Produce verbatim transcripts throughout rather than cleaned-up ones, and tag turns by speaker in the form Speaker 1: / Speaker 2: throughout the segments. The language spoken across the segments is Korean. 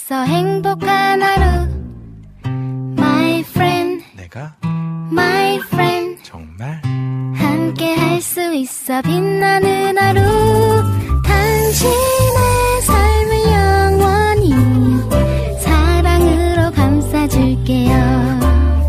Speaker 1: 있어 행복한 하루 My friend
Speaker 2: 내가
Speaker 1: My friend
Speaker 2: 정말
Speaker 1: 함께 할 수 있어 빛나는 하루 당신의 삶을 영원히 사랑으로 감싸줄게요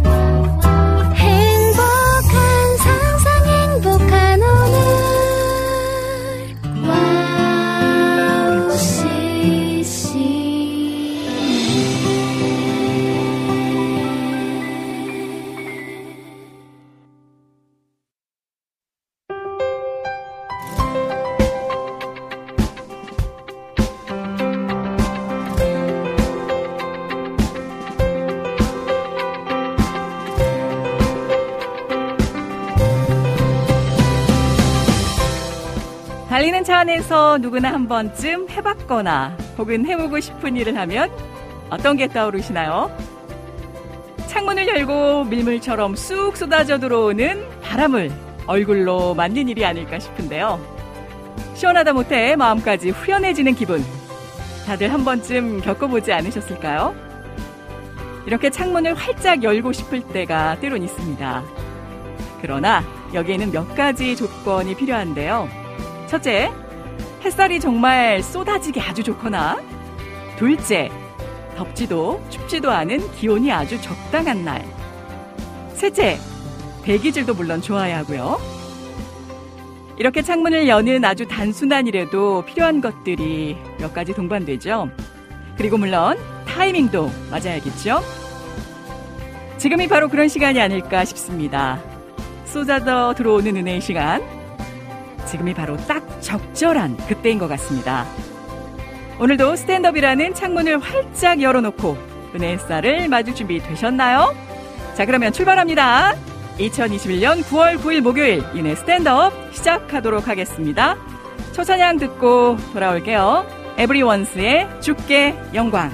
Speaker 3: 달리는 차 안에서 누구나 한 번쯤 해봤거나 혹은 해보고 싶은 일을 하면 어떤 게 떠오르시나요? 창문을 열고 밀물처럼 쑥 쏟아져 들어오는 바람을 얼굴로 맞는 일이 아닐까 싶은데요. 시원하다 못해 마음까지 후련해지는 기분. 다들 한 번쯤 겪어보지 않으셨을까요? 이렇게 창문을 활짝 열고 싶을 때가 때론 있습니다. 그러나 여기에는 몇 가지 조건이 필요한데요. 첫째, 햇살이 정말 쏟아지게 아주 좋거나 둘째, 덥지도 춥지도 않은 기온이 아주 적당한 날 셋째, 대기질도 물론 좋아야 하고요. 이렇게 창문을 여는 아주 단순한 일에도 필요한 것들이 몇 가지 동반되죠. 그리고 물론 타이밍도 맞아야겠죠. 지금이 바로 그런 시간이 아닐까 싶습니다. 쏟아져 들어오는 은혜의 시간, 지금이 바로 딱 적절한 그때인 것 같습니다. 오늘도 스탠드업이라는 창문을 활짝 열어놓고 은혜의 햇살을 맞을 준비 되셨나요? 자, 그러면 출발합니다. 이천이십일 년 구월 구일 목요일 인해 스탠드업 시작하도록 하겠습니다. 초찬양 듣고 돌아올게요. 에브리원스의 주께 영광.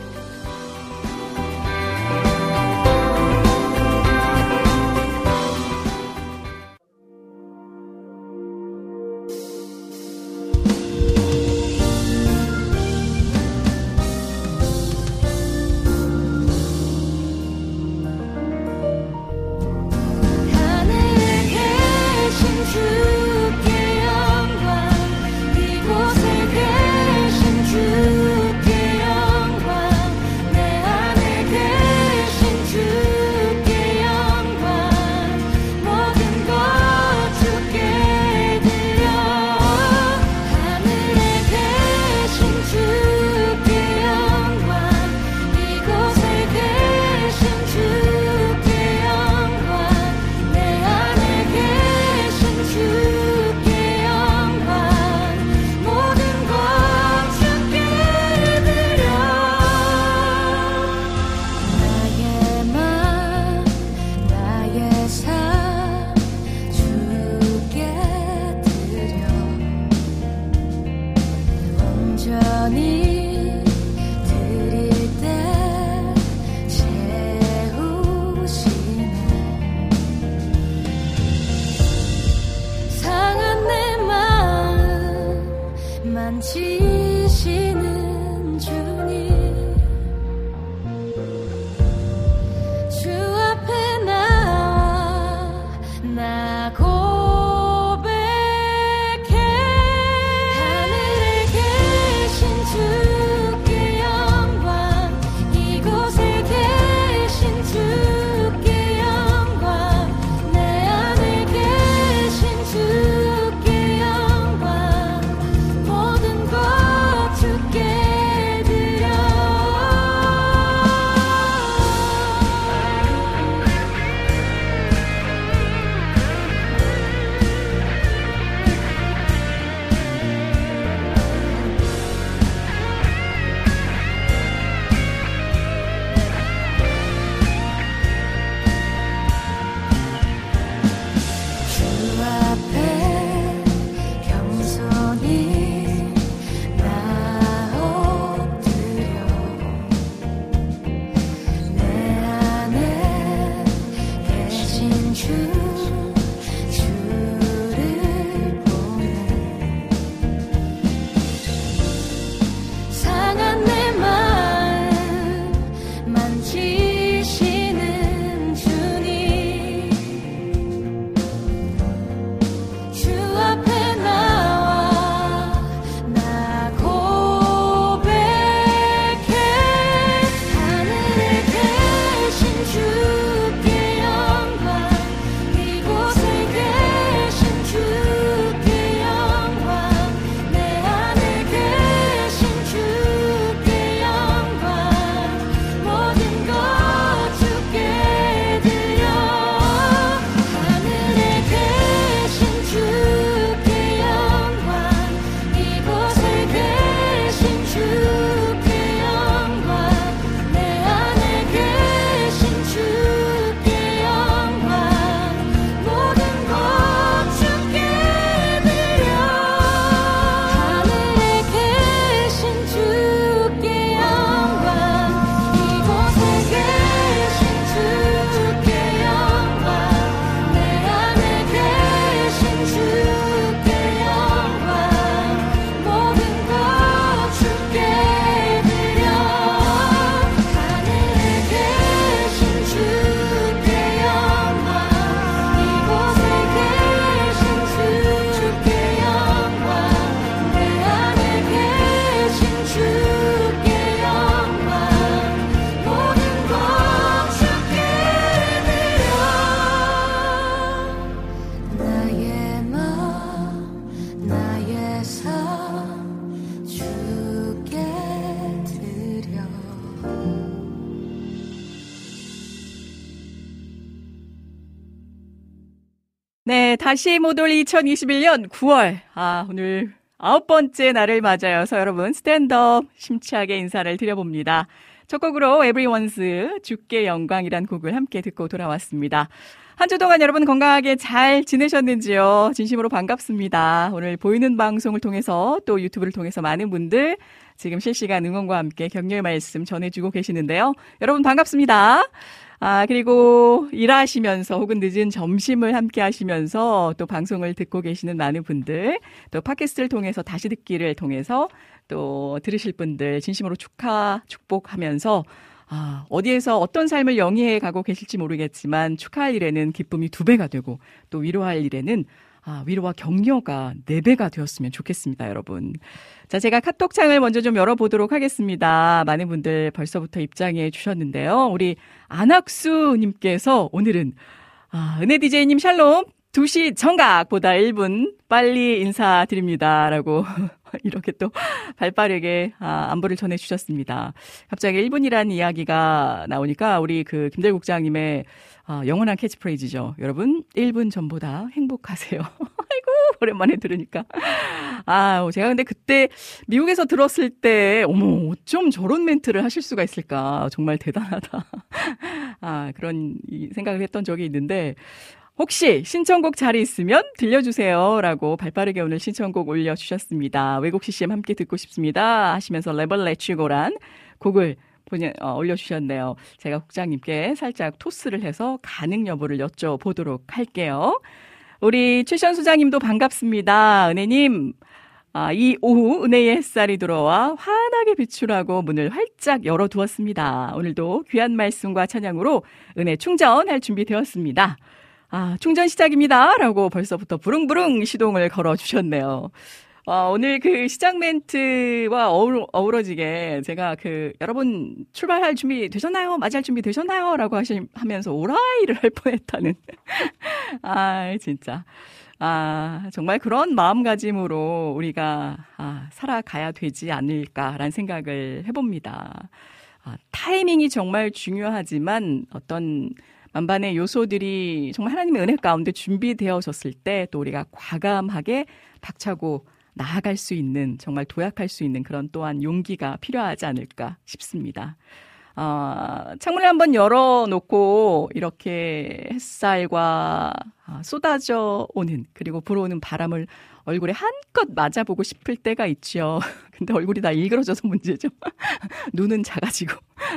Speaker 1: 만지시는 주님 주 앞에 나와 나 고백해 하늘에 계신 주께 영광 이곳에 계신 주께 영광 내 안에 계신 주께 영광 모든 것 주께 드려 주 앞에 겸손히 나 엎드려 내 안에 계신 주 주를 보내 상한 내 마음
Speaker 3: 네, 다시 못 올 이천이십일 년 구월. 아, 오늘 아홉 번째 날을 맞아서 여러분 스탠드업 심차게 인사를 드려봅니다. 첫 곡으로 Everyone's 주께 영광이란 곡을 함께 듣고 돌아왔습니다. 한 주 동안 여러분 건강하게 잘 지내셨는지요? 진심으로 반갑습니다. 오늘 보이는 방송을 통해서 또 유튜브를 통해서 많은 분들 지금 실시간 응원과 함께 격려의 말씀 전해주고 계시는데요. 여러분 반갑습니다. 아, 그리고 일하시면서 혹은 늦은 점심을 함께 하시면서 또 방송을 듣고 계시는 많은 분들, 또 팟캐스트를 통해서 다시 듣기를 통해서 또 들으실 분들 진심으로 축하, 축복하면서 아, 어디에서 어떤 삶을 영위해 가고 계실지 모르겠지만 축하할 일에는 기쁨이 두 배가 되고 또 위로할 일에는 아, 위로와 격려가 네 배가 되었으면 좋겠습니다, 여러분. 자, 제가 카톡창을 먼저 좀 열어보도록 하겠습니다. 많은 분들 벌써부터 입장해 주셨는데요. 우리 안학수님께서 오늘은 아, 은혜 디제이님 샬롬 두 시 정각보다 일 분 빨리 인사드립니다. 라고 이렇게 또 발빠르게 아, 안부를 전해주셨습니다. 갑자기 일 분이라는 이야기가 나오니까 우리 그 김대일 국장님의 아, 영원한 캐치프레이즈죠. 여러분 일 분 전보다 행복하세요. 아이고 오랜만에 들으니까. 아, 제가 근데 그때 미국에서 들었을 때 어머 어쩜 저런 멘트를 하실 수가 있을까. 정말 대단하다. 아, 그런 생각을 했던 적이 있는데 혹시 신청곡 자리 있으면 들려주세요 라고 발빠르게 오늘 신청곡 올려주셨습니다. 외국 씨씨엠 함께 듣고 싶습니다 하시면서 레벨 레츠고란 곡을 보내, 어, 올려주셨네요. 제가 국장님께 살짝 토스를 해서 가능 여부를 여쭤보도록 할게요. 우리 최션 수장님도 반갑습니다. 은혜님, 아, 이 오후 은혜의 햇살이 들어와 환하게 비추라고 문을 활짝 열어두었습니다. 오늘도 귀한 말씀과 찬양으로 은혜 충전할 준비 되었습니다. 아, 충전 시작입니다. 라고 벌써부터 부릉부릉 시동을 걸어주셨네요. 어, 오늘 그 시작 멘트와 어우러, 어우러지게 제가 그, 여러분 출발할 준비 되셨나요? 맞이할 준비 되셨나요? 라고 하시, 하면서 오라이를 할 뻔했다는. 아, 진짜. 아, 정말 그런 마음가짐으로 우리가, 아, 살아가야 되지 않을까라는 생각을 해봅니다. 아, 타이밍이 정말 중요하지만 어떤 만반의 요소들이 정말 하나님의 은혜 가운데 준비되어졌을 때 또 우리가 과감하게 박차고 나아갈 수 있는 정말 도약할 수 있는 그런 또한 용기가 필요하지 않을까 싶습니다. 어, 창문을 한번 열어놓고 이렇게 햇살과 쏟아져 오는 그리고 불어오는 바람을 얼굴에 한껏 맞아보고 싶을 때가 있죠. 근데 얼굴이 다 일그러져서 문제죠. 눈은 작아지고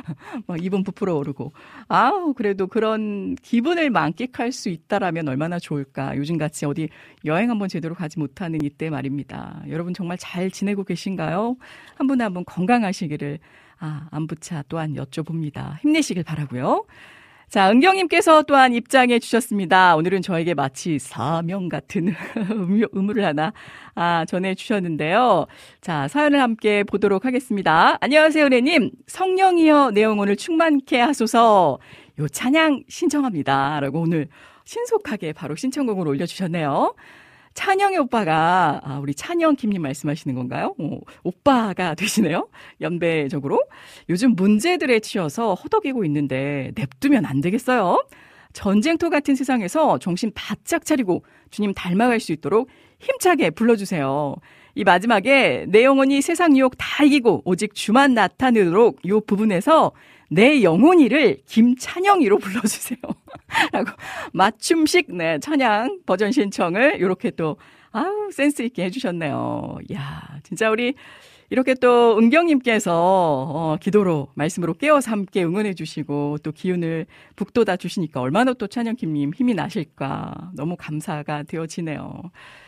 Speaker 3: 막 입은 부풀어 오르고 아우 그래도 그런 기분을 만끽할 수 있다라면 얼마나 좋을까. 요즘같이 어디 여행 한번 제대로 가지 못하는 이때 말입니다. 여러분 정말 잘 지내고 계신가요? 한 분 한 분 건강하시기를 아, 안부차 또한 여쭤봅니다. 힘내시길 바라고요. 자, 은경님께서 또한 입장해 주셨습니다. 오늘은 저에게 마치 사명 같은 의무를 하나 아, 전해주셨는데요. 자, 사연을 함께 보도록 하겠습니다. 안녕하세요, 은혜님. 성령이여 내 영혼을 충만케 하소서. 요 찬양 신청합니다. 라고 오늘 신속하게 바로 신청곡을 올려주셨네요. 찬영이 오빠가, 아, 우리 찬영 김님 말씀하시는 건가요? 어, 오빠가 되시네요? 연배적으로. 요즘 문제들에 치여서 허덕이고 있는데 냅두면 안 되겠어요? 전쟁터 같은 세상에서 정신 바짝 차리고 주님 닮아갈 수 있도록 힘차게 불러주세요. 이 마지막에 내 영혼이 세상 유혹 다 이기고 오직 주만 나타내도록 이 부분에서 내 영혼이를 김찬영이로 불러주세요. 라고 맞춤식 네, 찬양 버전 신청을 이렇게 또 아우 센스 있게 해주셨네요. 이야 진짜 우리 이렇게 또 은경님께서 어, 기도로 말씀으로 깨워서 함께 응원해 주시고 또 기운을 북돋아 주시니까 얼마나 또 찬영킴님 힘이 나실까 너무 감사가 되어지네요.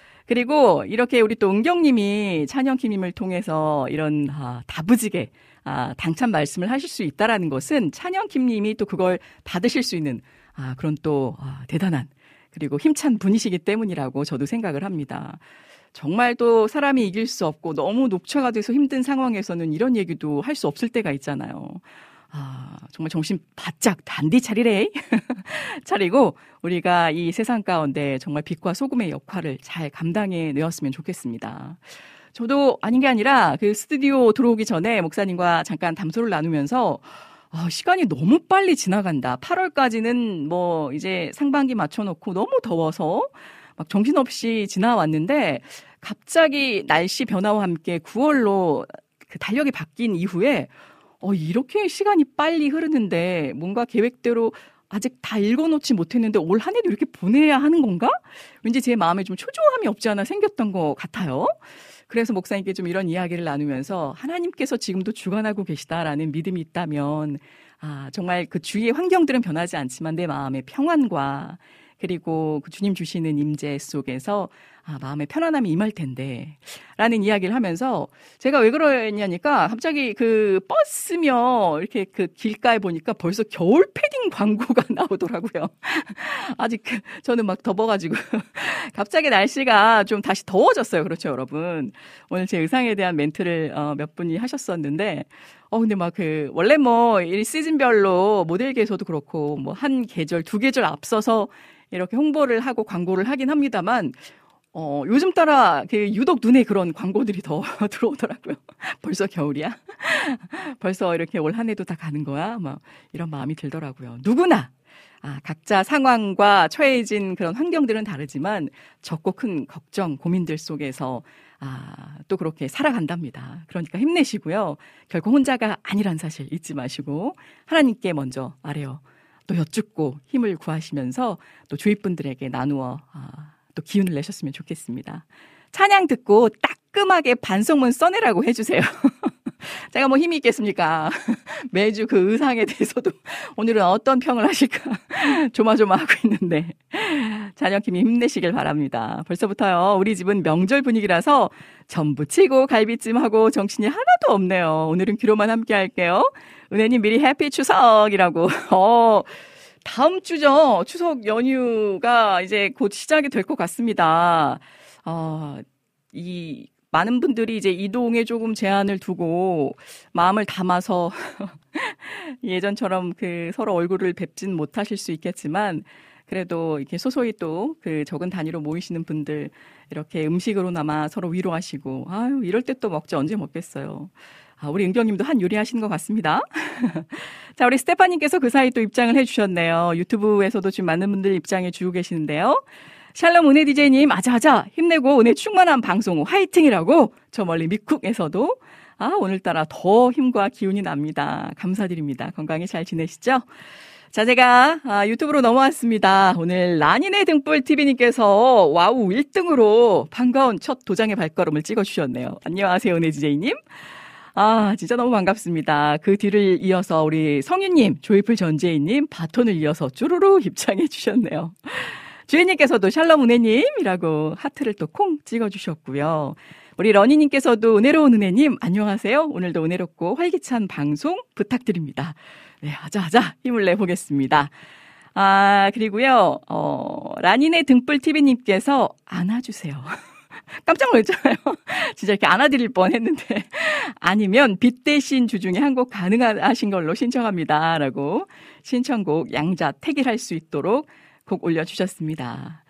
Speaker 3: 그리고 이렇게 우리 또 은경님이 찬영킴님을 통해서 이런 아, 다부지게 아, 당찬 말씀을 하실 수 있다라는 것은 찬영킴님이 또 그걸 받으실 수 있는 아, 그런 또 아, 대단한 그리고 힘찬 분이시기 때문이라고 저도 생각을 합니다. 정말 또 사람이 이길 수 없고 너무 녹초가 돼서 힘든 상황에서는 이런 얘기도 할 수 없을 때가 있잖아요. 아, 정말 정신 바짝 단디 차리래. 차리고 우리가 이 세상 가운데 정말 빛과 소금의 역할을 잘 감당해 내었으면 좋겠습니다. 저도 아닌 게 아니라 그 스튜디오 들어오기 전에 목사님과 잠깐 담소를 나누면서 아, 시간이 너무 빨리 지나간다. 팔월까지는 뭐 이제 상반기 맞춰놓고 너무 더워서 막 정신없이 지나왔는데 갑자기 날씨 변화와 함께 구월로 그 달력이 바뀐 이후에 어, 이렇게 시간이 빨리 흐르는데 뭔가 계획대로 아직 다 읽어놓지 못했는데 올 한 해도 이렇게 보내야 하는 건가? 왠지 제 마음에 좀 초조함이 없지 않아 생겼던 것 같아요. 그래서 목사님께 좀 이런 이야기를 나누면서 하나님께서 지금도 주관하고 계시다라는 믿음이 있다면 아, 정말 그 주위의 환경들은 변하지 않지만 내 마음의 평안과 그리고 그 주님 주시는 임재 속에서 아, 마음의 편안함이 임할 텐데 라는 이야기를 하면서 제가 왜 그러냐니까 갑자기 그 버스며 이렇게 그 길가에 보니까 벌써 겨울 패딩 광고가 나오더라고요. 아직 그 저는 막 덥어가지고 갑자기 날씨가 좀 다시 더워졌어요. 그렇죠, 여러분. 오늘 제 의상에 대한 멘트를 어, 몇 분이 하셨었는데 어 근데 막 그 원래 뭐 이 시즌별로 모델계에서도 그렇고 뭐 한 계절 두 계절 앞서서 이렇게 홍보를 하고 광고를 하긴 합니다만 어, 요즘 따라 그 유독 눈에 그런 광고들이 더 들어오더라고요. 벌써 겨울이야? 벌써 이렇게 올 한 해도 다 가는 거야? 막 이런 마음이 들더라고요. 누구나 아, 각자 상황과 처해진 그런 환경들은 다르지만 적고 큰 걱정, 고민들 속에서 아, 또 그렇게 살아간답니다. 그러니까 힘내시고요. 결코 혼자가 아니란 사실 잊지 마시고 하나님께 먼저 아뢰어 또 여쭙고 힘을 구하시면서 또 주위 분들에게 나누어 아, 또 기운을 내셨으면 좋겠습니다. 찬양 듣고 따끔하게 반성문 써내라고 해주세요. 제가 뭐 힘이 있겠습니까? 매주 그 의상에 대해서도 오늘은 어떤 평을 하실까 조마조마하고 있는데 자녀킴이 힘내시길 바랍니다. 벌써부터요. 우리 집은 명절 분위기라서 전부치고 갈비찜하고 정신이 하나도 없네요. 오늘은 귀로만 함께 할게요. 은혜님 미리 해피 추석이라고. 어, 다음 주죠. 추석 연휴가 이제 곧 시작이 될 것 같습니다. 어, 이 많은 분들이 이제 이동에 조금 제한을 두고 마음을 담아서 예전처럼 그 서로 얼굴을 뵙진 못하실 수 있겠지만 그래도 이렇게 소소히 또 그 적은 단위로 모이시는 분들 이렇게 음식으로나마 서로 위로하시고 아유 이럴 때 또 먹지 언제 먹겠어요. 아, 우리 은경님도 한 요리하시는 것 같습니다. 자, 우리 스테파님께서 그 사이 또 입장을 해주셨네요. 유튜브에서도 지금 많은 분들 입장해 주고 계시는데요. 샬롬 은혜 디제이님, 아자아자 힘내고 은혜 충만한 방송 화이팅이라고 저 멀리 미쿡에서도 아 오늘따라 더 힘과 기운이 납니다. 감사드립니다. 건강히 잘 지내시죠? 자, 제가 아, 유튜브로 넘어왔습니다. 오늘 라니네 등불 티비님께서 와우 일 등으로 반가운 첫 도장의 발걸음을 찍어주셨네요. 안녕하세요 은혜 디제이님. 아, 진짜 너무 반갑습니다. 그 뒤를 이어서 우리 성윤님, 조이풀 전재희님, 바톤을 이어서 쭈루루 입장해 주셨네요. 주혜님께서도 샬롬 은혜님이라고 하트를 또 콩 찍어주셨고요. 우리 러니님께서도 은혜로운 은혜님, 안녕하세요. 오늘도 은혜롭고 활기찬 방송 부탁드립니다. 네, 하자하자 힘을 내보겠습니다. 아, 그리고요, 어, 라니네 등불티비님께서 안아주세요. 깜짝 놀랐잖아요. 진짜 이렇게 안아드릴 뻔 했는데. 아니면 빛 대신 주 중에 한 곡 가능하신 걸로 신청합니다. 라고 신청곡 양자 택일할 수 있도록 곡 올려주셨습니다.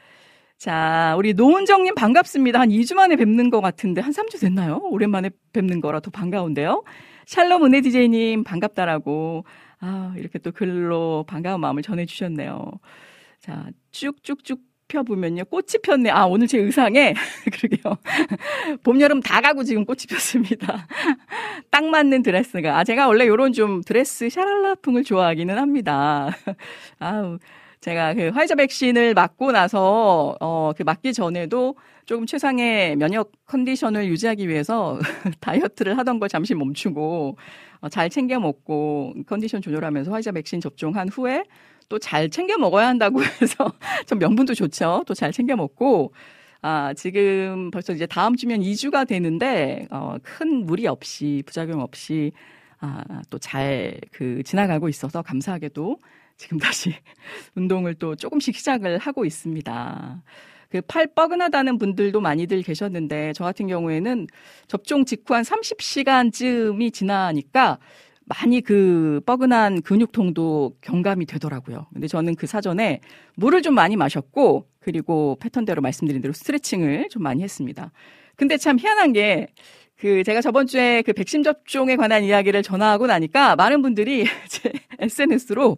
Speaker 3: 자, 우리 노은정님 반갑습니다. 한 이 주 만에 뵙는 것 같은데 한 삼 주 됐나요? 오랜만에 뵙는 거라 더 반가운데요. 샬롬 은혜 디제이님 반갑다라고 아, 이렇게 또 글로 반가운 마음을 전해주셨네요. 자, 쭉쭉쭉 펴보면요. 꽃이 폈네. 아, 오늘 제 의상에, 그러게요. 봄, 여름 다 가고 지금 꽃이 폈습니다. 딱 맞는 드레스가. 아, 제가 원래 요런 좀 드레스 샤랄라풍을 좋아하기는 합니다. 아우, 제가 그 화이자 백신을 맞고 나서, 어, 그 맞기 전에도 조금 최상의 면역 컨디션을 유지하기 위해서 다이어트를 하던 걸 잠시 멈추고, 어, 잘 챙겨 먹고 컨디션 조절하면서 화이자 백신 접종한 후에 또 잘 챙겨 먹어야 한다고 해서 좀 명분도 좋죠. 또 잘 챙겨 먹고 아 지금 벌써 이제 다음 주면 이 주가 되는데 어, 큰 무리 없이 부작용 없이 아, 또 잘 그 지나가고 있어서 감사하게도 지금 다시 운동을 또 조금씩 시작을 하고 있습니다. 그 팔 뻐근하다는 분들도 많이들 계셨는데 저 같은 경우에는 접종 직후 한 삼십 시간쯤이 지나니까 많이 그 뻐근한 근육통도 경감이 되더라고요. 근데 저는 그 사전에 물을 좀 많이 마셨고 그리고 패턴대로 말씀드린 대로 스트레칭을 좀 많이 했습니다. 근데 참 희한한 게 그 제가 저번 주에 그 백신 접종에 관한 이야기를 전하고 나니까 많은 분들이 제 에스엔에스로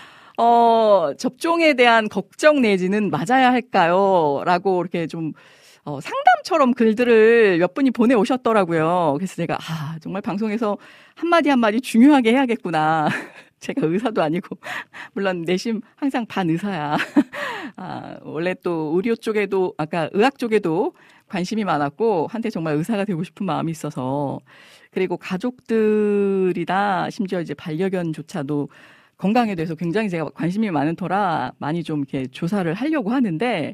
Speaker 3: 어, 접종에 대한 걱정 내지는 맞아야 할까요? 라고 이렇게 좀 어, 상담처럼 글들을 몇 분이 보내오셨더라고요. 그래서 제가 아, 정말 방송에서 한마디 한마디 중요하게 해야겠구나. 제가 의사도 아니고 물론 내심 항상 반의사야. 아, 원래 또 의료 쪽에도 아까 의학 쪽에도 관심이 많았고 한때 정말 의사가 되고 싶은 마음이 있어서 그리고 가족들이나 심지어 이제 반려견조차도 건강에 대해서 굉장히 제가 관심이 많은 터라 많이 좀 이렇게 조사를 하려고 하는데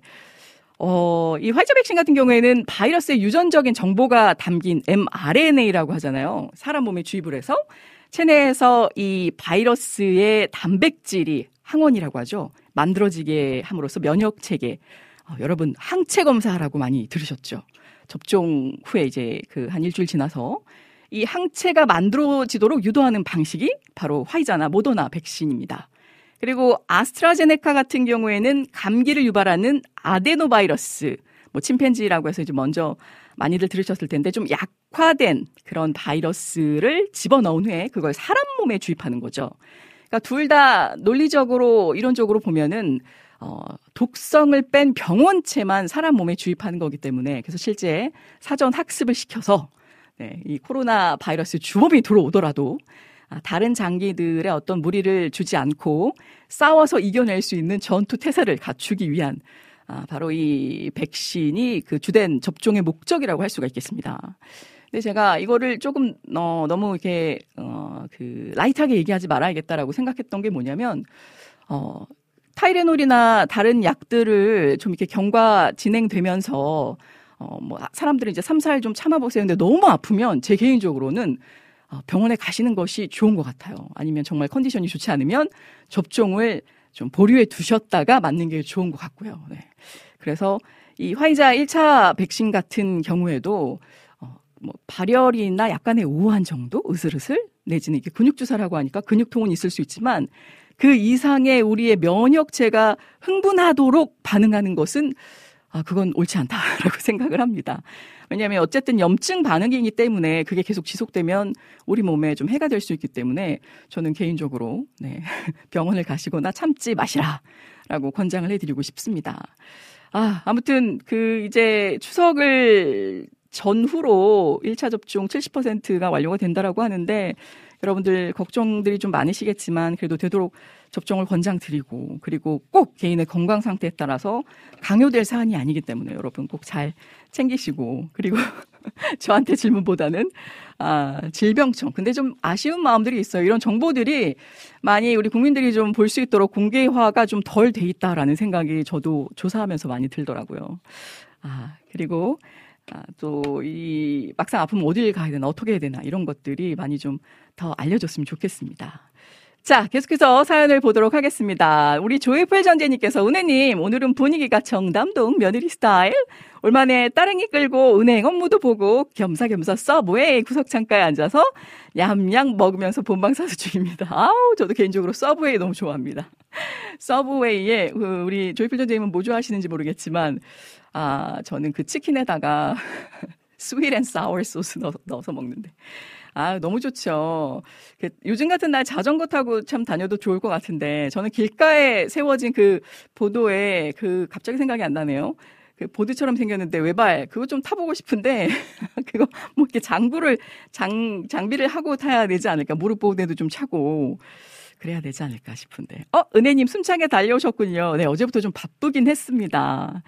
Speaker 3: 어, 이 화이자 백신 같은 경우에는 바이러스의 유전적인 정보가 담긴 엠알엔에이라고 하잖아요. 사람 몸에 주입을 해서 체내에서 이 바이러스의 단백질이 항원이라고 하죠. 만들어지게 함으로써 면역 체계. 어, 여러분 항체 검사라고 많이 들으셨죠. 접종 후에 이제 그 한 일주일 지나서 이 항체가 만들어지도록 유도하는 방식이 바로 화이자나 모더나 백신입니다. 그리고 아스트라제네카 같은 경우에는 감기를 유발하는 아데노바이러스, 뭐 침팬지라고 해서 이제 먼저 많이들 들으셨을 텐데 좀 약화된 그런 바이러스를 집어넣은 후에 그걸 사람 몸에 주입하는 거죠. 그러니까 둘 다 논리적으로 이론적으로 보면은 어, 독성을 뺀 병원체만 사람 몸에 주입하는 거기 때문에 그래서 실제 사전 학습을 시켜서 네, 이 코로나 바이러스 주범이 들어오더라도 다른 장기들의 어떤 무리를 주지 않고 싸워서 이겨낼 수 있는 전투 태세를 갖추기 위한 아, 바로 이 백신이 그 주된 접종의 목적이라고 할 수가 있겠습니다. 근데 제가 이거를 조금 어, 너무 이렇게 어, 그 라이트하게 얘기하지 말아야겠다라고 생각했던 게 뭐냐면 어, 타이레놀이나 다른 약들을 좀 이렇게 경과 진행되면서 어, 뭐 사람들이 이제 삼, 사일 좀 참아보세요. 근데 너무 아프면 제 개인적으로는 병원에 가시는 것이 좋은 것 같아요. 아니면 정말 컨디션이 좋지 않으면 접종을 좀 보류해 두셨다가 맞는 게 좋은 것 같고요. 네. 그래서 이 화이자 일 차 백신 같은 경우에도 어, 뭐 발열이나 약간의 우한 정도, 으슬으슬 내지는 이게 근육주사라고 하니까 근육통은 있을 수 있지만 그 이상의 우리의 면역체가 흥분하도록 반응하는 것은 아, 그건 옳지 않다라고 생각을 합니다. 왜냐하면 어쨌든 염증 반응이기 때문에 그게 계속 지속되면 우리 몸에 좀 해가 될 수 있기 때문에 저는 개인적으로 네, 병원을 가시거나 참지 마시라라고 권장을 해드리고 싶습니다. 아, 아무튼 그 이제 추석을 전후로 일 차 접종 칠십 퍼센트가 완료가 된다라고 하는데 여러분들 걱정들이 좀 많으시겠지만 그래도 되도록 접종을 권장드리고 그리고 꼭 개인의 건강 상태에 따라서 강요될 사안이 아니기 때문에 여러분 꼭 잘 챙기시고 그리고 저한테 질문보다는 아, 질병청. 근데 좀 아쉬운 마음들이 있어요. 이런 정보들이 많이 우리 국민들이 좀 볼 수 있도록 공개화가 좀 덜 돼 있다라는 생각이 저도 조사하면서 많이 들더라고요. 아, 그리고 아, 또 이 막상 아프면 어딜 가야 되나 어떻게 해야 되나 이런 것들이 많이 좀 더 알려줬으면 좋겠습니다. 자, 계속해서 사연을 보도록 하겠습니다. 우리 조이풀 전재님께서 은혜님 오늘은 분위기가 청담동 며느리 스타일 올만에 따릉이 끌고 은행 업무도 보고 겸사겸사 서브웨이 구석창가에 앉아서 냠냠 먹으면서 본방사수 중입니다. 아우 저도 개인적으로 서브웨이 너무 좋아합니다. 서브웨이에 우리 조이풀 전재님은 뭐 좋아하시는지 모르겠지만 아 저는 그 치킨에다가 스윗 앤 사워 소스 넣어서, 넣어서 먹는데 아, 너무 좋죠. 그, 요즘 같은 날 자전거 타고 참 다녀도 좋을 것 같은데, 저는 길가에 세워진 그 보도에 그, 갑자기 생각이 안 나네요. 그 보드처럼 생겼는데 외발, 그거 좀 타보고 싶은데, 그거 뭐 이렇게 장구를, 장, 장비를 하고 타야 되지 않을까. 무릎 보호대도 좀 차고, 그래야 되지 않을까 싶은데. 어, 은혜님 숨차게 달려오셨군요. 네, 어제부터 좀 바쁘긴 했습니다.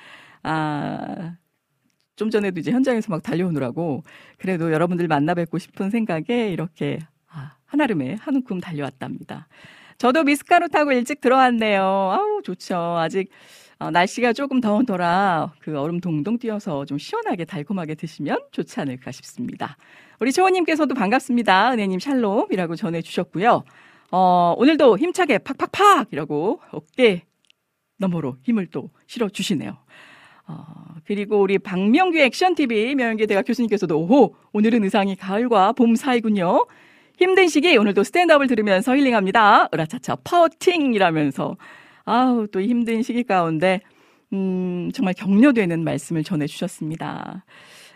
Speaker 3: 아, 좀 전에도 이제 현장에서 막 달려오느라고 그래도 여러분들 만나 뵙고 싶은 생각에 이렇게 아, 한아름에 한 움큼 달려왔답니다. 저도 미숫가루 타고 일찍 들어왔네요. 아우 좋죠. 아직 어, 날씨가 조금 더운 터라 그 얼음 동동 띄어서 좀 시원하게 달콤하게 드시면 좋지 않을까 싶습니다. 우리 초호님께서도 반갑습니다. 은혜님 샬롬이라고 전해주셨고요. 어, 오늘도 힘차게 팍팍팍 이라고 어깨 너머로 힘을 또 실어주시네요. 어, 그리고 우리 박명규 액션티비 명예대가 교수님께서도 오호 오늘은 의상이 가을과 봄 사이군요. 힘든 시기 오늘도 스탠드업을 들으면서 힐링합니다. 으라차차 파워팅이라면서 아우 또 힘든 시기 가운데 음, 정말 격려되는 말씀을 전해주셨습니다.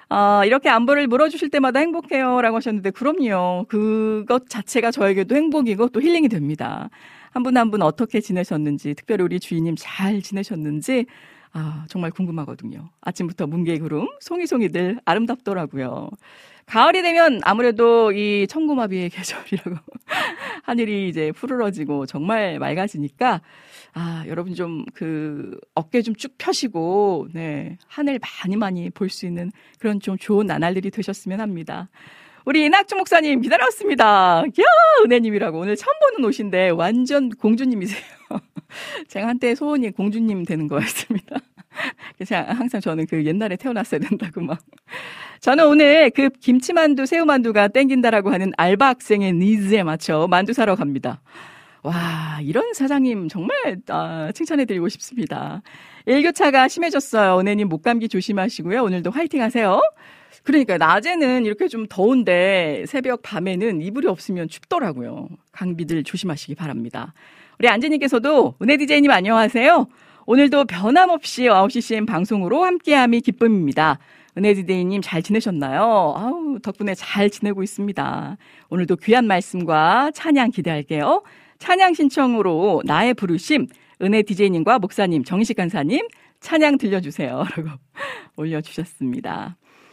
Speaker 3: 아, 이렇게 안부를 물어주실 때마다 행복해요 라고 하셨는데 그럼요. 그것 자체가 저에게도 행복이고 또 힐링이 됩니다. 한 분 한 분 어떻게 지내셨는지, 특별히 우리 주인님 잘 지내셨는지 아, 정말 궁금하거든요. 아침부터 뭉게구름, 송이송이들 아름답더라고요. 가을이 되면 아무래도 이 청고마비의 계절이라고 하늘이 이제 푸르러지고 정말 맑아지니까 아, 여러분 좀 그 어깨 좀 쭉 펴시고 네, 하늘 많이 많이 볼 수 있는 그런 좀 좋은 나날들이 되셨으면 합니다. 우리 이낙주 목사님 기다렸습니다. 야, 은혜님이라고 오늘 처음 보는 옷인데 완전 공주님이세요. 제가 한때 소원이 공주님 되는 거였습니다. 그래서 항상 저는 그 옛날에 태어났어야 된다고 막. 저는 오늘 그 김치만두, 새우만두가 땡긴다라고 하는 알바 학생의 니즈에 맞춰 만두 사러 갑니다. 와, 이런 사장님 정말 아, 칭찬해드리고 싶습니다. 일교차가 심해졌어요. 은혜님 목감기 조심하시고요. 오늘도 화이팅 하세요. 그러니까 낮에는 이렇게 좀 더운데 새벽 밤에는 이불이 없으면 춥더라고요. 강비들 조심하시기 바랍니다. 우리 안재님께서도 은혜 디제이님 안녕하세요. 오늘도 변함없이 아홉 시 씨엠 방송으로 함께함이 기쁨입니다. 은혜 디제이님 잘 지내셨나요? 아우, 덕분에 잘 지내고 있습니다. 오늘도 귀한 말씀과 찬양 기대할게요. 찬양 신청으로 나의 부르심 은혜 디제이님과 목사님 정식 간사님 찬양 들려주세요. 라고 올려주셨습니다.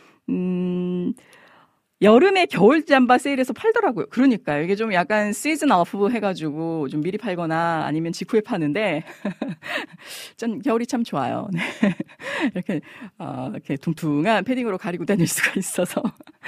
Speaker 3: 음, 여름에 겨울 잠바 세일해서 팔더라고요. 그러니까요. 이게 좀 약간 시즌 오프 해가지고 좀 미리 팔거나 아니면 직후에 파는데 전 겨울이 참 좋아요. 네. 이렇게 어, 이렇게 퉁퉁한 패딩으로 가리고 다닐 수가 있어서.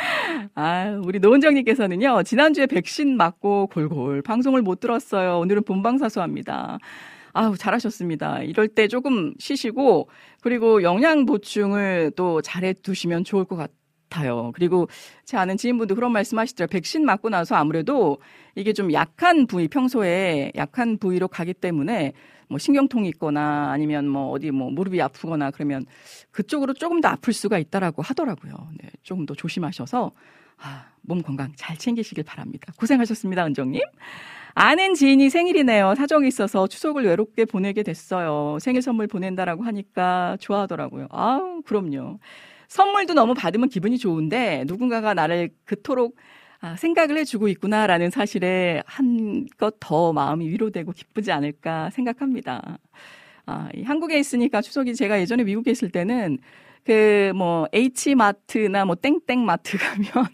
Speaker 3: 아, 우리 노은정님께서는요. 지난주에 백신 맞고 골골 방송을 못 들었어요. 오늘은 본방사수합니다. 아우, 잘하셨습니다. 이럴 때 조금 쉬시고, 그리고 영양 보충을 또 잘해 두시면 좋을 것 같아요. 그리고 제 아는 지인분도 그런 말씀 하시더라고요. 백신 맞고 나서 아무래도 이게 좀 약한 부위, 평소에 약한 부위로 가기 때문에 뭐 신경통이 있거나 아니면 뭐 어디 뭐 무릎이 아프거나 그러면 그쪽으로 조금 더 아플 수가 있다라고 하더라고요. 네, 조금 더 조심하셔서, 아, 몸 건강 잘 챙기시길 바랍니다. 고생하셨습니다, 은정님. 아는 지인이 생일이네요. 사정이 있어서 추석을 외롭게 보내게 됐어요. 생일 선물 보낸다라고 하니까 좋아하더라고요. 아우, 그럼요. 선물도 너무 받으면 기분이 좋은데 누군가가 나를 그토록 아, 생각을 해주고 있구나라는 사실에 한껏 더 마음이 위로되고 기쁘지 않을까 생각합니다. 아, 이 한국에 있으니까 추석이 제가 예전에 미국에 있을 때는 그 뭐 H마트나 뭐 땡땡마트 가면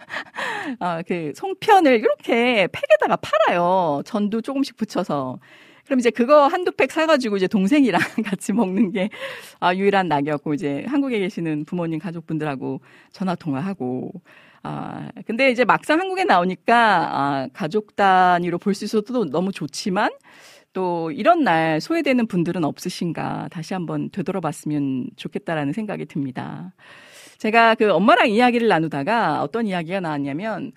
Speaker 3: 아, 그 송편을 이렇게 팩에다가 팔아요. 전도 조금씩 붙여서. 그럼 이제 그거 한두 팩 사가지고 이제 동생이랑 같이 먹는 게 아, 유일한 낙이었고, 이제 한국에 계시는 부모님 가족분들하고 전화 통화하고. 아, 근데 이제 막상 한국에 나오니까 아, 가족 단위로 볼 수 있어도 너무 좋지만 또 이런 날 소외되는 분들은 없으신가 다시 한번 되돌아봤으면 좋겠다라는 생각이 듭니다. 제가 그 엄마랑 이야기를 나누다가 어떤 이야기가 나왔냐면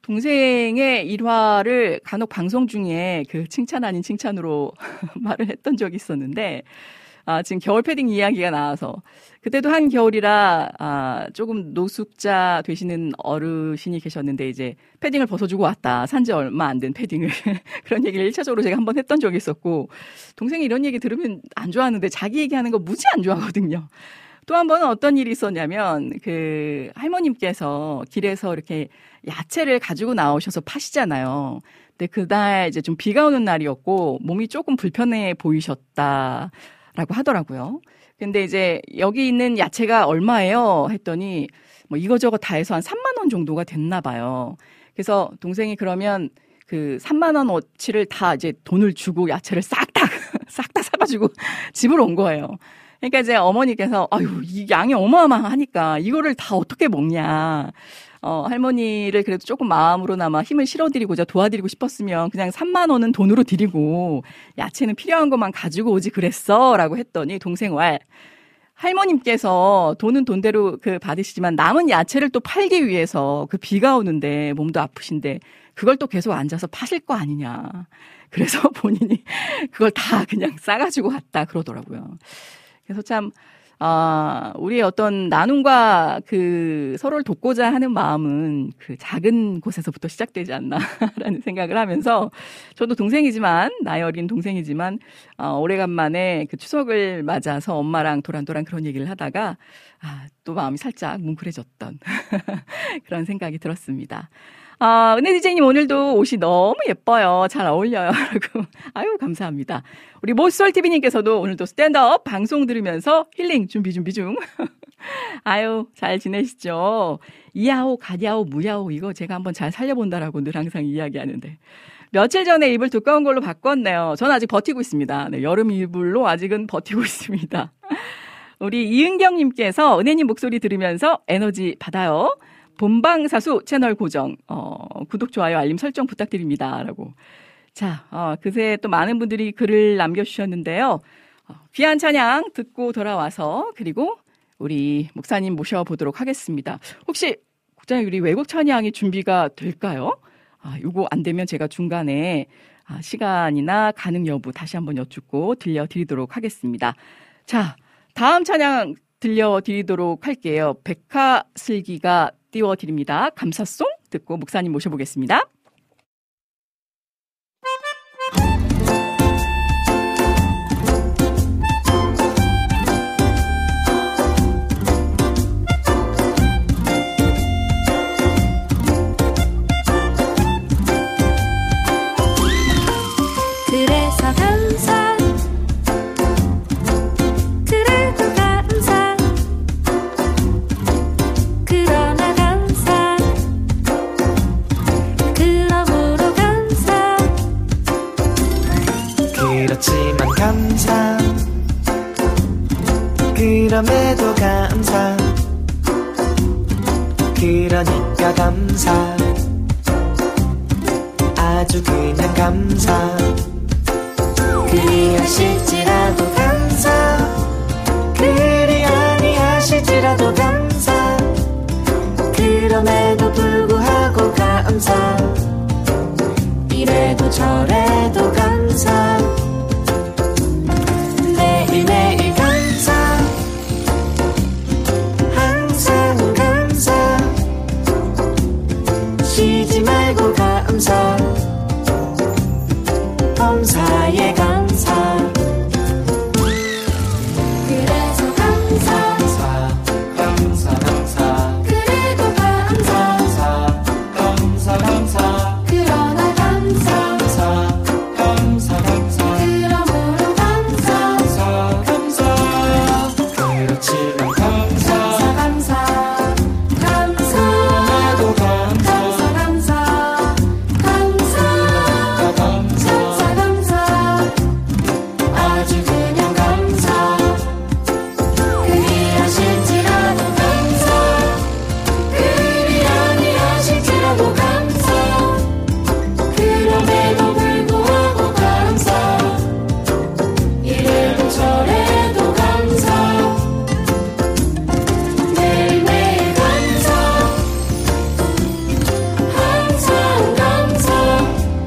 Speaker 3: 동생의 일화를 간혹 방송 중에 그 칭찬 아닌 칭찬으로 말을 했던 적이 있었는데 아, 지금 겨울 패딩 이야기가 나와서 그때도 한 겨울이라 아, 조금 노숙자 되시는 어르신이 계셨는데 이제 패딩을 벗어주고 왔다. 산지 얼마 안 된 패딩을. 그런 얘기를 일차적으로 제가 한번 했던 적이 있었고 동생이 이런 얘기 들으면 안 좋아하는데 자기 얘기하는 거 무지 안 좋아하거든요. 또 한 번은 어떤 일이 있었냐면 그 할머님께서 길에서 이렇게 야채를 가지고 나오셔서 파시잖아요. 근데 그날 이제 좀 비가 오는 날이었고 몸이 조금 불편해 보이셨다라고 하더라고요. 근데 이제 여기 있는 야채가 얼마예요? 했더니 뭐 이거저거 다 해서 한 삼만 원 정도가 됐나 봐요. 그래서 동생이 그러면 그 삼만 원어치를 다 이제 돈을 주고 야채를 싹 다 싹 다 사가지고 집으로 온 거예요. 그러니까 이제 어머니께서 아유 이 양이 어마어마하니까 이거를 다 어떻게 먹냐. 어, 할머니를 그래도 조금 마음으로나마 힘을 실어드리고자 도와드리고 싶었으면 그냥 삼만 원은 돈으로 드리고 야채는 필요한 것만 가지고 오지 그랬어 라고 했더니 동생 왈 할머님께서 돈은 돈대로 그 받으시지만 남은 야채를 또 팔기 위해서 그 비가 오는데 몸도 아프신데 그걸 또 계속 앉아서 파실 거 아니냐. 그래서 본인이 그걸 다 그냥 싸가지고 갔다 그러더라고요. 그래서 참 아, 우리의 어떤 나눔과 그 서로를 돕고자 하는 마음은 그 작은 곳에서부터 시작되지 않나라는 생각을 하면서 저도 동생이지만, 나이 어린 동생이지만, 어, 오래간만에 그 추석을 맞아서 엄마랑 도란도란 그런 얘기를 하다가, 아, 또 마음이 살짝 뭉클해졌던 그런 생각이 들었습니다. 아, 은혜 디제이님 오늘도 옷이 너무 예뻐요. 잘 어울려요. 라고. 아유, 감사합니다. 우리 모쏠티비님께서도 오늘도 스탠드업 방송 들으면서 힐링 준비 준비 중. 아유, 잘 지내시죠? 이야오, 가야오, 무야오 이거 제가 한번 잘 살려본다라고 늘 항상 이야기하는데. 며칠 전에 이불 두꺼운 걸로 바꿨네요. 저는 아직 버티고 있습니다. 네, 여름 이불로 아직은 버티고 있습니다. 우리 이은경님께서 은혜님 목소리 들으면서 에너지 받아요. 본방사수 채널 고정, 어, 구독, 좋아요, 알림 설정 부탁드립니다. 라고. 자, 어, 그새 또 많은 분들이 글을 남겨주셨는데요. 어, 귀한 찬양 듣고 돌아와서, 그리고 우리 목사님 모셔보도록 하겠습니다. 혹시, 국장님, 우리 외국 찬양이 준비가 될까요? 아, 요거 안 되면 제가 중간에 아, 시간이나 가능 여부 다시 한번 여쭙고 들려드리도록 하겠습니다. 자, 다음 찬양 들려드리도록 할게요. 백화슬기가 띄워드립니다. 감사송 듣고 목사님 모셔보겠습니다.
Speaker 1: 그래서 감사 그래도 감사 그러나 감사 그러므로 감사
Speaker 2: 그렇지만 감사 그럼에도 감사 그러니까 감사 아주 그냥 감사 그리 하실지라도 감사 그리 아니하실지라도 감사 그럼에도 불구하고 감사 이래도 저래도 감사 매일매일 감사 항상 감사 쉬지 말고 감사 범사에 감사 그래서 감사 감사 감사 그래도 감사 감사 감사 그러나 감사 감사 감사 그러므로 감사 감사 그렇지만 감사 감사 감사 나도 감사 감사 감사 감사 감사 아주 그냥 감사 그리 하실지라도 감사 그리 아니하실지라도 감사 그럼에도 불구하고 감사 이래도 저래도 감사 매일매일 감사 항상 감사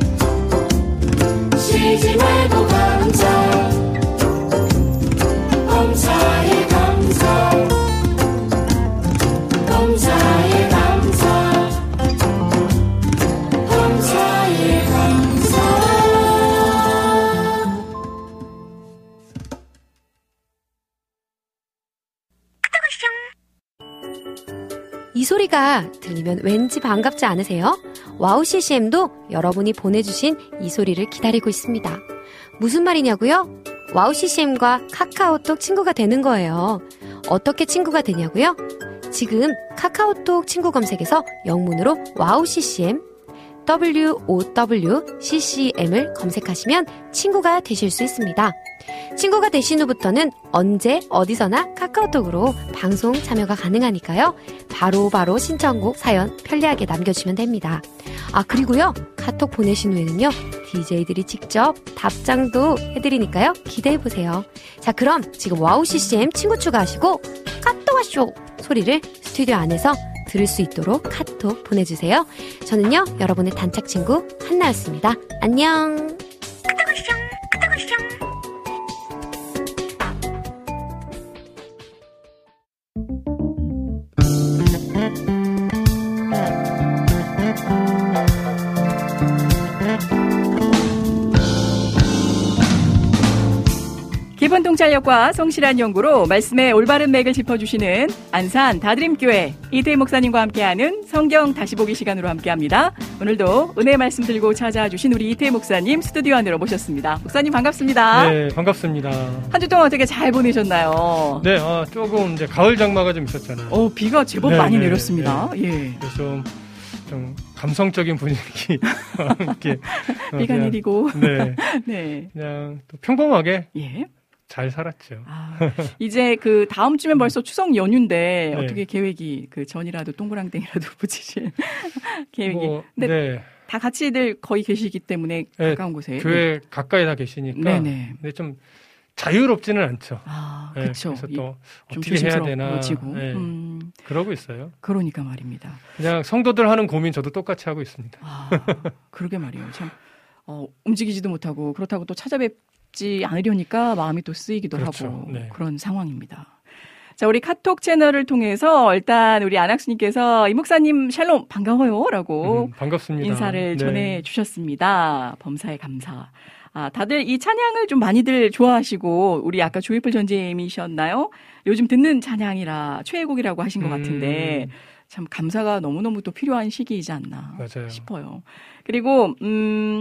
Speaker 2: 쉬지 말고 감사 범사에 감사 범사에 감사 범사에 감사
Speaker 4: 이 소리가 들리면 왠지 반갑지 않으세요? 와우 씨씨엠도 여러분이 보내주신 이 소리를 기다리고 있습니다. 무슨 말이냐고요? 와우 씨씨엠과 카카오톡 친구가 되는 거예요. 어떻게 친구가 되냐고요? 지금 카카오톡 친구 검색에서 영문으로 와우 씨씨엠 더블유 오 더블유 씨씨엠을 검색하시면 친구가 되실 수 있습니다. 친구가 되신 후부터는 언제 어디서나 카카오톡으로 방송 참여가 가능하니까요. 바로바로 바로 신청곡 사연 편리하게 남겨주시면 됩니다. 아 그리고요 카톡 보내신 후에는요 디제이들이 직접 답장도 해드리니까요 기대해보세요. 자 그럼 지금 와우 씨씨엠 친구 추가하시고 카톡 와쇼 소리를 스튜디오 안에서 들을 수 있도록 카톡 보내주세요. 저는요 여러분의 단짝 친구 한나였습니다. 안녕.
Speaker 3: 통찰력과 성실한 연구로 말씀의 올바른 맥을 짚어주시는 안산 다드림교회 이태희 목사님과 함께하는 성경 다시 보기 시간으로 함께합니다. 오늘도 은혜의 말씀 들고 찾아주신 우리 이태희 목사님 스튜디오 안으로 모셨습니다. 목사님 반갑습니다.
Speaker 5: 네, 반갑습니다.
Speaker 3: 한 주 동안 어떻게 잘 보내셨나요?
Speaker 5: 네, 아, 조금 이제 가을 장마가 좀 있었잖아요.
Speaker 3: 어, 비가 제법
Speaker 5: 네,
Speaker 3: 많이
Speaker 5: 네,
Speaker 3: 내렸습니다.
Speaker 5: 네.
Speaker 3: 예.
Speaker 5: 그래서 좀, 좀 감성적인 분위기 함께
Speaker 3: 비가
Speaker 5: 그냥,
Speaker 3: 내리고
Speaker 5: 네,
Speaker 3: 네.
Speaker 5: 그냥 또 평범하게
Speaker 3: 예.
Speaker 5: 잘 살았죠.
Speaker 3: 아, 이제 그 다음 주면 벌써 추석 연휴인데
Speaker 5: 네.
Speaker 3: 어떻게 계획이 그 전이라도 동그랑땡이라도 붙이실 계획이?
Speaker 5: 뭐,
Speaker 3: 근데
Speaker 5: 네,
Speaker 3: 다 같이들 거의 계시기 때문에
Speaker 5: 네,
Speaker 3: 가까운 곳에
Speaker 5: 교회 가까이 다 계시니까.
Speaker 3: 네네.
Speaker 5: 근데 좀 자유롭지는 않죠.
Speaker 3: 아,
Speaker 5: 네,
Speaker 3: 그렇죠.
Speaker 5: 그래서 또
Speaker 3: 좀
Speaker 5: 어떻게 해야 되나.
Speaker 3: 조심스러워지고.
Speaker 5: 네,
Speaker 3: 음,
Speaker 5: 그러고 있어요.
Speaker 3: 그러니까 말입니다.
Speaker 5: 그냥 성도들 하는 고민 저도 똑같이 하고 있습니다.
Speaker 3: 아, 그러게 말이에요. 참 어, 움직이지도 못하고 그렇다고 또 찾아뵙지 않으려니까 마음이 또 쓰이기도
Speaker 5: 그렇죠.
Speaker 3: 하고
Speaker 5: 네.
Speaker 3: 그런 상황입니다. 자, 우리 카톡 채널을 통해서 일단 우리 안학수님께서 이 목사님 샬롬 반가워요라고
Speaker 5: 음, 반갑습니다.
Speaker 3: 인사를
Speaker 5: 네.
Speaker 3: 전해주셨습니다. 범사에 감사. 아, 다들 이 찬양을 좀 많이들 좋아하시고 우리 아까 조이풀 전재미셨나요? 요즘 듣는 찬양이라 최애곡이라고 하신 것
Speaker 5: 음.
Speaker 3: 같은데 참 감사가 너무너무 또 필요한 시기이지 않나
Speaker 5: 맞아요.
Speaker 3: 싶어요. 그리고 음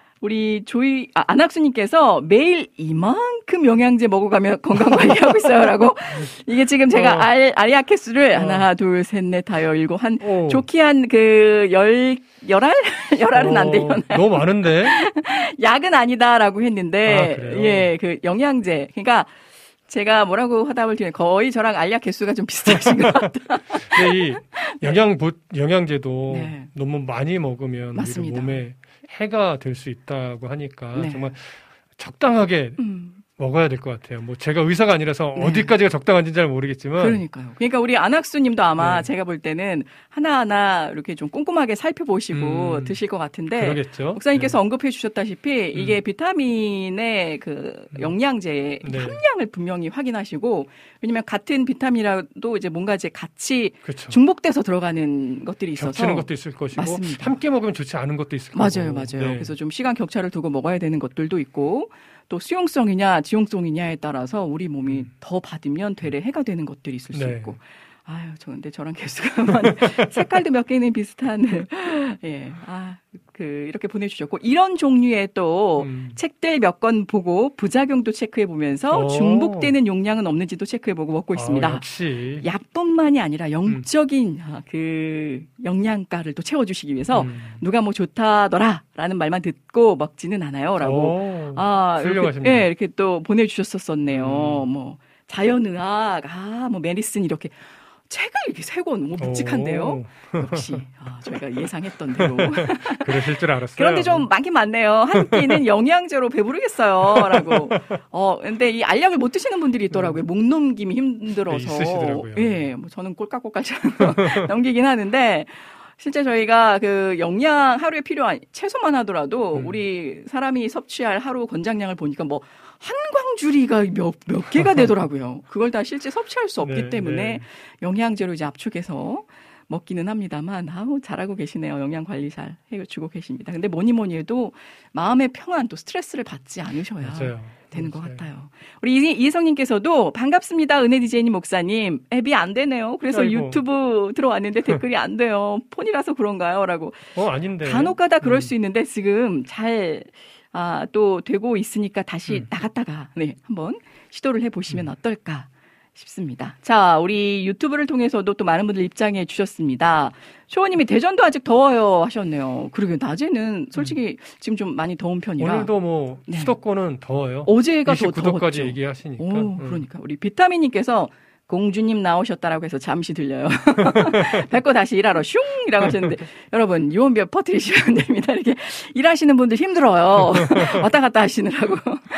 Speaker 3: 우리 조이 아, 안학수님께서 매일 이만큼 영양제 먹어가며 건강 관리하고 있어요라고 이게 지금 제가
Speaker 5: 어.
Speaker 3: 알 알약 횟수를
Speaker 5: 어.
Speaker 3: 하나 둘 셋 넷 다여 일곱 한
Speaker 5: 오.
Speaker 3: 좋게 한 그 열 열알 열알은 안 되려나요?
Speaker 5: 어, 너무 많은데.
Speaker 3: 약은 아니다라고 했는데
Speaker 5: 아, 그래요?
Speaker 3: 예 그 영양제 그러니까 제가 뭐라고 화답을 드리면 거의 저랑 알약 개수가 좀 비슷하신 것 같다.
Speaker 5: 근데 이 영양 보, 영양제도
Speaker 3: 네.
Speaker 5: 너무 많이 먹으면 우리
Speaker 3: 맞습니다.
Speaker 5: 몸에 해가 될 수 있다고 하니까
Speaker 3: 네.
Speaker 5: 정말 적당하게
Speaker 3: 음.
Speaker 5: 먹어야 될 것 같아요. 뭐 제가 의사가 아니라서
Speaker 3: 네.
Speaker 5: 어디까지가 적당한지는 잘 모르겠지만
Speaker 3: 그러니까요. 그러니까 우리 안학수님도 아마
Speaker 5: 네.
Speaker 3: 제가 볼 때는 하나하나 이렇게 좀 꼼꼼하게 살펴보시고
Speaker 5: 음,
Speaker 3: 드실 것 같은데
Speaker 5: 그러겠죠.
Speaker 3: 목사님께서
Speaker 5: 네.
Speaker 3: 언급해 주셨다시피 이게 비타민의 그 영양제의
Speaker 5: 네.
Speaker 3: 함량을 분명히 확인하시고 왜냐면 같은 비타민이라도 이제 뭔가 이제 같이
Speaker 5: 그렇죠.
Speaker 3: 중복돼서 들어가는 것들이 있어서
Speaker 5: 겹치는 것도 있을 것이고
Speaker 3: 맞습니다.
Speaker 5: 함께 먹으면 좋지 않은 것도 있을
Speaker 3: 맞아요,
Speaker 5: 거고.
Speaker 3: 맞아요.
Speaker 5: 네.
Speaker 3: 그래서 좀 시간 격차를 두고 먹어야 되는 것들도 있고 또 수용성이냐 지용성이냐에 따라서 우리 몸이
Speaker 5: 음.
Speaker 3: 더 받으면 되레 해가 되는 것들이 있을 수
Speaker 5: 네.
Speaker 3: 있고. 아유, 저 근데 저랑 개수가 많은 색깔도 몇 개는 비슷한 예, 아, 그 이렇게 보내주셨고 이런 종류의 또
Speaker 5: 음.
Speaker 3: 책들 몇 권 보고 부작용도 체크해 보면서
Speaker 5: 오.
Speaker 3: 중복되는 용량은 없는지도 체크해 보고 먹고 있습니다.
Speaker 5: 아, 역시
Speaker 3: 약뿐만이 아니라 영적인 아, 그 영양가를 또 채워주시기 위해서
Speaker 5: 음.
Speaker 3: 누가 뭐 좋다더라라는 말만 듣고 먹지는 않아요라고
Speaker 5: 오,
Speaker 3: 아 이렇게,
Speaker 5: 훌륭하십니다.
Speaker 3: 예, 이렇게 또 보내주셨었었네요.
Speaker 5: 음.
Speaker 3: 뭐 자연의학, 아뭐 메디슨 이렇게 책을 이렇게 세 권 너무 묵직한데요.
Speaker 5: 오,
Speaker 3: 역시 아, 저희가 예상했던 대로.
Speaker 5: 그러실 줄 알았어요.
Speaker 3: 그런데 좀 많긴 많네요. 한 끼는 영양제로 배부르겠어요.라고. 어, 근데 이 알약을 못 드시는 분들이 있더라고요. 목 넘김이 힘들어서.
Speaker 5: 네, 있으시더라고요.
Speaker 3: 예, 뭐 저는 꼴깍꼴깍 넘기긴 하는데. 실제 저희가 그 영양 하루에 필요한 채소만 하더라도
Speaker 5: 음.
Speaker 3: 우리 사람이 섭취할 하루 권장량을 보니까 뭐 한광주리가 몇, 몇 개가 되더라고요. 그걸 다 실제 섭취할 수 없기
Speaker 5: 네,
Speaker 3: 때문에
Speaker 5: 네.
Speaker 3: 영양제로 이제 압축해서 먹기는 합니다만, 아우, 잘하고 계시네요. 영양 관리 잘 해주고 계십니다. 근데 뭐니 뭐니 해도 마음의 평안 또 스트레스를 받지 않으셔야
Speaker 5: 맞아요.
Speaker 3: 되는 것
Speaker 5: 맞아요.
Speaker 3: 같아요. 우리 이- 이혜성님께서도 반갑습니다. 은혜 디제이님 목사님. 앱이 안 되네요. 그래서
Speaker 5: 아이고.
Speaker 3: 유튜브 들어왔는데 댓글이 안 돼요. 폰이라서 그런가요? 라고.
Speaker 5: 어, 아닌데.
Speaker 3: 간혹가다 그럴
Speaker 5: 음.
Speaker 3: 수 있는데 지금 잘, 아, 또 되고 있으니까 다시
Speaker 5: 음.
Speaker 3: 나갔다가, 네, 한번 시도를 해보시면 어떨까 싶습니다. 자, 우리 유튜브를 통해서도 또 많은 분들 입장해 주셨습니다. 쇼호님이 대전도 아직 더워요 하셨네요. 그러게 낮에는 솔직히 지금 좀 많이 더운 편이라.
Speaker 5: 오늘도 뭐
Speaker 3: 네.
Speaker 5: 수도권은 더워요.
Speaker 3: 어제가 더
Speaker 5: 이십구 도까지
Speaker 3: 더웠죠.
Speaker 5: 얘기하시니까.
Speaker 3: 오,
Speaker 5: 음.
Speaker 3: 그러니까 우리 비타민님께서 공주님 나오셨다라고 해서 잠시 들려요. 뵙고 다시 일하러 슝이라고 하셨는데 여러분 유언비어 퍼뜨리시면 됩니다. 이렇게 일하시는 분들 힘들어요. 왔다 갔다 하시느라고.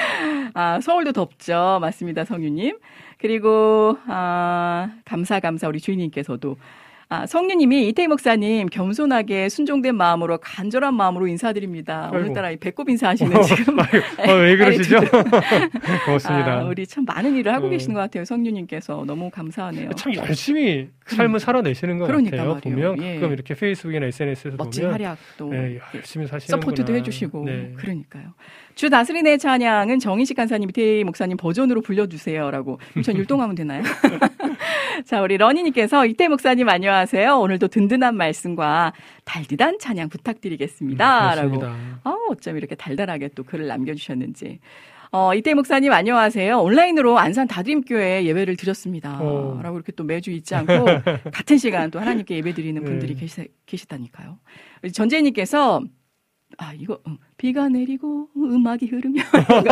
Speaker 3: 아, 서울도 덥죠. 맞습니다, 성유님. 그리고 아, 감사 감사 우리 주인님께서도 아, 성유님이 이태희 목사님 겸손하게 순종된 마음으로 간절한 마음으로 인사드립니다.
Speaker 5: 아이고.
Speaker 3: 오늘따라 이 배꼽 인사하시는 지금.
Speaker 5: 아이고, 어, 왜 그러시죠? 고맙습니다.
Speaker 3: 아, 우리 참 많은 일을 하고
Speaker 5: 어.
Speaker 3: 계시는 것 같아요. 성유님께서 너무 감사하네요.
Speaker 5: 참 열심히 삶을 살아내시는 것
Speaker 3: 그러니까
Speaker 5: 같아요.
Speaker 3: 말이에요.
Speaker 5: 보면
Speaker 3: 예.
Speaker 5: 가끔 이렇게 페이스북이나 에스엔에스에서
Speaker 3: 멋진
Speaker 5: 보면
Speaker 3: 활약도
Speaker 5: 네, 열심히 사시는
Speaker 3: 서포트도 해주시고
Speaker 5: 네.
Speaker 3: 그러니까요. 주 다스리네 찬양은 정인식 간사님, 이태희 목사님 버전으로 불려주세요라고. 그럼 전 율동하면 되나요? 자, 우리 러니님께서 이태희 목사님 안녕하세요. 오늘도 든든한 말씀과 달디단 찬양 부탁드리겠습니다.
Speaker 5: 음,
Speaker 3: 라고. 어, 어쩜 이렇게 달달하게 또 글을 남겨주셨는지. 어, 이태희 목사님 안녕하세요. 온라인으로 안산 다드림교회에 예배를 드렸습니다.
Speaker 5: 오.
Speaker 3: 라고 이렇게 또 매주 잊지 않고 같은 시간 또 하나님께 예배 드리는 분들이
Speaker 5: 네.
Speaker 3: 계시, 계시다니까요. 우리 전재희님께서 아, 이거, 응. 비가 내리고 음악이 흐르면.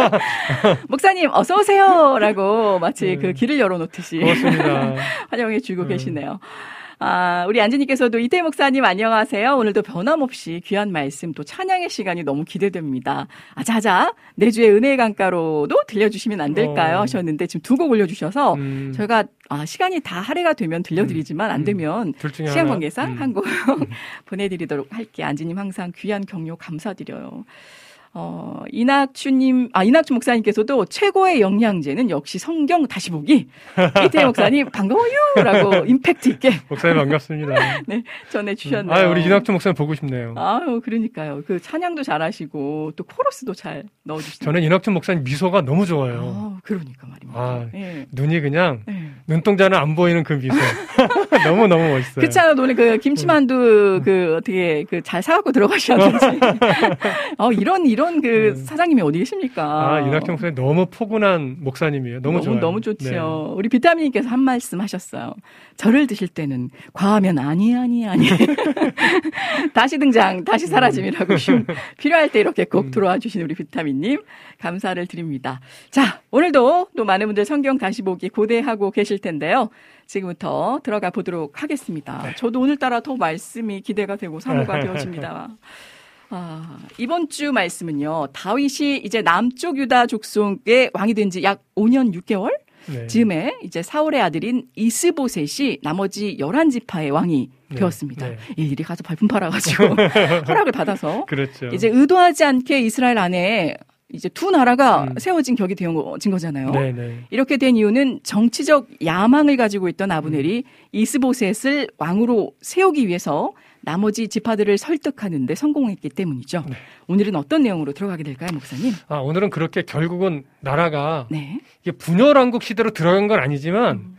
Speaker 3: 목사님, 어서오세요! 라고 마치
Speaker 5: 네.
Speaker 3: 그 길을 열어놓듯이.
Speaker 5: 고맙습니다.
Speaker 3: 환영해 주고
Speaker 5: 네.
Speaker 3: 계시네요. 아, 우리 안진님께서도 이태희 목사님 안녕하세요. 오늘도 변함없이 귀한 말씀 또 찬양의 시간이 너무 기대됩니다. 아자아자, 내주의 은혜의 강가로도 들려주시면 안 될까요?
Speaker 5: 어.
Speaker 3: 하셨는데 지금 두 곡 올려주셔서
Speaker 5: 음,
Speaker 3: 저희가 아, 시간이 다 할애가 되면 들려드리지만 안
Speaker 5: 음.
Speaker 3: 되면
Speaker 5: 둘 중에
Speaker 3: 시간
Speaker 5: 하나.
Speaker 3: 관계상
Speaker 5: 음.
Speaker 3: 한 곡 보내드리도록 할게요. 안지님 항상 귀한 격려 감사드려요. 어, 이낙추님, 아, 이낙추 목사님께서도 최고의 영양제는 역시 성경 다시 보기. 이태희 목사님 반가워요! 라고 임팩트 있게
Speaker 5: 목사님 반갑습니다.
Speaker 3: 네, 전해주셨네요.
Speaker 5: 아, 우리 이낙주 목사님 보고 싶네요.
Speaker 3: 아유, 그러니까요. 그 찬양도 잘하시고 또 코러스도 잘 넣어주시네요.
Speaker 5: 저는 이낙주 목사님 미소가 너무 좋아요.
Speaker 3: 아, 그러니까 말입니다.
Speaker 5: 아,
Speaker 3: 예.
Speaker 5: 눈이 그냥
Speaker 3: 네.
Speaker 5: 눈동자는 안 보이는 그 미소. 너무 너무 멋있어요.
Speaker 3: 그렇잖아요. 오늘 그 김치만두 그 어떻게 그 잘 사갖고 들어가셨는지. 어 이런 이런 그
Speaker 5: 음.
Speaker 3: 사장님이 어디 계십니까?
Speaker 5: 아, 이낙주 목사님 너무 포근한 목사님이에요. 너무,
Speaker 3: 너무
Speaker 5: 좋아요.
Speaker 3: 너무 좋지요.
Speaker 5: 네.
Speaker 3: 우리 비타민님께서 한 말씀 하셨어요. 저를 드실 때는 과하면 아니 아니 아니. 다시 등장, 다시 사라짐이라고 좀 필요할 때 이렇게 꼭
Speaker 5: 음.
Speaker 3: 들어와 주신 우리 비타민님 감사를 드립니다. 자, 오늘도 또 많은 분들 성경 다시 보기 고대하고 계실 텐데요. 지금부터 들어가 보도록 하겠습니다.
Speaker 5: 네.
Speaker 3: 저도 오늘따라 더 말씀이 기대가 되고 사모가 되어집니다. 아, 이번 주 말씀은요. 다윗이 이제 남쪽 유다 족속의 왕이 된 지 약 오 년 육 개월
Speaker 5: 네.
Speaker 3: 즈음에 이제 사울의 아들인 이스보셋이 나머지 열한 지파의 왕이
Speaker 5: 네.
Speaker 3: 되었습니다.
Speaker 5: 네.
Speaker 3: 일일이 가서 발품 팔아가지고 허락을 받아서
Speaker 5: 그렇죠.
Speaker 3: 이제 의도하지 않게 이스라엘 안에 이제 두 나라가
Speaker 5: 음.
Speaker 3: 세워진 격이 되어진 거잖아요.
Speaker 5: 네네.
Speaker 3: 이렇게 된 이유는 정치적 야망을 가지고 있던 아브넬이 이스보셋을 왕으로 세우기 위해서 나머지 지파들을 설득하는 데 성공했기 때문이죠.
Speaker 5: 네.
Speaker 3: 오늘은 어떤 내용으로 들어가게 될까요, 목사님?
Speaker 5: 아, 오늘은 그렇게 결국은 나라가
Speaker 3: 네.
Speaker 5: 이게 분열왕국 시대로 들어간 건 아니지만
Speaker 3: 음.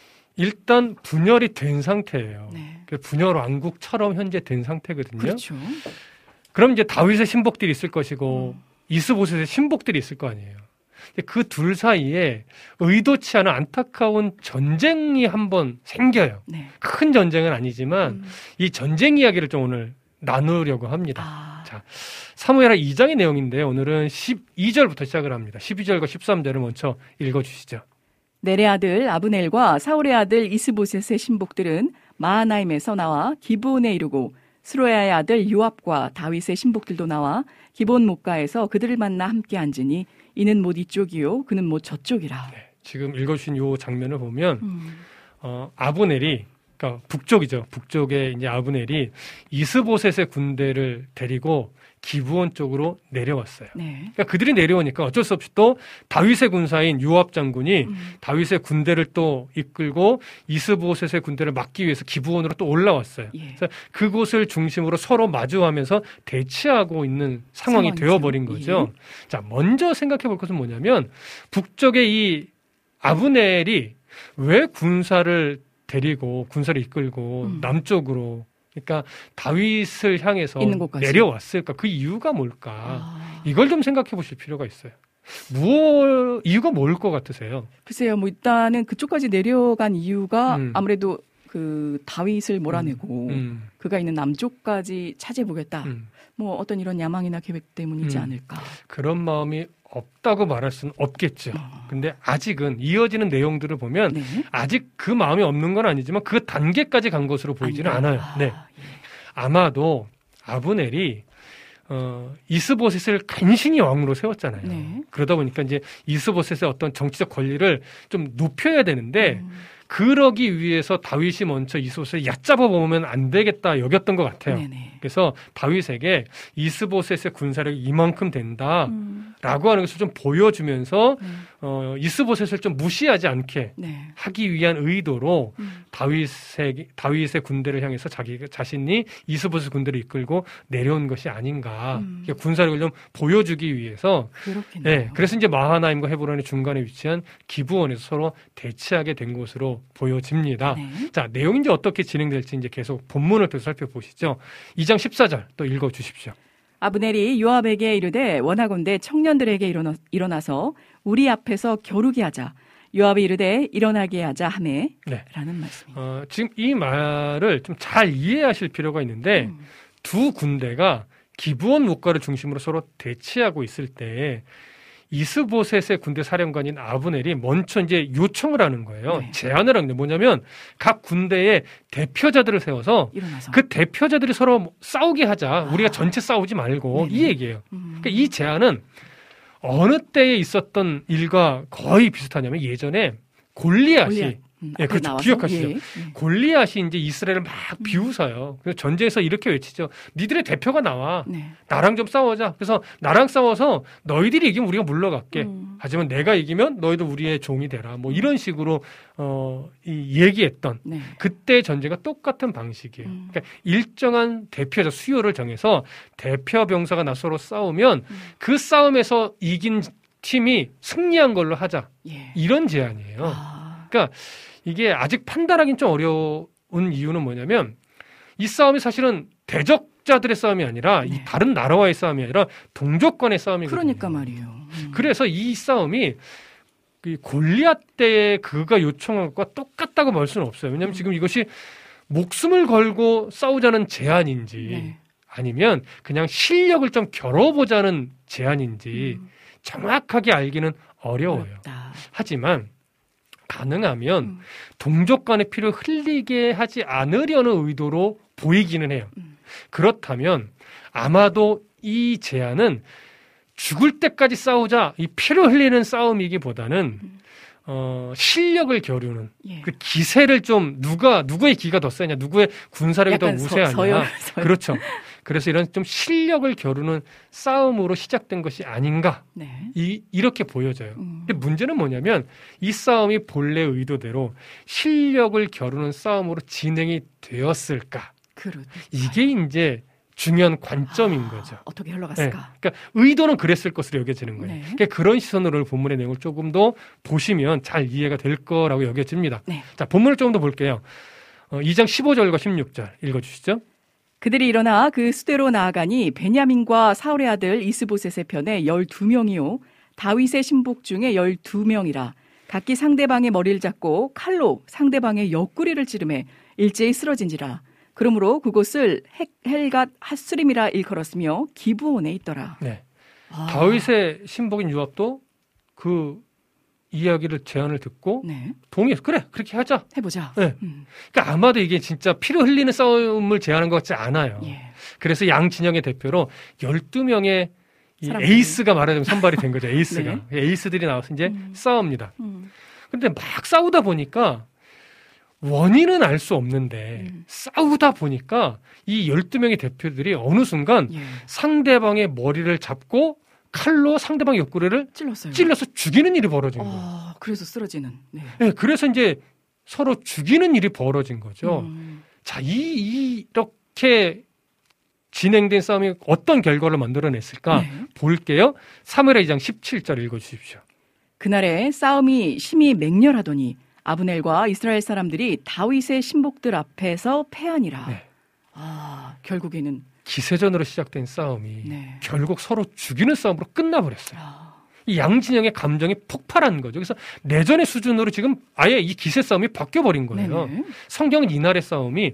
Speaker 5: 일단 분열이 된 상태예요.
Speaker 3: 네.
Speaker 5: 그 분열왕국처럼 현재 된 상태거든요.
Speaker 3: 그렇죠.
Speaker 5: 그럼 이제 다윗의 신복들이 있을 것이고
Speaker 3: 음.
Speaker 5: 이스보셋의 신복들이 있을 거 아니에요. 그 둘 사이에 의도치 않은 안타까운 전쟁이 한번 생겨요.
Speaker 3: 네.
Speaker 5: 큰 전쟁은 아니지만
Speaker 3: 음.
Speaker 5: 이 전쟁 이야기를 좀 오늘 나누려고 합니다.
Speaker 3: 아,
Speaker 5: 자, 사무엘하 이 장의 내용인데요. 오늘은 십이 절부터 시작을 합니다. 십이 절과 십삼 절을 먼저 읽어주시죠.
Speaker 3: 넬의 아들 아브넬과 사울의 아들 이스보셋의 신복들은 마하나임에서 나와 기브온에 이르고 스로야의 아들 요압과 다윗의 신복들도 나와 기브온 목가에서 그들을 만나 함께 앉으니 이는 못 이쪽이요 그는 못 저쪽이라.
Speaker 5: 네, 지금 읽어주신 이 장면을 보면
Speaker 3: 음.
Speaker 5: 어, 아브넬이 그러니까 북쪽이죠. 북쪽에 이제 아브넬이 이스보셋의 군대를 데리고 기브온 쪽으로 내려왔어요.
Speaker 3: 네.
Speaker 5: 그러니까 그들이 내려오니까 어쩔 수 없이 또 다윗의 군사인 요압 장군이
Speaker 3: 음.
Speaker 5: 다윗의 군대를 또 이끌고 이스보셋의 군대를 막기 위해서 기브온으로 또 올라왔어요.
Speaker 3: 예.
Speaker 5: 그래서 그곳을 중심으로 서로 마주하면서 대치하고 있는 상황이
Speaker 3: 상황이죠.
Speaker 5: 되어버린 거죠. 자, 먼저 생각해 볼 것은 뭐냐면 북쪽의 이 아브넬이 왜 군사를 데리고 군사를 이끌고
Speaker 3: 음.
Speaker 5: 남쪽으로 그러니까 다윗을 향해서
Speaker 3: 있는 곳까지.
Speaker 5: 내려왔을까? 그 이유가 뭘까?
Speaker 3: 아,
Speaker 5: 이걸 좀 생각해 보실 필요가 있어요. 무엇 이유가 뭘 것 같으세요?
Speaker 3: 글쎄요. 뭐 일단은 그쪽까지 내려간 이유가
Speaker 5: 음.
Speaker 3: 아무래도 그 다윗을 몰아내고
Speaker 5: 음,
Speaker 3: 그가 있는 남쪽까지 차지해보겠다.
Speaker 5: 음.
Speaker 3: 뭐 어떤 이런 야망이나 계획 때문이지
Speaker 5: 음.
Speaker 3: 않을까.
Speaker 5: 그런 마음이 없다고 말할 수는 없겠죠.
Speaker 3: 어.
Speaker 5: 근데 아직은 이어지는 내용들을 보면
Speaker 3: 네.
Speaker 5: 아직 그 마음이 없는 건 아니지만 그 단계까지 간 것으로 보이지는
Speaker 3: 아니다.
Speaker 5: 않아요. 네.
Speaker 3: 아, 예.
Speaker 5: 아마도 아브넬이 어, 이스보셋을 간신히 왕으로 세웠잖아요.
Speaker 3: 네.
Speaker 5: 그러다 보니까 이제 이스보셋의 어떤 정치적 권리를 좀 높여야 되는데
Speaker 3: 음.
Speaker 5: 그러기 위해서 다윗이 먼저 이스보셋을 얕잡아 보면 안 되겠다 여겼던 것 같아요.
Speaker 3: 네네.
Speaker 5: 그래서 다윗에게 이스보셋의 군사력이 이만큼 된다라고
Speaker 3: 음.
Speaker 5: 하는 것을 좀 보여주면서
Speaker 3: 음.
Speaker 5: 어, 이스보셋을 좀 무시하지 않게
Speaker 3: 네.
Speaker 5: 하기 위한 의도로
Speaker 3: 음.
Speaker 5: 다윗의 다윗의 군대를 향해서 자기 자신이 이스보셋 군대를 이끌고 내려온 것이 아닌가.
Speaker 3: 음.
Speaker 5: 군사력을 좀 보여주기 위해서.
Speaker 3: 그렇겠네요.
Speaker 5: 네, 그래서 이제 마하나임과 헤브론의 중간에 위치한 기브온에서 서로 대치하게 된 것으로 보여집니다.
Speaker 3: 네.
Speaker 5: 자, 내용이 이제 어떻게 진행될지 이제 계속 본문을 계속 살펴보시죠. 이 장 십사 절 또 읽어 주십시오.
Speaker 3: 아브넬이 요압에게 이르되 원하건대 청년들에게 일어나, 일어나서 우리 앞에서 겨루게 하자. 요압이 이르되 일어나게 하자 하매
Speaker 5: 네.
Speaker 3: 라는 말씀입니다.
Speaker 5: 어, 지금 이 말을 좀 잘 이해하실 필요가 있는데
Speaker 3: 음.
Speaker 5: 두 군대가 기브온 목가를 중심으로 서로 대치하고 있을 때 이스보셋의 군대 사령관인 아브넬이 먼저 이제 요청을 하는 거예요.
Speaker 3: 네.
Speaker 5: 제안을 하는 게 뭐냐면 각 군대의 대표자들을 세워서
Speaker 3: 일어나서
Speaker 5: 그 대표자들이 서로 싸우게 하자. 우리가 전체 싸우지 말고
Speaker 3: 네네.
Speaker 5: 이 얘기예요.
Speaker 3: 음.
Speaker 5: 그러니까 이 제안은 어느 때에 있었던 일과 거의 비슷하냐면 예전에 골리앗이
Speaker 3: 골리앗. 음,
Speaker 5: 예,
Speaker 3: 앞에
Speaker 5: 그렇죠.
Speaker 3: 나와서?
Speaker 5: 기억하시죠?
Speaker 3: 예, 예.
Speaker 5: 골리앗이 이제 이스라엘을 막 비웃어요. 그래서 전쟁에서 이렇게 외치죠. 니들의 대표가 나와.
Speaker 3: 네.
Speaker 5: 나랑 좀 싸우자. 그래서 나랑 싸워서 너희들이 이기면 우리가 물러갈게.
Speaker 3: 음.
Speaker 5: 하지만 내가 이기면 너희도 우리의 종이 되라. 뭐 이런 식으로 어, 이 얘기했던
Speaker 3: 네.
Speaker 5: 그때 전쟁과 똑같은 방식이에요.
Speaker 3: 음.
Speaker 5: 그러니까 일정한 대표자 수요를 정해서 대표 병사가 나서로 싸우면
Speaker 3: 음.
Speaker 5: 그 싸움에서 이긴 팀이 승리한 걸로 하자.
Speaker 3: 예.
Speaker 5: 이런 제안이에요.
Speaker 3: 아.
Speaker 5: 그러니까 이게 아직 판단하기는 좀 어려운 이유는 뭐냐면 이 싸움이 사실은 대적자들의 싸움이 아니라
Speaker 3: 네.
Speaker 5: 이 다른 나라와의 싸움이 아니라 동족 간의 싸움이거든요.
Speaker 3: 그러니까 말이에요. 음.
Speaker 5: 그래서 이 싸움이 그 골리앗 때에 그가 요청한 것과 똑같다고 볼 수는 없어요. 왜냐하면
Speaker 3: 음.
Speaker 5: 지금 이것이 목숨을 걸고 싸우자는 제안인지
Speaker 3: 네.
Speaker 5: 아니면 그냥 실력을 좀 겨뤄보자는 제안인지
Speaker 3: 음.
Speaker 5: 정확하게 알기는 어려워요.
Speaker 3: 어렵다.
Speaker 5: 하지만 가능하면
Speaker 3: 음.
Speaker 5: 동족 간의 피를 흘리게 하지 않으려는 의도로 보이기는 해요.
Speaker 3: 음.
Speaker 5: 그렇다면 아마도 이 제안은 죽을 때까지 싸우자 이 피를 흘리는 싸움이기보다는
Speaker 3: 음.
Speaker 5: 어, 실력을 겨루는
Speaker 3: 예.
Speaker 5: 그 기세를 좀 누가 누구의 기가 더 세냐 누구의 군사력이 더
Speaker 3: 약간 서-
Speaker 5: 우세하냐
Speaker 3: 서열, 서열.
Speaker 5: 그렇죠. 그래서 이런 좀 실력을 겨루는 싸움으로 시작된 것이 아닌가
Speaker 3: 네.
Speaker 5: 이, 이렇게 보여져요.
Speaker 3: 음.
Speaker 5: 근데 문제는 뭐냐면 이 싸움이 본래 의도대로 실력을 겨루는 싸움으로 진행이 되었을까?
Speaker 3: 그렇.
Speaker 5: 이게 이제 중요한 관점인
Speaker 3: 아,
Speaker 5: 거죠.
Speaker 3: 어떻게
Speaker 5: 네.
Speaker 3: 흘러갔을까?
Speaker 5: 그러니까 의도는 그랬을 것으로 여겨지는 거예요.
Speaker 3: 네.
Speaker 5: 그러니까 그런 시선으로 본문의 내용을 조금 더 보시면 잘 이해가 될 거라고 여겨집니다.
Speaker 3: 네.
Speaker 5: 자, 본문을 조금 더 볼게요. 어, 이 장 십오 절과 십육 절 읽어주시죠.
Speaker 3: 그들이 일어나 그 수대로 나아가니 베냐민과 사울의 아들 이스보셋의 편에 열두 명이요 다윗의 신복 중에 열두 명이라 각기 상대방의 머리를 잡고 칼로 상대방의 옆구리를 찌르매 일제히 쓰러진지라. 그러므로 그곳을 헬갓 핫수림이라 일컬었으며 기브온에 있더라.
Speaker 5: 네.
Speaker 3: 아.
Speaker 5: 다윗의 신복인 요압도 그 이야기를 제안을 듣고
Speaker 3: 네.
Speaker 5: 동의해서 그래 그렇게 하자.
Speaker 3: 해보자.
Speaker 5: 네.
Speaker 3: 음.
Speaker 5: 그러니까 아마도 이게 진짜 피를 흘리는 싸움을 제안한 것 같지 않아요.
Speaker 3: 예.
Speaker 5: 그래서 양 진영의 대표로 열두 명의 이
Speaker 3: 사람들이.
Speaker 5: 에이스가 말하자면 선발이 된 거죠. 에이스가.
Speaker 3: 네.
Speaker 5: 에이스들이 나와서 이제
Speaker 3: 음.
Speaker 5: 싸웁니다.
Speaker 3: 음.
Speaker 5: 근데 막 싸우다 보니까 원인은 알 수 없는데
Speaker 3: 음.
Speaker 5: 싸우다 보니까 이 열두 명의 대표들이 어느 순간
Speaker 3: 예.
Speaker 5: 상대방의 머리를 잡고 칼로 상대방 옆구리를
Speaker 3: 찔렀어요.
Speaker 5: 찔러서 죽이는 일이 벌어진 거예요.
Speaker 3: 아, 그래서 쓰러지는. 네.
Speaker 5: 네, 그래서 이제 서로 죽이는 일이 벌어진 거죠.
Speaker 3: 음.
Speaker 5: 자, 이, 이렇게 진행된 싸움이 어떤 결과를 만들어냈을까
Speaker 3: 네.
Speaker 5: 볼게요. 사무엘하 이 장 십칠 절 읽어주십시오.
Speaker 3: 그날에 싸움이 심히 맹렬하더니 아브넬과 이스라엘 사람들이 다윗의 신복들 앞에서 패하니라.
Speaker 5: 네.
Speaker 3: 아, 결국에는
Speaker 5: 기세전으로 시작된 싸움이
Speaker 3: 네.
Speaker 5: 결국 서로 죽이는 싸움으로 끝나버렸어요.
Speaker 3: 아,
Speaker 5: 이 양진영의 감정이 폭발한 거죠. 그래서 내전의 수준으로 지금 아예 이 기세 싸움이 바뀌어버린 거예요.
Speaker 3: 네네.
Speaker 5: 성경은 이날의 싸움이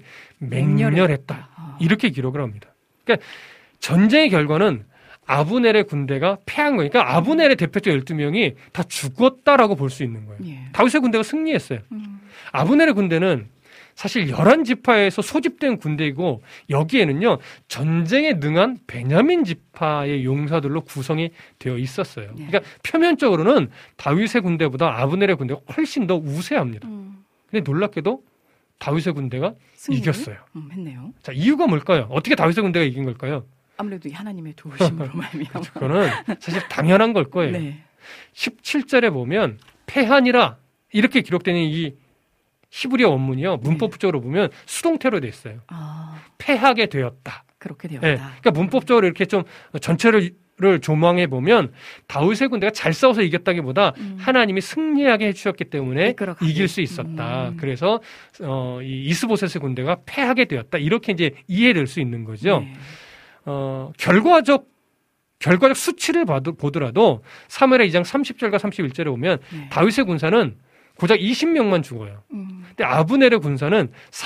Speaker 5: 맹렬했다.
Speaker 3: 아.
Speaker 5: 이렇게 기록을 합니다. 그러니까 전쟁의 결과는 아브넬의 군대가 패한 거예요. 그러니까 아브넬의 대표적 열두 명이 다 죽었다라고 볼 수 있는 거예요.
Speaker 3: 예.
Speaker 5: 다윗의 군대가 승리했어요.
Speaker 3: 음.
Speaker 5: 아브넬의 군대는 사실 열한 지파에서 소집된 군대이고 여기에는요 전쟁에 능한 베냐민 지파의 용사들로 구성이 되어 있었어요.
Speaker 3: 네.
Speaker 5: 그러니까 표면적으로는 다윗의 군대보다 아브넬의 군대가 훨씬 더 우세합니다.
Speaker 3: 음.
Speaker 5: 근데 놀랍게도 다윗의 군대가
Speaker 3: 승리를?
Speaker 5: 이겼어요.
Speaker 3: 음, 했네요.
Speaker 5: 자, 이유가 뭘까요? 어떻게 다윗의 군대가 이긴 걸까요?
Speaker 3: 아무래도 이 하나님의 도우심으로 말미암아.
Speaker 5: 그거는 사실 당연한 걸 거예요.
Speaker 3: 네.
Speaker 5: 십칠 절에 보면 패하니라 이렇게 기록되는 이 히브리어 원문이요. 문법적으로 보면 수동태로 돼 있어요.
Speaker 3: 아,
Speaker 5: 패하게 되었다.
Speaker 3: 그렇게
Speaker 5: 네.
Speaker 3: 되었다.
Speaker 5: 그러니까 문법적으로 이렇게 좀 전체를 조망해 보면 다윗의 군대가 잘 싸워서 이겼다기보다
Speaker 3: 음.
Speaker 5: 하나님이 승리하게 해주셨기 때문에
Speaker 3: 이끌어가게.
Speaker 5: 이길 수 있었다.
Speaker 3: 음.
Speaker 5: 그래서 어, 이 이스보셋의 군대가 패하게 되었다. 이렇게 이제 이해될 수 있는 거죠.
Speaker 3: 네.
Speaker 5: 어, 결과적 결과적 수치를 봐도, 보더라도 사무엘하 이 장 삼십 절과 삼십일 절에 보면
Speaker 3: 네.
Speaker 5: 다윗의 군사는 고작 이십 명만 죽어요.
Speaker 3: 음,
Speaker 5: 근데 아브넬의 군사는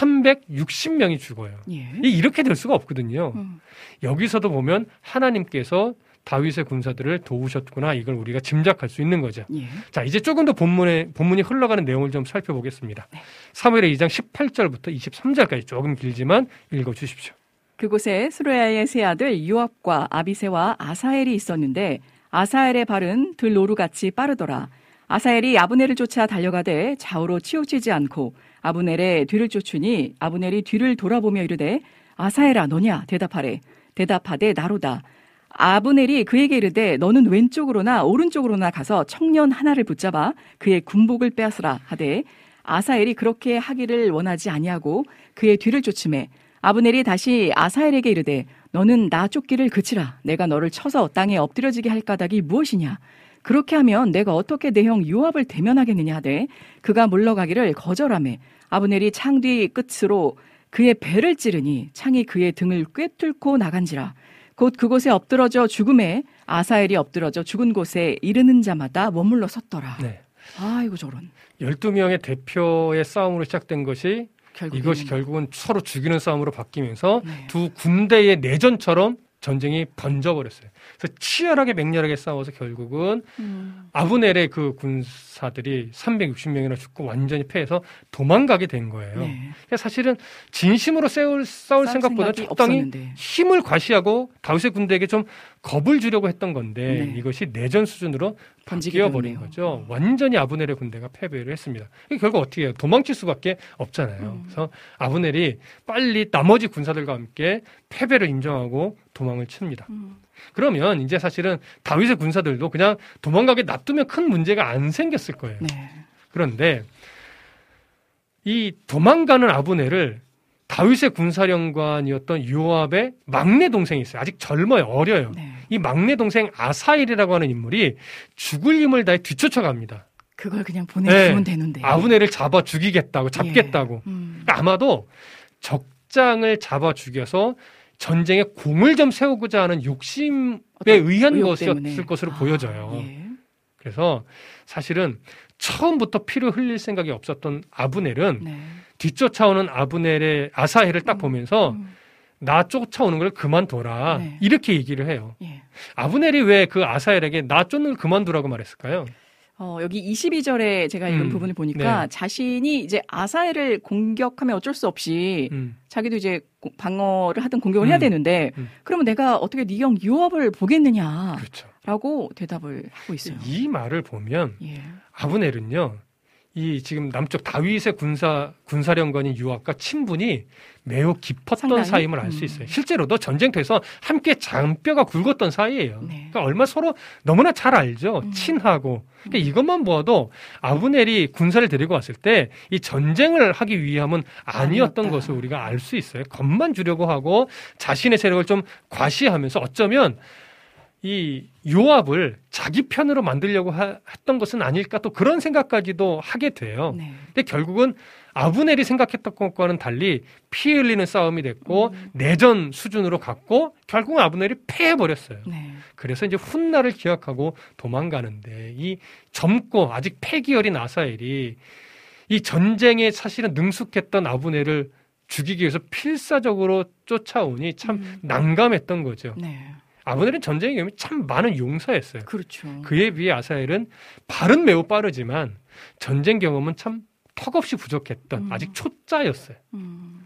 Speaker 5: 삼백육십 명이 죽어요.
Speaker 3: 예.
Speaker 5: 이- 이렇게 될 수가 없거든요.
Speaker 3: 음,
Speaker 5: 여기서도 보면 하나님께서 다윗의 군사들을 도우셨구나. 이걸 우리가 짐작할 수 있는 거죠.
Speaker 3: 예.
Speaker 5: 자, 이제 조금 더 본문에, 본문이 흘러가는 내용을 좀 살펴보겠습니다.
Speaker 3: 네.
Speaker 5: 사무엘하 이 장 십팔 절부터 이십삼 절까지 조금 길지만 읽어주십시오.
Speaker 3: 그곳에 스루야의 세 아들 요압과 아비새와 아사엘이 있었는데 아사엘의 발은 들노루같이 빠르더라. 아사엘이 아브넬을 쫓아 달려가되 좌우로 치우치지 않고 아브넬의 뒤를 쫓으니 아브넬이 뒤를 돌아보며 이르되 아사엘아 너냐 대답하래. 대답하되 나로다. 아브넬이 그에게 이르되 너는 왼쪽으로나 오른쪽으로나 가서 청년 하나를 붙잡아 그의 군복을 빼앗으라 하되 아사엘이 그렇게 하기를 원하지 아니하고 그의 뒤를 쫓음에 아브넬이 다시 아사엘에게 이르되 너는 나 쫓기를 그치라. 내가 너를 쳐서 땅에 엎드려지게 할 까닭이 무엇이냐. 그렇게 하면 내가 어떻게 내 형 요압을 대면하겠느냐 하되 그가 물러가기를 거절하매 아브넬이 창 뒤 끝으로 그의 배를 찌르니 창이 그의 등을 꿰뚫고 나간지라. 곧 그곳에 엎드러져 죽음에 아사엘이 엎드러져 죽은 곳에 이르는 자마다 머물러 섰더라.
Speaker 5: 네.
Speaker 3: 아이고 저런.
Speaker 5: 열두 명의 대표의 싸움으로 시작된 것이
Speaker 3: 결국에는.
Speaker 5: 이것이 결국은 서로 죽이는 싸움으로 바뀌면서
Speaker 3: 네.
Speaker 5: 두 군대의 내전처럼 전쟁이 번져버렸어요. 그래서 치열하게 맹렬하게 싸워서 결국은
Speaker 3: 음.
Speaker 5: 아브넬의 그 군사들이 삼백육십 명이나 죽고 완전히 패해서 도망가게 된 거예요.
Speaker 3: 네.
Speaker 5: 그러니까 사실은 진심으로 싸울, 싸울
Speaker 3: 싸울
Speaker 5: 생각보다
Speaker 3: 생각이
Speaker 5: 적당히
Speaker 3: 없었는데.
Speaker 5: 힘을 과시하고 다윗의 군대에게 좀 겁을 주려고 했던 건데
Speaker 3: 네.
Speaker 5: 이것이 내전 수준으로
Speaker 3: 번지게
Speaker 5: 바뀌어버린
Speaker 3: 되었네요.
Speaker 5: 거죠. 완전히 아브넬의 군대가 패배를 했습니다. 결국 어떻게 해요? 도망칠 수밖에 없잖아요.
Speaker 3: 음.
Speaker 5: 그래서 아브넬이 빨리 나머지 군사들과 함께 패배를 인정하고 도망을 칩니다.
Speaker 3: 음.
Speaker 5: 그러면 이제 사실은 다윗의 군사들도 그냥 도망가게 놔두면 큰 문제가 안 생겼을 거예요.
Speaker 3: 네.
Speaker 5: 그런데 이 도망가는 아브넬을 다윗의 군사령관이었던 요압의 막내 동생이 있어요. 아직 젊어요. 어려요.
Speaker 3: 네.
Speaker 5: 이 막내 동생 아사엘이라고 하는 인물이 죽을 힘을 다해 뒤쫓아갑니다.
Speaker 3: 그걸 그냥 보내주면
Speaker 5: 네.
Speaker 3: 되는데.
Speaker 5: 아브넬을 잡아 죽이겠다고, 잡겠다고.
Speaker 3: 예. 음.
Speaker 5: 그러니까 아마도 적장을 잡아 죽여서 전쟁에 공을 좀 세우고자 하는 욕심에 의한
Speaker 3: 의욕
Speaker 5: 것이었을
Speaker 3: 때문에.
Speaker 5: 것으로
Speaker 3: 아,
Speaker 5: 보여져요.
Speaker 3: 예.
Speaker 5: 그래서 사실은 처음부터 피를 흘릴 생각이 없었던 아브넬은
Speaker 3: 네.
Speaker 5: 뒤쫓아오는 아브넬의 아사헬을 딱
Speaker 3: 음,
Speaker 5: 보면서
Speaker 3: 음.
Speaker 5: 나 쫓아오는 걸 그만둬라.
Speaker 3: 네.
Speaker 5: 이렇게 얘기를 해요.
Speaker 3: 예.
Speaker 5: 아브넬이 왜 그 아사헬에게 나 쫓는 걸 그만두라고 말했을까요?
Speaker 3: 어, 여기 이십이 절에 제가 읽은
Speaker 5: 음,
Speaker 3: 부분을 보니까
Speaker 5: 네.
Speaker 3: 자신이 이제 아사엘을 공격하면 어쩔 수 없이
Speaker 5: 음,
Speaker 3: 자기도 이제 고- 방어를 하든 공격을
Speaker 5: 음,
Speaker 3: 해야 되는데
Speaker 5: 음.
Speaker 3: 그러면 내가 어떻게 네 형 요압을 보겠느냐라고
Speaker 5: 그렇죠.
Speaker 3: 대답을 하고 있어요.
Speaker 5: 이 말을 보면
Speaker 3: 예.
Speaker 5: 아브넬은요, 이 지금 남쪽 다윗의 군사 군사령관인 요압과 친분이 매우 깊었던
Speaker 3: 상당히?
Speaker 5: 사이임을 알 수
Speaker 3: 음.
Speaker 5: 있어요. 실제로도 전쟁터에서 함께 장뼈가 굵었던 사이예요.
Speaker 3: 네.
Speaker 5: 그러니까 얼마 서로 너무나 잘 알죠.
Speaker 3: 음.
Speaker 5: 친하고. 그러니까 이것만 보아도 아브넬이 군사를 데리고 왔을 때 이 전쟁을 하기 위함은 아니었던
Speaker 3: 아니었다.
Speaker 5: 것을 우리가 알 수 있어요. 겁만 주려고 하고 자신의 세력을 좀 과시하면서 어쩌면 이 요압을 자기 편으로 만들려고 하, 했던 것은 아닐까 또 그런 생각까지도 하게 돼요.
Speaker 3: 네.
Speaker 5: 근데 결국은 아브넬이 생각했던 것과는 달리 피 흘리는 싸움이 됐고
Speaker 3: 음.
Speaker 5: 내전 수준으로 갔고 결국은 아브넬이 패해버렸어요.
Speaker 3: 네.
Speaker 5: 그래서 이제 훗날을 기약하고 도망가는데 이 젊고 아직 패기 어린 아사엘이 이 전쟁에 사실은 능숙했던 아브넬을 죽이기 위해서 필사적으로 쫓아오니 참
Speaker 3: 음.
Speaker 5: 난감했던 거죠.
Speaker 3: 네.
Speaker 5: 아브넬은 전쟁의 경험이 참 많은 용사였어요.
Speaker 3: 그렇죠.
Speaker 5: 그에 비해 아사엘은 발은 매우 빠르지만 전쟁 경험은 참 턱없이 부족했던
Speaker 3: 음.
Speaker 5: 아직 초짜였어요.
Speaker 3: 음.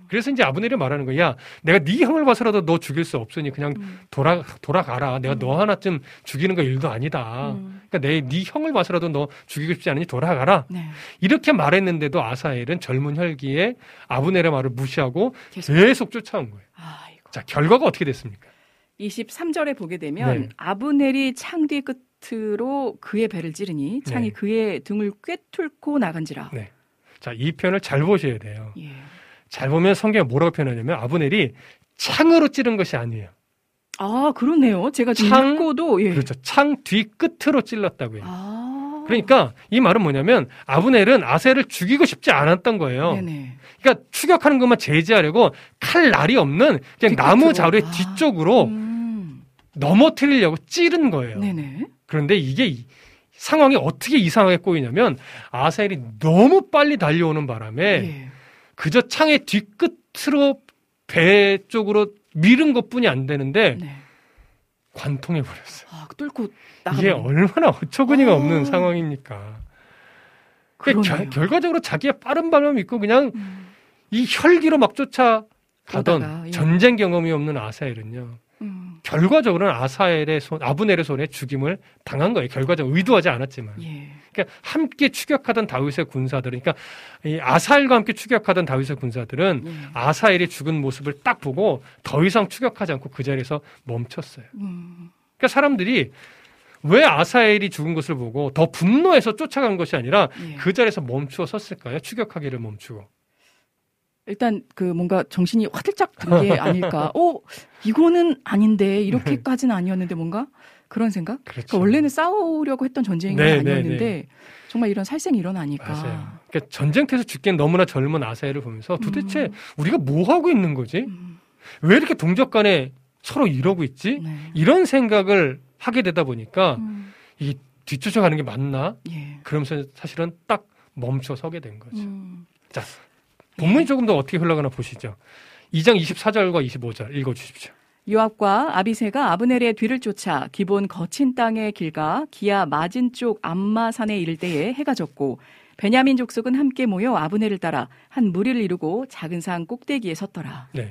Speaker 5: 그래서 이제 아브넬이 말하는 거야. 야, 내가 네 형을 봐서라도 너 죽일 수 없으니 그냥
Speaker 3: 음.
Speaker 5: 돌아 돌아가라. 내가
Speaker 3: 음.
Speaker 5: 너 하나쯤 죽이는 거 일도 아니다.
Speaker 3: 음.
Speaker 5: 그러니까 내 네 형을 봐서라도 너 죽이고 싶지 않으니 돌아가라.
Speaker 3: 네.
Speaker 5: 이렇게 말했는데도 아사엘은 젊은 혈기에 아브넬의 말을 무시하고
Speaker 3: 계속.
Speaker 5: 계속 쫓아온 거예요.
Speaker 3: 아이고.
Speaker 5: 자, 결과가 어떻게 됐습니까?
Speaker 3: 이십삼 절에 보게 되면
Speaker 5: 네.
Speaker 3: 아브넬이 창 뒤 끝으로 그의 배를 찌르니 창이
Speaker 5: 네.
Speaker 3: 그의 등을 꿰뚫고 나간지라.
Speaker 5: 네. 자, 이 표현을 잘 보셔야 돼요.
Speaker 3: 예.
Speaker 5: 잘 보면 성경에 뭐라고 표현하냐면 아브넬이 창으로 찌른 것이 아니에요.
Speaker 3: 아, 그렇네요. 제가 지금
Speaker 5: 창-
Speaker 3: 읽고도 예.
Speaker 5: 그렇죠. 창 뒤 끝으로 찔렀다고요.
Speaker 3: 아.
Speaker 5: 그러니까 이 말은 뭐냐면 아브넬은 아셀을 죽이고 싶지 않았던 거예요.
Speaker 3: 네네.
Speaker 5: 그러니까 추격하는 것만 제지하려고 칼 날이 없는 그냥
Speaker 3: 뒤끝으로.
Speaker 5: 나무 자루의
Speaker 3: 아.
Speaker 5: 뒤쪽으로
Speaker 3: 음.
Speaker 5: 넘어뜨리려고 찌른 거예요.
Speaker 3: 네네.
Speaker 5: 그런데 이게 이- 상황이 어떻게 이상하게 꼬이냐면 아셀이 너무 빨리 달려오는 바람에
Speaker 3: 예.
Speaker 5: 그저 창의 뒤끝으로 배 쪽으로 미는 것뿐이 안 되는데
Speaker 3: 네.
Speaker 5: 관통해 버렸어요.
Speaker 3: 아, 뚫고
Speaker 5: 이게
Speaker 3: 나가면
Speaker 5: 얼마나 어처구니가
Speaker 3: 아.
Speaker 5: 없는 상황입니까? 그러니까
Speaker 3: 그러네요.
Speaker 5: 결, 결과적으로 자기의 빠른 발만 믿고 그냥
Speaker 3: 음.
Speaker 5: 이 혈기로 막 쫓아가던
Speaker 3: 보다가, 예.
Speaker 5: 전쟁 경험이 없는 아사엘은요.
Speaker 3: 음.
Speaker 5: 결과적으로는 아사엘의 손, 아브넬의 손에 죽임을 당한 거예요. 결과적으로 의도하지 않았지만.
Speaker 3: 예.
Speaker 5: 그러니까 함께 추격하던 다윗의 군사들은, 그러니까 이 아사엘과 함께 추격하던 다윗의 군사들은
Speaker 3: 예.
Speaker 5: 아사엘이 죽은 모습을 딱 보고 더 이상 추격하지 않고 그 자리에서 멈췄어요.
Speaker 3: 음.
Speaker 5: 그러니까 사람들이 왜 아사엘이 죽은 것을 보고 더 분노해서 쫓아간 것이 아니라
Speaker 3: 예.
Speaker 5: 그 자리에서 멈추어 섰을까요? 추격하기를 멈추고.
Speaker 3: 일단 그 뭔가 정신이 화들짝 든 게 아닐까. 어, 이거는 아닌데 이렇게까지는 아니었는데 뭔가 그런 생각?
Speaker 5: 그렇죠.
Speaker 3: 그러니까 원래는 싸우려고 했던 전쟁이
Speaker 5: 네,
Speaker 3: 아니었는데
Speaker 5: 네,
Speaker 3: 정말 이런 살생이 일어나니까.
Speaker 5: 맞아요. 그러니까 전쟁터에서 죽기엔 너무나 젊은 아사엘을 보면서 도대체
Speaker 3: 음.
Speaker 5: 우리가 뭐 하고 있는 거지?
Speaker 3: 음,
Speaker 5: 왜 이렇게 동족 간에 서로 이러고 있지?
Speaker 3: 네.
Speaker 5: 이런 생각을 하게 되다 보니까
Speaker 3: 음,
Speaker 5: 이 뒤쫓아가는 게 맞나?
Speaker 3: 예.
Speaker 5: 그러면서 사실은 딱 멈춰 서게 된 거죠.
Speaker 3: 음,
Speaker 5: 자, 본문이 조금 더 어떻게 흘러가나 보시죠. 이 장 이십사 절과 이십오 절 읽어주십시오.
Speaker 3: 요압과 아비새가 아브넬의 뒤를 쫓아 기본 거친 땅의 길가 기아 맞은 쪽 암마산에 이를 때에 해가 졌고 베냐민 족속은 함께 모여 아브넬을 따라 한 무리를 이루고 작은 산 꼭대기에 섰더라.
Speaker 5: 네.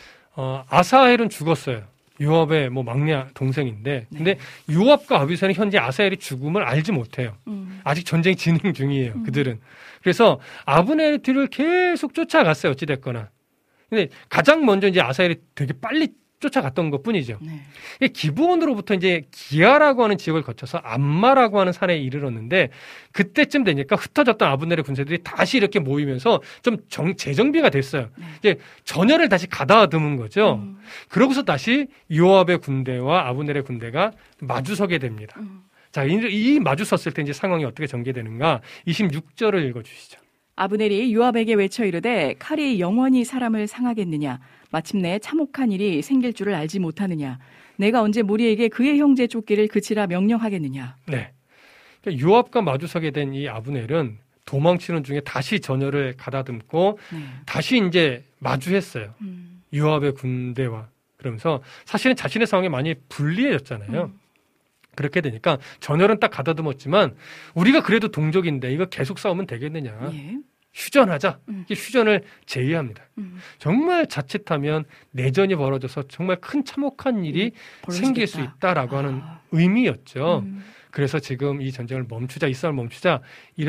Speaker 5: 어, 아사엘은 죽었어요. 요압의 뭐 막내 동생인데,
Speaker 3: 네.
Speaker 5: 근데 요압과 아비새는 현재 아사엘의 죽음을 알지 못해요.
Speaker 3: 음,
Speaker 5: 아직 전쟁이 진행 중이에요.
Speaker 3: 음.
Speaker 5: 그들은. 그래서 아브넬의 뒤를 계속 쫓아갔어요. 어찌됐거나. 근데 가장 먼저 이제 아사엘이 되게 빨리 쫓아갔던 것 뿐이죠.
Speaker 3: 네.
Speaker 5: 기브온으로부터 이제 기아라고 하는 지역을 거쳐서 암마라고 하는 산에 이르렀는데 그때쯤 되니까 흩어졌던 아브넬의 군사들이 다시 이렇게 모이면서 좀 정, 재정비가 됐어요.
Speaker 3: 네.
Speaker 5: 이제 전열을 다시 가다듬은 거죠.
Speaker 3: 음,
Speaker 5: 그러고서 다시 요압의 군대와 아브넬의 군대가 마주서게 됩니다.
Speaker 3: 음.
Speaker 5: 자, 이, 이 마주섰을 때 이제 상황이 어떻게 전개되는가? 이십육 절을 읽어주시죠.
Speaker 3: 아브넬이 요압에게 외쳐 이르되 칼이 영원히 사람을 상하겠느냐 마침내 참혹한 일이 생길 줄을 알지 못하느냐 내가 언제 무리에게 그의 형제 쫓기를 그치라 명령하겠느냐.
Speaker 5: 네. 그러니까 요압과 마주서게 된 이 아브넬은 도망치는 중에 다시 전열을 가다듬고
Speaker 3: 네.
Speaker 5: 다시 이제 마주했어요.
Speaker 3: 음,
Speaker 5: 요압의 군대와. 그러면서 사실은 자신의 상황이 많이 불리해졌잖아요.
Speaker 3: 음.
Speaker 5: 그렇게 되니까 전열은 딱 가다듬었지만 우리가 그래도 동족인데 이거 계속 싸우면 되겠느냐.
Speaker 3: 예.
Speaker 5: 휴전하자.
Speaker 3: 음.
Speaker 5: 이 휴전을 제의합니다.
Speaker 3: 음.
Speaker 5: 정말 자칫하면 내전이 벌어져서 정말 큰 참혹한 일이 생길 수
Speaker 3: 벌어지겠다.
Speaker 5: 있다라고 하는
Speaker 3: 아.
Speaker 5: 의미였죠.
Speaker 3: 음.
Speaker 5: 그래서 지금 이 전쟁을 멈추자, 이 싸움을 멈추자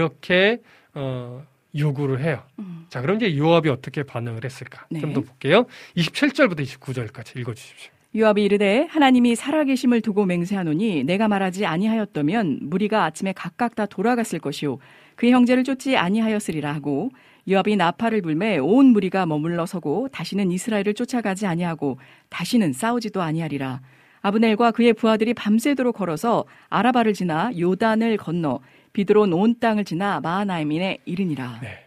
Speaker 5: 이렇게 어, 요구를 해요.
Speaker 3: 음.
Speaker 5: 자, 그럼 이제 요압이 어떻게 반응을 했을까?
Speaker 3: 네.
Speaker 5: 좀 더 볼게요. 이십칠 절부터 이십구 절까지 읽어주십시오.
Speaker 3: 요압이 이르되 하나님이 살아계심을 두고 맹세하노니 내가 말하지 아니하였다면 무리가 아침에 각각 다 돌아갔을 것이요 그의 형제를 쫓지 아니하였으리라 하고 요압이 나팔을 불매 온 무리가 머물러 서고 다시는 이스라엘을 쫓아가지 아니하고 다시는 싸우지도 아니하리라. 아브넬과 그의 부하들이 밤새도록 걸어서 아라바를 지나 요단을 건너 비드론 온 땅을 지나 마하나임에 이르니라.
Speaker 5: 네.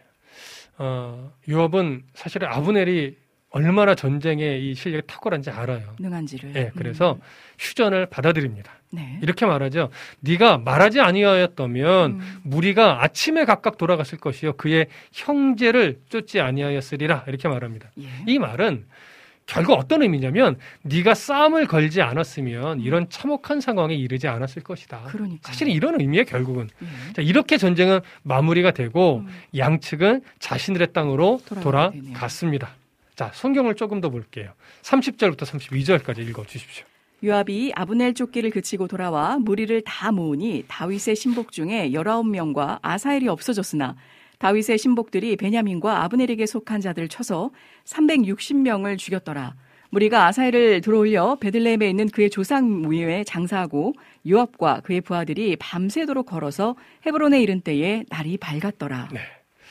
Speaker 5: 어, 요압은 사실 아브넬이 얼마나 전쟁에 이 실력이 탁월한지 알아요.
Speaker 3: 능한지를.
Speaker 5: 예, 그래서
Speaker 3: 음.
Speaker 5: 휴전을 받아들입니다.
Speaker 3: 네.
Speaker 5: 이렇게 말하죠. 네가 말하지 아니하였다면
Speaker 3: 음.
Speaker 5: 무리가 아침에 각각 돌아갔을 것이요 그의 형제를 쫓지 아니하였으리라 이렇게 말합니다.
Speaker 3: 예.
Speaker 5: 이 말은 결국 어떤 의미냐면 네가 싸움을 걸지 않았으면 이런 참혹한 상황에 이르지 않았을 것이다.
Speaker 3: 그러니까.
Speaker 5: 사실은 이런 의미의 결국은.
Speaker 3: 예.
Speaker 5: 자, 이렇게 전쟁은 마무리가 되고
Speaker 3: 음.
Speaker 5: 양측은 자신들의 땅으로
Speaker 3: 돌아가게 되네요.
Speaker 5: 돌아갔습니다. 자, 성경을 조금 더 볼게요. 삼십 절부터 삼십이 절까지 읽어주십시오.
Speaker 3: 요압이 아브넬 쫓기를 그치고 돌아와 무리를 다 모으니 다윗의 신복 중에 열아홉 명과 아사엘이 없어졌으나 다윗의 신복들이 베냐민과 아브넬에게 속한 자들을 쳐서 삼백육십 명을 죽였더라. 무리가 아사엘을 들어올려 베들레헴에 있는 그의 조상 무리에 장사하고 요압과 그의 부하들이 밤새도록 걸어서 헤브론에 이른 때에 날이 밝았더라.
Speaker 5: 네.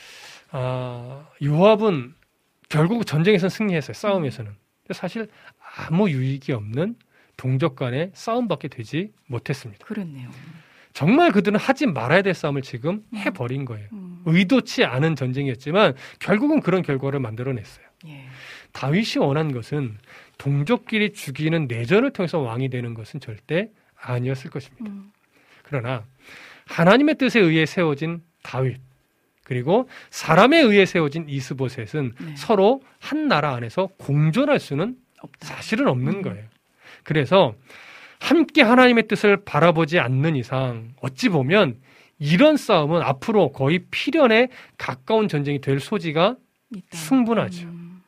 Speaker 5: 아, 요압은 결국 전쟁에서는 승리했어요. 싸움에서는. 사실 아무 유익이 없는 동족 간의 싸움밖에 되지 못했습니다.
Speaker 3: 그렇네요.
Speaker 5: 정말 그들은 하지 말아야 될 싸움을 지금 해버린 거예요.
Speaker 3: 음.
Speaker 5: 의도치 않은 전쟁이었지만 결국은 그런 결과를 만들어냈어요.
Speaker 3: 예.
Speaker 5: 다윗이 원한 것은 동족끼리 죽이는 내전을 통해서 왕이 되는 것은 절대 아니었을 것입니다.
Speaker 3: 음.
Speaker 5: 그러나 하나님의 뜻에 의해 세워진 다윗 그리고 사람에 의해 세워진 이스보셋은
Speaker 3: 네.
Speaker 5: 서로 한 나라 안에서 공존할 수는
Speaker 3: 없다.
Speaker 5: 사실은 없는
Speaker 3: 음.
Speaker 5: 거예요. 그래서 함께 하나님의 뜻을 바라보지 않는 이상 어찌 보면 이런 싸움은 앞으로 거의 필연에 가까운 전쟁이 될 소지가
Speaker 3: 있다.
Speaker 5: 충분하죠.
Speaker 3: 음.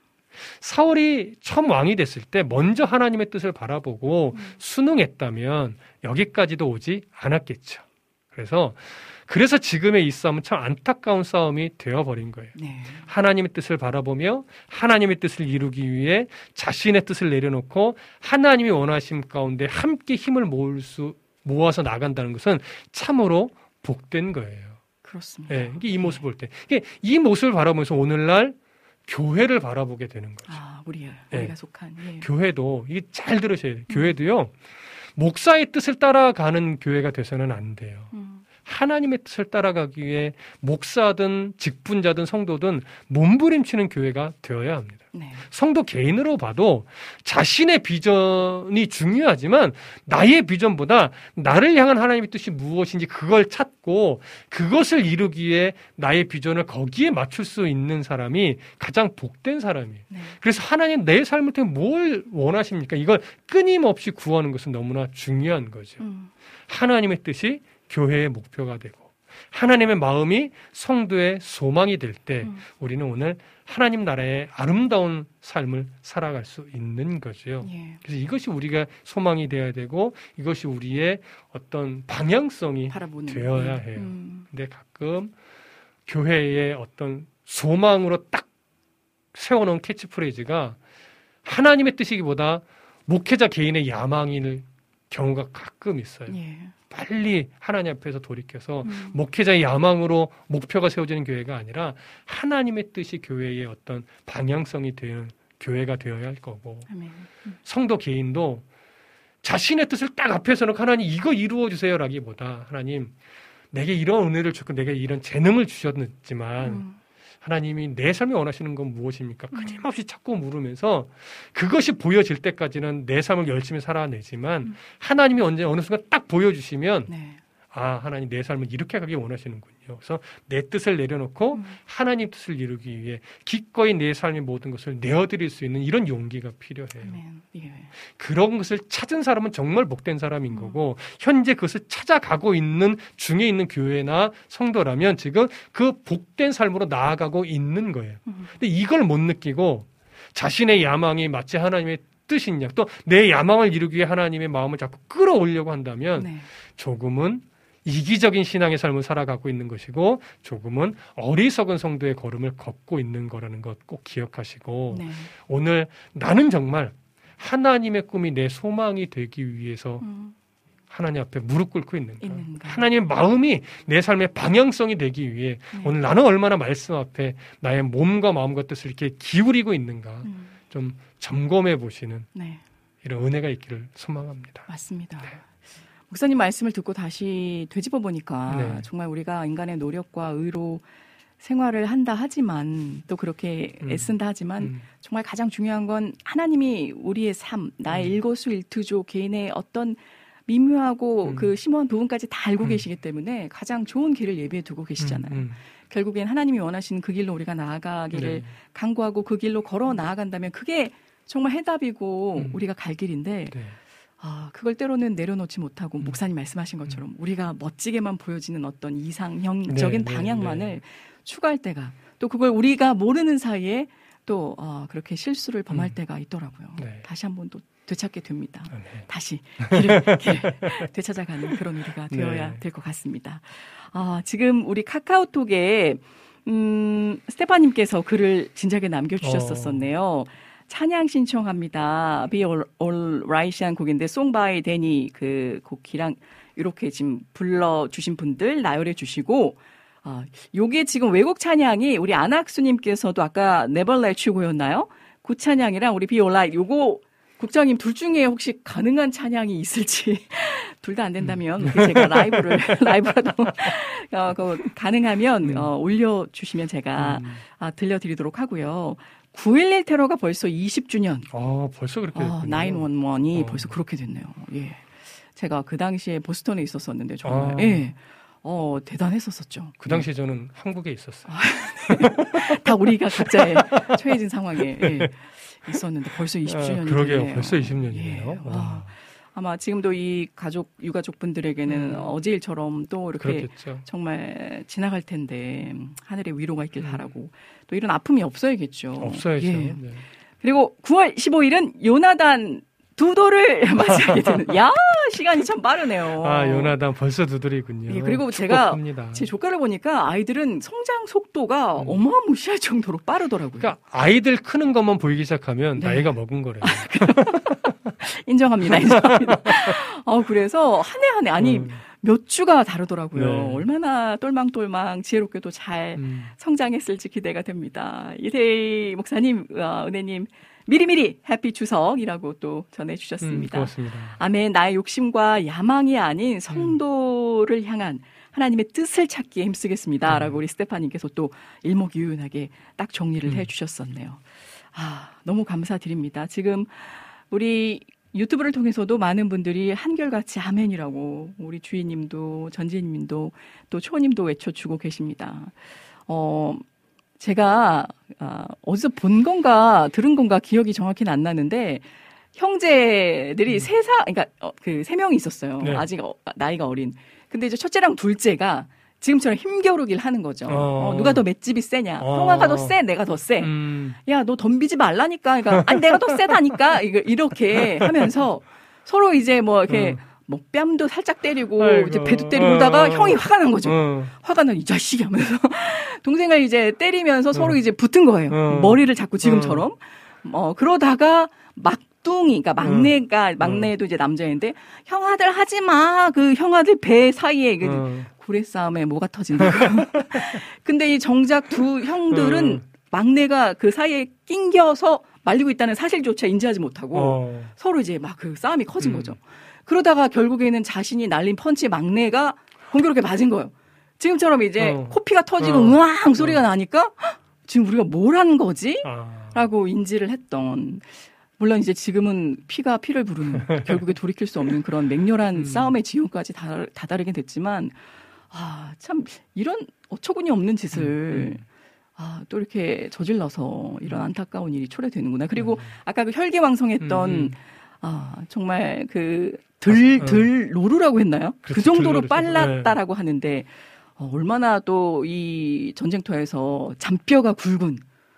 Speaker 5: 사울이 처음 왕이 됐을 때 먼저 하나님의 뜻을 바라보고
Speaker 3: 음.
Speaker 5: 순응했다면 여기까지도 오지 않았겠죠. 그래서 그래서 지금의 이 싸움은 참 안타까운 싸움이 되어버린 거예요.
Speaker 3: 네.
Speaker 5: 하나님의 뜻을 바라보며 하나님의 뜻을 이루기 위해 자신의 뜻을 내려놓고 하나님이 원하심 가운데 함께 힘을 모을 수, 모아서 나간다는 것은 참으로 복된 거예요.
Speaker 3: 그렇습니다.
Speaker 5: 네, 이게 이 모습을 볼 때. 이게 이 모습을 바라보면서 오늘날 교회를 바라보게 되는 거죠.
Speaker 3: 아, 우리,
Speaker 5: 네.
Speaker 3: 우리가 속한. 예.
Speaker 5: 교회도, 이게 잘 들으셔야 돼요. 교회도요, 목사의 뜻을 따라가는 교회가 돼서는 안 돼요.
Speaker 3: 음.
Speaker 5: 하나님의 뜻을 따라가기 위해 목사든 직분자든 성도든 몸부림치는 교회가 되어야 합니다.
Speaker 3: 네.
Speaker 5: 성도 개인으로 봐도 자신의 비전이 중요하지만 나의 비전보다 나를 향한 하나님의 뜻이 무엇인지 그걸 찾고 그것을 이루기 위해 나의 비전을 거기에 맞출 수 있는 사람이 가장 복된 사람이에요.
Speaker 3: 네.
Speaker 5: 그래서 하나님 내 삶을 통해 뭘 원하십니까? 이걸 끊임없이 구하는 것은 너무나 중요한 거죠.
Speaker 3: 음.
Speaker 5: 하나님의 뜻이 교회의 목표가 되고 하나님의 마음이 성도의 소망이 될 때
Speaker 3: 음.
Speaker 5: 우리는 오늘 하나님 나라의 아름다운 삶을 살아갈 수 있는 거죠.
Speaker 3: 예.
Speaker 5: 그래서 이것이 우리가 소망이 되어야 되고 이것이 우리의 어떤 방향성이
Speaker 3: 바라보는.
Speaker 5: 되어야
Speaker 3: 예.
Speaker 5: 해요.
Speaker 3: 음.
Speaker 5: 근데 가끔 교회의 어떤 소망으로 딱 세워놓은 캐치프레이즈가 하나님의 뜻이기보다 목회자 개인의 야망일 경우가 가끔 있어요.
Speaker 3: 예.
Speaker 5: 빨리 하나님 앞에서 돌이켜서
Speaker 3: 음.
Speaker 5: 목회자의 야망으로 목표가 세워지는 교회가 아니라 하나님의 뜻이 교회의 어떤 방향성이 되는 교회가 되어야 할 거고
Speaker 3: 아멘. 음.
Speaker 5: 성도 개인도 자신의 뜻을 딱 앞에서 놓고 하나님 이거 이루어 주세요 라기보다 하나님 내게 이런 은혜를 주고 내게 이런 재능을 주셨지만
Speaker 3: 음.
Speaker 5: 하나님이 내 삶에 원하시는 건 무엇입니까? 끊임없이 자꾸 물으면서 그것이 보여질 때까지는 내 삶을 열심히 살아내지만
Speaker 3: 음.
Speaker 5: 하나님이 언제 어느 순간 딱 보여주시면
Speaker 3: 네.
Speaker 5: 아 하나님 내 삶을 이렇게 가길 원하시는군요. 그래서 내 뜻을 내려놓고
Speaker 3: 음.
Speaker 5: 하나님 뜻을 이루기 위해 기꺼이 내 삶의 모든 것을 내어드릴 수 있는 이런 용기가 필요해요.
Speaker 3: 아멘. 예.
Speaker 5: 그런 것을 찾은 사람은 정말 복된 사람인
Speaker 3: 음.
Speaker 5: 거고 현재 그것을 찾아가고 있는 중에 있는 교회나 성도라면 지금 그 복된 삶으로 나아가고 있는 거예요.
Speaker 3: 음.
Speaker 5: 근데 이걸 못 느끼고 자신의 야망이 마치 하나님의 뜻이냐 또 내 야망을 이루기 위해 하나님의 마음을 자꾸 끌어올려고 한다면
Speaker 3: 네.
Speaker 5: 조금은 이기적인 신앙의 삶을 살아가고 있는 것이고 조금은 어리석은 성도의 걸음을 걷고 있는 거라는 것 꼭 기억하시고
Speaker 3: 네.
Speaker 5: 오늘 나는 정말 하나님의 꿈이 내 소망이 되기 위해서
Speaker 3: 음.
Speaker 5: 하나님 앞에 무릎 꿇고 있는가.
Speaker 3: 있는가.
Speaker 5: 하나님의 마음이 내 삶의 방향성이 되기 위해
Speaker 3: 네.
Speaker 5: 오늘 나는 얼마나 말씀 앞에 나의 몸과 마음과 뜻을 이렇게 기울이고 있는가
Speaker 3: 음.
Speaker 5: 좀 점검해 보시는
Speaker 3: 네.
Speaker 5: 이런 은혜가 있기를 소망합니다.
Speaker 3: 맞습니다.
Speaker 5: 네.
Speaker 3: 목사님 말씀을 듣고 다시 되짚어 보니까
Speaker 5: 네.
Speaker 3: 정말 우리가 인간의 노력과 의로 생활을 한다 하지만 또 그렇게
Speaker 5: 음.
Speaker 3: 애쓴다 하지만
Speaker 5: 음.
Speaker 3: 정말 가장 중요한 건 하나님이 우리의 삶, 나의
Speaker 5: 음.
Speaker 3: 일거수일투족 개인의 어떤 미묘하고
Speaker 5: 음.
Speaker 3: 그 심오한 부분까지 다 알고
Speaker 5: 음.
Speaker 3: 계시기 때문에 가장 좋은 길을 예비해 두고 계시잖아요.
Speaker 5: 음, 음.
Speaker 3: 결국엔 하나님이 원하시는 그 길로 우리가 나아가기를
Speaker 5: 네.
Speaker 3: 간구하고 그 길로 걸어 나아간다면 그게 정말 해답이고
Speaker 5: 음.
Speaker 3: 우리가 갈 길인데
Speaker 5: 네.
Speaker 3: 아, 그걸 때로는 내려놓지 못하고
Speaker 5: 음.
Speaker 3: 목사님 말씀하신 것처럼 우리가 멋지게만 보여지는 어떤 이상형적인
Speaker 5: 네, 네,
Speaker 3: 방향만을
Speaker 5: 네.
Speaker 3: 추구할 때가 또 그걸 우리가 모르는 사이에 또 어, 그렇게 실수를 범할
Speaker 5: 음.
Speaker 3: 때가 있더라고요.
Speaker 5: 네.
Speaker 3: 다시 한번 또 되찾게 됩니다.
Speaker 5: 아, 네.
Speaker 3: 다시 길을, 길을 되찾아가는 그런 우리가 되어야
Speaker 5: 네.
Speaker 3: 될 것 같습니다. 아, 지금 우리 카카오톡에 음, 스테파님께서 글을 진작에 남겨주셨었네요. 찬양 신청합니다. Be All, All Right이란 곡인데 송바이 데니 그 곡이랑 이렇게 지금 불러주신 분들 나열해 주시고 아, 요게 지금 외국 찬양이 우리 안학수님께서도 아까 Never Let You Go였나요? 그 찬양이랑 우리 Be All Right 요거 국장님 둘 중에 혹시 가능한 찬양이 있을지 둘 다 안 된다면 음. 제가 라이브를 라이브라도 어, 그 가능하면
Speaker 5: 음.
Speaker 3: 어, 올려주시면 제가
Speaker 5: 음.
Speaker 3: 아, 들려드리도록 하고요. 구일일 테러가 벌써 이십 주년.
Speaker 5: 아, 벌써 그렇게 됐군요.
Speaker 3: 어, 나인일일이
Speaker 5: 어.
Speaker 3: 벌써 그렇게 됐네요. 예, 제가 그 당시에 보스턴에 있었었는데 정말
Speaker 5: 아.
Speaker 3: 예, 어 대단했었었죠.
Speaker 5: 그 당시에 저는 한국에 있었어요.
Speaker 3: 아, 네. 다 우리가 각자의 처해진 상황에 예, 있었는데 벌써 이십 주년이
Speaker 5: 아, 그러게요.
Speaker 3: 됐네요.
Speaker 5: 벌써 이십 년이네요.
Speaker 3: 예, 와. 아마 지금도 이 가족 유가족 분들에게는
Speaker 5: 음.
Speaker 3: 어제 일처럼 또 이렇게
Speaker 5: 그렇겠죠.
Speaker 3: 정말 지나갈 텐데 하늘의 위로가 있길
Speaker 5: 음.
Speaker 3: 바라고 또 이런 아픔이 없어야겠죠.
Speaker 5: 없어야죠.
Speaker 3: 예.
Speaker 5: 네.
Speaker 3: 그리고 구월 십오일은 요나단 두도를 맞이하게 되는. 야, 시간이 참 빠르네요.
Speaker 5: 아, 요나단 벌써 두돌이군요.
Speaker 3: 예, 그리고 제가
Speaker 5: 축복합니다.
Speaker 3: 제 조카를 보니까 아이들은 성장 속도가
Speaker 5: 음.
Speaker 3: 어마무시할 정도로 빠르더라고요.
Speaker 5: 그러니까 아이들 크는 것만 보이기 시작하면
Speaker 3: 네.
Speaker 5: 나이가 먹은 거래요.
Speaker 3: 인정합니다, 인정합니다. 어, 그래서 한 해 한 해, 아니,
Speaker 5: 음.
Speaker 3: 몇 주가 다르더라고요.
Speaker 5: 네.
Speaker 3: 얼마나 똘망똘망 지혜롭게도 잘
Speaker 5: 음.
Speaker 3: 성장했을지 기대가 됩니다. 이세희 목사님, 어, 은혜님, 미리미리 해피 추석이라고 또 전해주셨습니다.
Speaker 5: 음, 고맙습니다.
Speaker 3: 아멘. 나의 욕심과 야망이 아닌 성도를 향한 하나님의 뜻을 찾기에 힘쓰겠습니다.
Speaker 5: 음.
Speaker 3: 라고 우리 스테파님께서 또 일목요연하게 딱 정리를
Speaker 5: 음.
Speaker 3: 해주셨었네요. 아, 너무 감사드립니다. 지금 우리 유튜브를 통해서도 많은 분들이 한결같이 아멘이라고 우리 주인님도 전지님도 또 초님도 외쳐주고 계십니다. 어, 제가 아, 어디서 본 건가 들은 건가 기억이 정확히는 안 나는데 형제들이
Speaker 5: 음.
Speaker 3: 세 사, 그러니까 어, 그 세 명이 있었어요.
Speaker 5: 네.
Speaker 3: 아직 어, 나이가 어린. 근데 이제 첫째랑 둘째가 지금처럼 힘겨루기를 하는 거죠.
Speaker 5: 어.
Speaker 3: 어, 누가 더 맷집이 세냐?
Speaker 5: 어.
Speaker 3: 형아가 더 세, 내가 더 세.
Speaker 5: 음.
Speaker 3: 야, 너 덤비지 말라니까. 그러니까 아니 내가 더 세다니까. 이거 이렇게 하면서 서로 이제 뭐 이렇게
Speaker 5: 어.
Speaker 3: 뭐 뺨도 살짝 때리고
Speaker 5: 아이고.
Speaker 3: 이제 배도 때리고 그러다가
Speaker 5: 어.
Speaker 3: 형이 화가 난 거죠.
Speaker 5: 어.
Speaker 3: 화가 난 이 자식이 하면서 동생을 이제 때리면서
Speaker 5: 어.
Speaker 3: 서로 이제 붙은 거예요.
Speaker 5: 어.
Speaker 3: 머리를 잡고 지금처럼. 어, 그러다가 막둥이, 그러니까 막내가, 막내도 이제 남자인데, 형아들 하지 마. 그 형아들 배 사이에 그
Speaker 5: 어.
Speaker 3: 고래 싸움에 뭐가 터진다. 근데 이 정작 두 형들은
Speaker 5: 어.
Speaker 3: 막내가 그 사이에 낑겨서 말리고 있다는 사실조차 인지하지 못하고
Speaker 5: 어.
Speaker 3: 서로 이제 막 그 싸움이 커진
Speaker 5: 음.
Speaker 3: 거죠. 그러다가 결국에는 자신이 날린 펀치에 막내가 공교롭게 맞은 거예요. 지금처럼 이제
Speaker 5: 어.
Speaker 3: 코피가 터지고
Speaker 5: 어.
Speaker 3: 으앙 소리가
Speaker 5: 어.
Speaker 3: 나니까 헉, 지금 우리가 뭘 한 거지?
Speaker 5: 아.
Speaker 3: 라고 인지를 했던. 물론 이제 지금은 피가 피를 부르는 결국에 돌이킬 수 없는 그런 맹렬한
Speaker 5: 음.
Speaker 3: 싸움의 지형까지 다, 다다르게 됐지만 아, 참 이런 어처구니 없는 짓을
Speaker 5: 음, 음.
Speaker 3: 아, 또 이렇게 저질러서 이런 안타까운 일이 초래되는구나. 그리고
Speaker 5: 음.
Speaker 3: 아까 그 혈기왕성했던
Speaker 5: 음, 음.
Speaker 3: 아, 정말 그 들,
Speaker 5: 아,
Speaker 3: 들 로루라고 했나요?
Speaker 5: 그렇죠,
Speaker 3: 그 정도로
Speaker 5: 들로르죠.
Speaker 3: 빨랐다라고 하는데 어, 얼마나 또 이 전쟁터에서 잔뼈가 굵은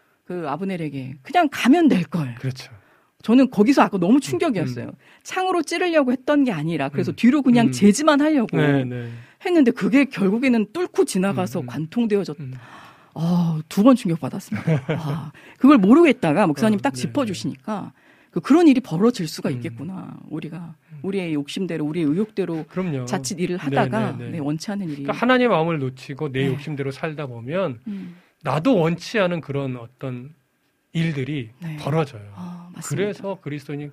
Speaker 3: 그 아브넬에게 그냥 가면 될 걸.
Speaker 5: 그렇죠.
Speaker 3: 저는 거기서 아까 너무 충격이었어요.
Speaker 5: 음.
Speaker 3: 창으로 찌르려고 했던 게 아니라 그래서
Speaker 5: 음.
Speaker 3: 뒤로 그냥
Speaker 5: 음.
Speaker 3: 제지만 하려고
Speaker 5: 네, 네.
Speaker 3: 했는데 그게 결국에는 뚫고 지나가서
Speaker 5: 음.
Speaker 3: 관통되어졌.
Speaker 5: 음.
Speaker 3: 아, 두 번 충격받았습니다. 아, 그걸 모르겠다가 목사님
Speaker 5: 어,
Speaker 3: 딱
Speaker 5: 네,
Speaker 3: 짚어주시니까 그 그런 일이 벌어질 수가
Speaker 5: 음.
Speaker 3: 있겠구나. 우리가 우리의 욕심대로 우리의 의욕대로
Speaker 5: 그럼요.
Speaker 3: 자칫 일을 하다가
Speaker 5: 네, 네, 네.
Speaker 3: 네, 원치 않은 일이.
Speaker 5: 그러니까 하나님의 마음을 놓치고 내
Speaker 3: 네.
Speaker 5: 욕심대로 살다 보면
Speaker 3: 음.
Speaker 5: 나도 원치 않은 그런 어떤 일들이
Speaker 3: 네.
Speaker 5: 벌어져요.
Speaker 3: 아, 맞습니다.
Speaker 5: 그래서 그리스도인이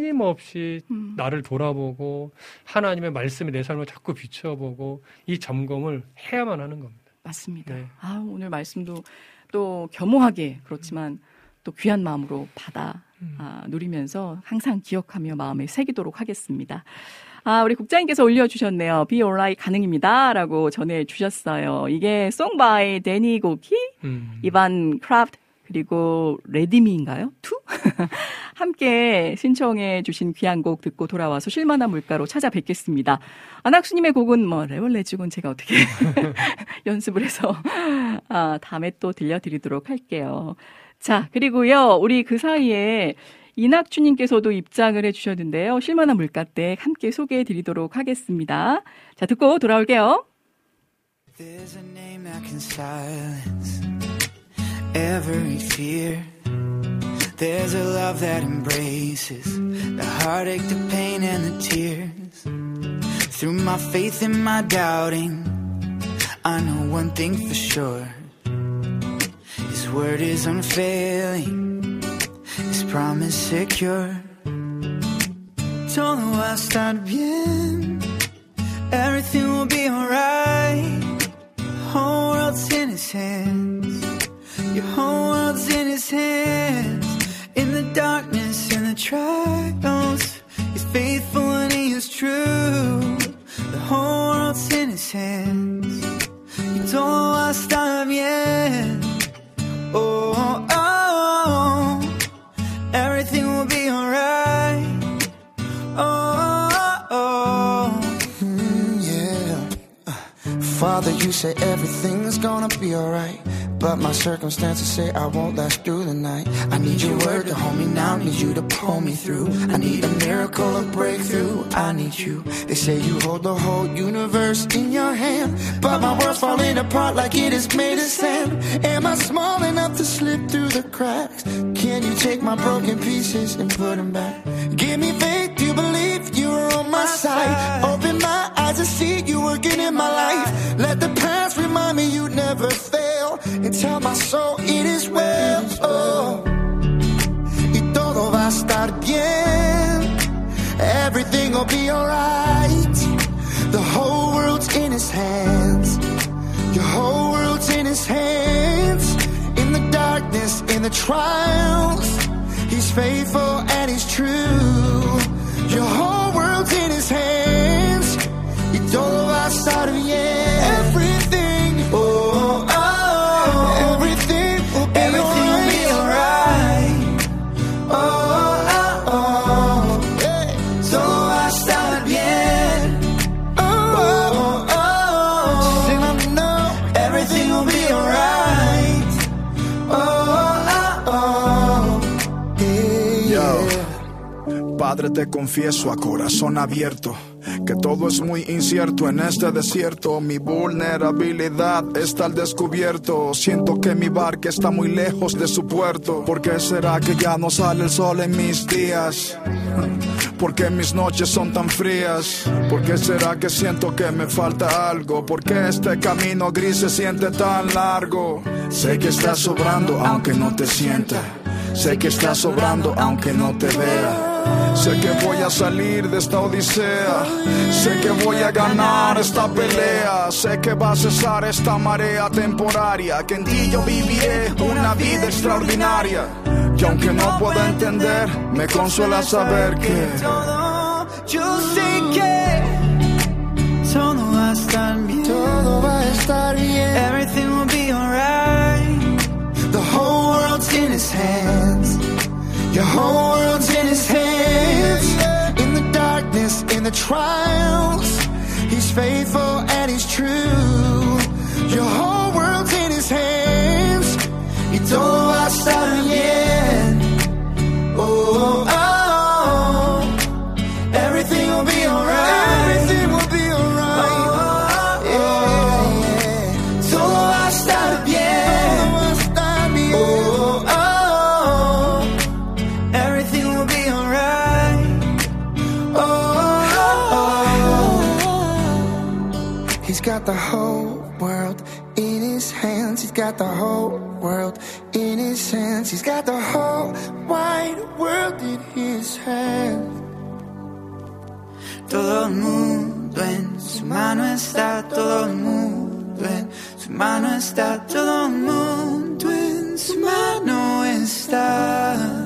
Speaker 5: 끊임없이
Speaker 3: 음.
Speaker 5: 나를 돌아보고 하나님의 말씀이 내 삶을 자꾸 비춰보고 이 점검을 해야만 하는 겁니다.
Speaker 3: 맞습니다.
Speaker 5: 네.
Speaker 3: 아, 오늘 말씀도 또 겸허하게 그렇지만 또 귀한 마음으로 받아
Speaker 5: 음.
Speaker 3: 아, 누리면서 항상 기억하며 마음에 새기도록 하겠습니다. 아, 우리 국장님께서 올려주셨네요. Be Alright 가능입니다. 라고 전해주셨어요. 이게 Song by 데니 고키,
Speaker 5: 음.
Speaker 3: 이반 크라프트, 그리고 레디미인가요? 투? 함께 신청해 주신 귀한 곡 듣고 돌아와서 쉴만한 물가로 찾아뵙겠습니다. 안학수님의 곡은 뭐 레월레지곤 제가 어떻게 연습을 해서 아, 다음에 또 들려드리도록 할게요. 자, 그리고요. 우리 그 사이에 이낙주님께서도 입장을 해주셨는데요. 쉴만한 물가댁 함께 소개해드리도록 하겠습니다. 자, 듣고 돌아올게요.
Speaker 6: There's a name that can silence every fear. There's a love that embraces the heartache, the pain, and the tears. Through my faith and my doubting, I know one thing for sure. His word is unfailing, His promise secure. Todo va a estar bien, everything will be alright. Whole world's in His hands, your whole world's in His hands. In the darkness and the trials, He's faithful and He is true. The whole world's in His hands, y todo va a estar bien. Oh, oh, oh, everything will be alright. Oh, oh, oh.
Speaker 7: Mm, yeah. Uh, Father, you say everything's gonna be alright, but my circumstances say I won't last through the night. I need your word to hold me now, need you to pull me through. I need a miracle, a breakthrough, I need you. They say you hold the whole universe in your hand, but my world's falling apart like it is made of sand. Am I small enough to slip through the cracks? Can you take my broken pieces and put them back? Give me faith, you believe you are on my side. Open my eyes and see you working in my life. Let the past remind me you never fail, and tell my soul it is well. Oh, y todo va a estar bien, everything will be alright. The whole world's in His hands, your whole world's in His hands. In the darkness, in the trials, He's faithful and He's true. Your whole world's in His hands, y todo va a estar bien. Everything, oh, oh, everything will be
Speaker 6: Everything will be alright. Oh, oh, oh,
Speaker 7: Hey.
Speaker 6: todo va a estar bien.
Speaker 7: Oh,
Speaker 6: Oh, oh,
Speaker 7: sing I know.
Speaker 6: oh, everything will be alright. Oh, oh, oh.
Speaker 7: Yeah.
Speaker 8: Yo, Padre, te confieso a corazón abierto que todo es muy incierto en este desierto. Mi vulnerabilidad está al descubierto. Siento que mi barca está muy lejos de su puerto. ¿Por qué será que ya no sale el sol en mis días? ¿Por qué mis noches son tan frías? ¿Por qué será que siento que me falta algo? ¿Por qué este camino gris se siente tan largo? Sé que estás sobrando aunque no te sienta. Sé que estás sobrando aunque no te vea. Sé que voy a salir de esta odisea. Sé que voy a ganar esta pelea. Sé que va a cesar esta marea temporaria. Que en ti yo viviré una vida extraordinaria. Y aunque no pueda entender, me consuela saber que
Speaker 6: todo, yo sé que todo va a estar bien.
Speaker 7: Todo va a estar bien.
Speaker 6: Everything will be alright.
Speaker 7: The whole world's in His hands, your whole world's in His hands. In the darkness, in the trials, He's faithful and He's true. Your whole world's in His hands, y todo va a estar bien. Oh, oh, oh,
Speaker 6: Everything will be alright.
Speaker 7: everything will be alright.
Speaker 6: Oh,
Speaker 7: Yeah, yeah.
Speaker 6: todo va a estar bien.
Speaker 7: Todo va a estar bien.
Speaker 6: Oh, oh, oh, everything will be alright. Oh, oh, oh.
Speaker 7: He's got the whole world in His hands. He's got the whole world in His hands. He's got the whole wide world in His hands.
Speaker 6: Todo el mundo en su mano está, todo el mundo en su mano está, todo el mundo en su mano está.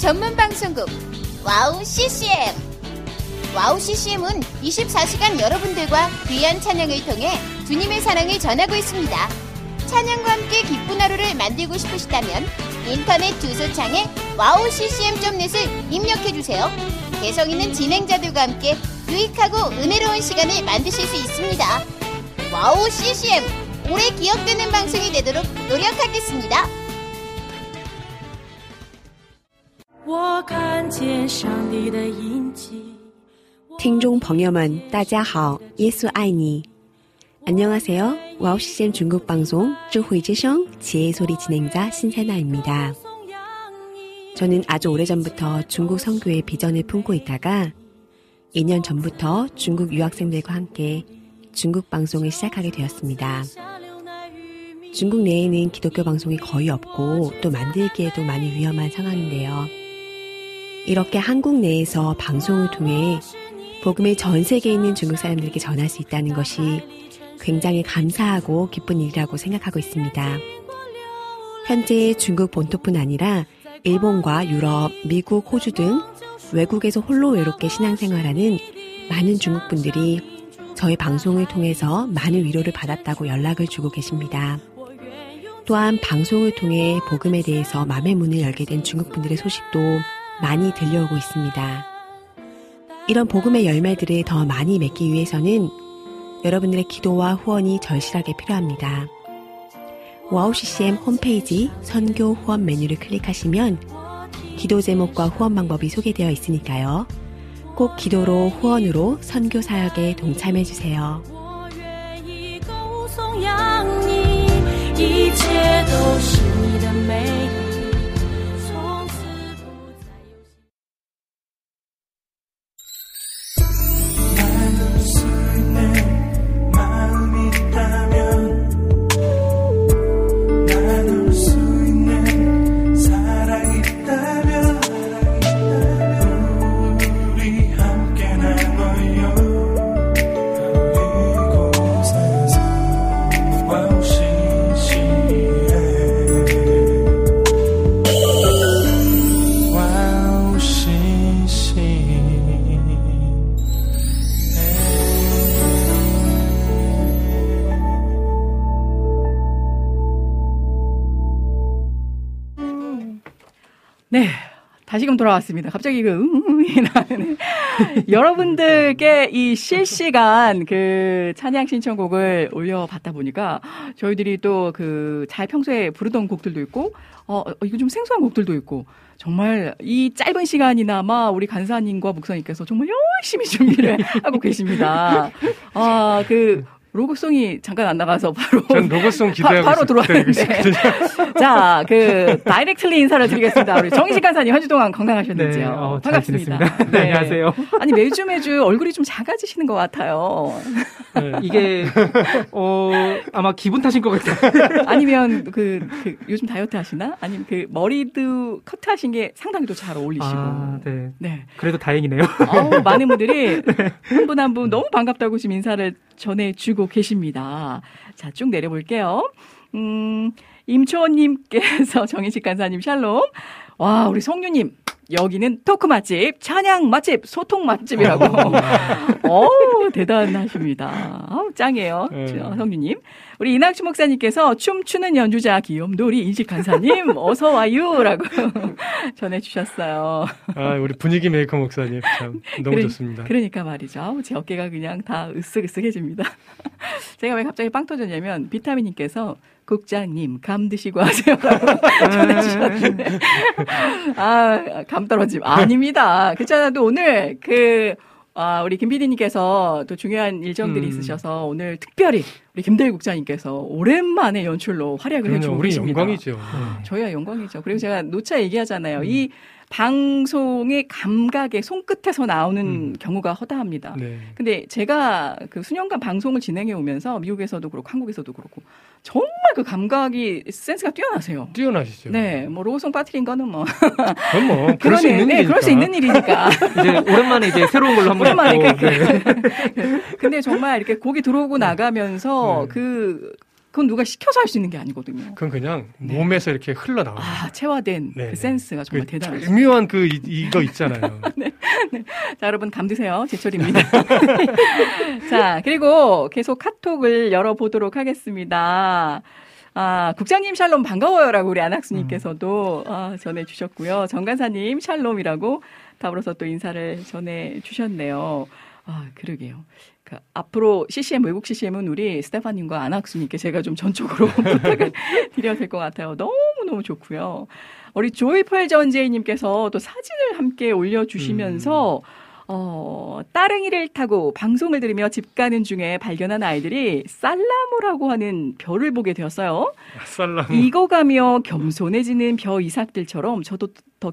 Speaker 9: 전문 방송국 와우 씨씨엠. 와우 씨씨엠은 이십사 시간 여러분들과 귀한 찬양을 통해 주님의 사랑을 전하고 있습니다. 찬양과 함께 기쁜 하루를 만들고 싶으시다면 인터넷 주소창에 와우 씨씨엠 닷 넷을 입력해주세요. 개성 있는 진행자들과 함께 유익하고 은혜로운 시간을 만드실 수 있습니다. 와우 씨씨엠, 오래 기억되는 방송이 되도록 노력하겠습니다.
Speaker 2: 我看见上帝的印记。
Speaker 10: 听众朋友们，大家好，耶稣爱你。 안녕하세요. 와우 씨씨엠 중국 방송智慧之声 지혜의 소리 진행자 신세나입니다. 저는 아주 오래전부터 중국 선교의 비전을 품고 있다가 이 년 전부터 중국 유학생들과 함께 중국 방송을 시작하게 되었습니다. 중국 내에는 기독교 방송이 거의 없고 또 만들기에도 많이 위험한 상황인데요. 이렇게 한국 내에서 방송을 통해 복음을 전 세계에 있는 중국 사람들에게 전할 수 있다는 것이 굉장히 감사하고 기쁜 일이라고 생각하고 있습니다. 현재 중국 본토뿐 아니라 일본과 유럽, 미국, 호주 등 외국에서 홀로 외롭게 신앙생활하는 많은 중국분들이 저희 방송을 통해서 많은 위로를 받았다고 연락을 주고 계십니다. 또한 방송을 통해 복음에 대해서 마음의 문을 열게 된 중국분들의 소식도 많이 들려오고 있습니다. 이런 복음의 열매들을 더 많이 맺기 위해서는 여러분들의 기도와 후원이 절실하게 필요합니다. 와우 씨씨엠 홈페이지 선교 후원 메뉴를 클릭하시면 기도 제목과 후원 방법이 소개되어 있으니까요. 꼭 기도로 후원으로 선교 사역에 동참해 주세요.
Speaker 2: 一切都是你的美意。
Speaker 3: 네. 다시금 돌아왔습니다. 갑자기 그, 음음이 나는. 여러분들께 이 실시간 그 찬양 신청곡을 올려봤다 보니까 저희들이 또 그 잘 평소에 부르던 곡들도 있고, 어, 이거 좀 생소한 곡들도 있고, 정말 이 짧은 시간이나마 우리 간사님과 목사님께서 정말 열심히 준비를 하고 계십니다. 아, 그, 로고송이 잠깐 안 나가서 바로.
Speaker 5: 전 로고송 기대하고
Speaker 3: 바, 바로 들어왔는데. 자, 그, 다이렉트리 인사를 드리겠습니다. 우리 정희식 간사님 한 주 동안 건강하셨는지요?
Speaker 11: 네, 어,
Speaker 3: 반갑습니다.
Speaker 11: 네, 네, 안녕하세요.
Speaker 3: 아니, 매주 매주 얼굴이 좀 작아지시는 것 같아요.
Speaker 11: 네. 이게, 어, 아마 기분 탓인 것 같아요.
Speaker 3: 아니면 그, 그, 요즘 다이어트 하시나? 아니면 그, 머리도 커트 하신 게 상당히 또 잘 어울리시고.
Speaker 11: 아, 네.
Speaker 3: 네.
Speaker 11: 그래도 다행이네요.
Speaker 3: 어우, 많은 분들이 한 분 한 분 너무 반갑다고 지금 인사를 전해주고 계십니다. 자, 쭉 내려볼게요. 음, 임초원님께서 정희식 간사님 샬롬. 와, 우리 성유님. 여기는 토크 맛집, 찬양 맛집, 소통 맛집이라고. 어우, 대단하십니다. 아우, 짱이에요.
Speaker 5: 네.
Speaker 3: 성유님. 우리 이낙주 목사님께서 춤추는 연주자 귀염돌이 인식 간사님, 어서와요라고 전해주셨어요.
Speaker 5: 아, 우리 분위기 메이커 목사님. 참, 너무
Speaker 3: 그래,
Speaker 5: 좋습니다.
Speaker 3: 그러니까 말이죠. 아우, 제 어깨가 그냥 다 으쓱으쓱해집니다. 제가 왜 갑자기 빵 터졌냐면, 비타민님께서 국장님, 감 드시고 하세요라고 전해주셨는데. 아, 감 떨어짐. 아닙니다. 그렇잖아도 오늘 그, 아, 우리 김 피디님께서 또 중요한 일정들이
Speaker 5: 음.
Speaker 3: 있으셔서 오늘 특별히 우리 김대일 국장님께서 오랜만에 연출로 활약을 해주고
Speaker 5: 우리
Speaker 3: 계십니다.
Speaker 5: 영광이죠.
Speaker 3: 네. 저희야 영광이죠. 그리고 제가 노차 얘기하잖아요. 음. 이 방송의 감각의 손끝에서 나오는 음. 경우가 허다합니다. 네. 근데 제가 그 수년간 방송을 진행해 오면서 미국에서도 그렇고 한국에서도 그렇고 정말 그 감각이 센스가 뛰어나세요.
Speaker 5: 뛰어나시죠.
Speaker 3: 네, 뭐 로우송 빠트린 거는 뭐
Speaker 5: 그건 뭐 그럴 수 있는
Speaker 3: 네,
Speaker 5: 일이니까.
Speaker 3: 그럴 수 있는 일이니까.
Speaker 11: 이제 오랜만에 이제 새로운 걸로 한번
Speaker 3: 오랜만에
Speaker 11: 해보고.
Speaker 3: 그, 네. 근데 정말 이렇게 곡이 들어오고 나가면서 네. 그 그건 누가 시켜서 할 수 있는 게 아니거든요.
Speaker 5: 그건 그냥 네. 몸에서 이렇게 흘러나와요.
Speaker 3: 아, 체화된 네. 그 센스가 정말 그 대단하죠.
Speaker 5: 미묘한 그 이, 이거 있잖아요.
Speaker 3: 네. 네. 자, 여러분 감 드세요. 제철입니다. 자, 그리고 계속 카톡을 열어보도록 하겠습니다. 아, 국장님 샬롬 반가워요라고 우리 안학수님께서도 음. 아, 전해주셨고요. 정간사님 샬롬이라고 더불어서 또 인사를 전해주셨네요. 아, 그러게요. 그, 앞으로 씨씨엠, 외국 씨씨엠은 우리 스테파님과 안학수님께 제가 좀 전적으로 부탁을 드려야 될 것 같아요. 너무너무 좋고요. 우리 조이풀 전재희님께서 또 사진을 함께 올려주시면서 음. 어, 따릉이를 타고 방송을 들으며 집 가는 중에 발견한 아이들이 살라무라고 하는 별을 보게 되었어요.
Speaker 5: 아, 살라무.
Speaker 3: 익어가며 겸손해지는 벼 이삭들처럼 저도 더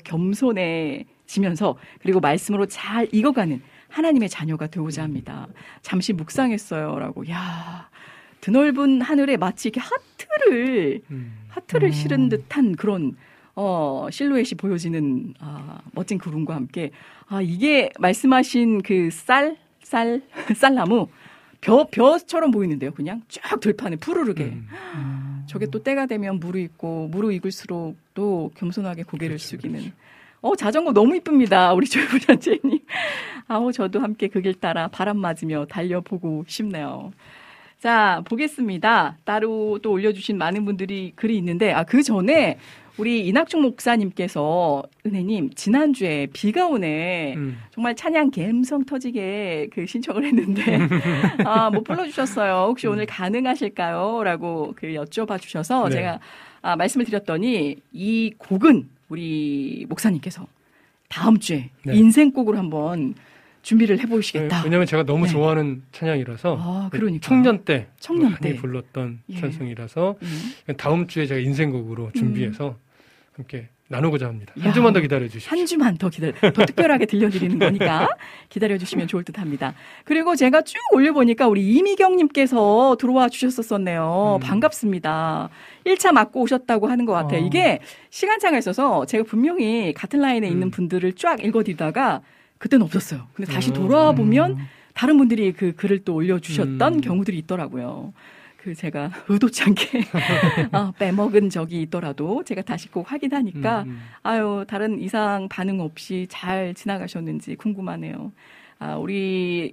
Speaker 3: 겸손해지면서 그리고 말씀으로 잘 익어가는 하나님의 자녀가 되고자 합니다. 잠시 묵상했어요. 라고. 야, 드넓은 하늘에 마치 이렇게 하트를, 음. 하트를 음. 실은 듯한 그런, 어, 실루엣이 보여지는, 아, 멋진 구름과 함께, 아, 이게 말씀하신 그 쌀, 쌀, 쌀나무, 벼, 벼처럼 보이는데요. 그냥 쫙 들판에 푸르르게. 음. 음. 저게 또 때가 되면 무르익고, 무르익을수록 또 겸손하게 고개를 그렇죠, 숙이는. 그렇죠. 어, 자전거 너무 이쁩니다. 우리 조이부 전재님. 아우, 저도 함께 그 길 따라 바람 맞으며 달려보고 싶네요. 자, 보겠습니다. 따로 또 올려주신 많은 분들이 글이 있는데, 아, 그 전에 우리 이낙중 목사님께서, 은혜님, 지난주에 비가 오네. 음. 정말 찬양 감성 터지게 그 신청을 했는데, 아, 못 불러주셨어요. 혹시 음. 오늘 가능하실까요? 라고 그 여쭤봐 주셔서 네. 제가 아, 말씀을 드렸더니, 이 곡은 우리 목사님께서 다음 주에 네. 인생곡으로 한번 준비를 해보시겠다.
Speaker 5: 네, 왜냐하면 제가 너무 네. 좋아하는 찬양이라서
Speaker 3: 아, 그러니까.
Speaker 5: 청년 때
Speaker 3: 청년
Speaker 5: 많이
Speaker 3: 때.
Speaker 5: 불렀던
Speaker 3: 예.
Speaker 5: 찬송이라서
Speaker 3: 예.
Speaker 5: 다음 주에 제가 인생곡으로 준비해서 음. 함께 나누고자 합니다. 한 주만 더 기다려주십시오.
Speaker 3: 한 주만 더 기다려, 더 특별하게 들려드리는 거니까 기다려주시면 좋을 듯합니다. 그리고 제가 쭉 올려보니까 우리 이미경님께서 들어와 주셨었네요. 음. 반갑습니다. 일 차 맞고 오셨다고 하는 것 같아요. 어. 이게 시간차가 있어서 제가 분명히 같은 라인에 음. 있는 분들을 쫙 읽어드리다가 그때는 없었어요. 근데 다시 돌아와 보면 음. 다른 분들이 그 글을 또 올려주셨던 음. 경우들이 있더라고요. 그 제가 의도치 않게 아, 빼먹은 적이 있더라도 제가 다시 꼭 확인하니까 음, 음. 아유 다른 이상 반응 없이 잘 지나가셨는지 궁금하네요. 아, 우리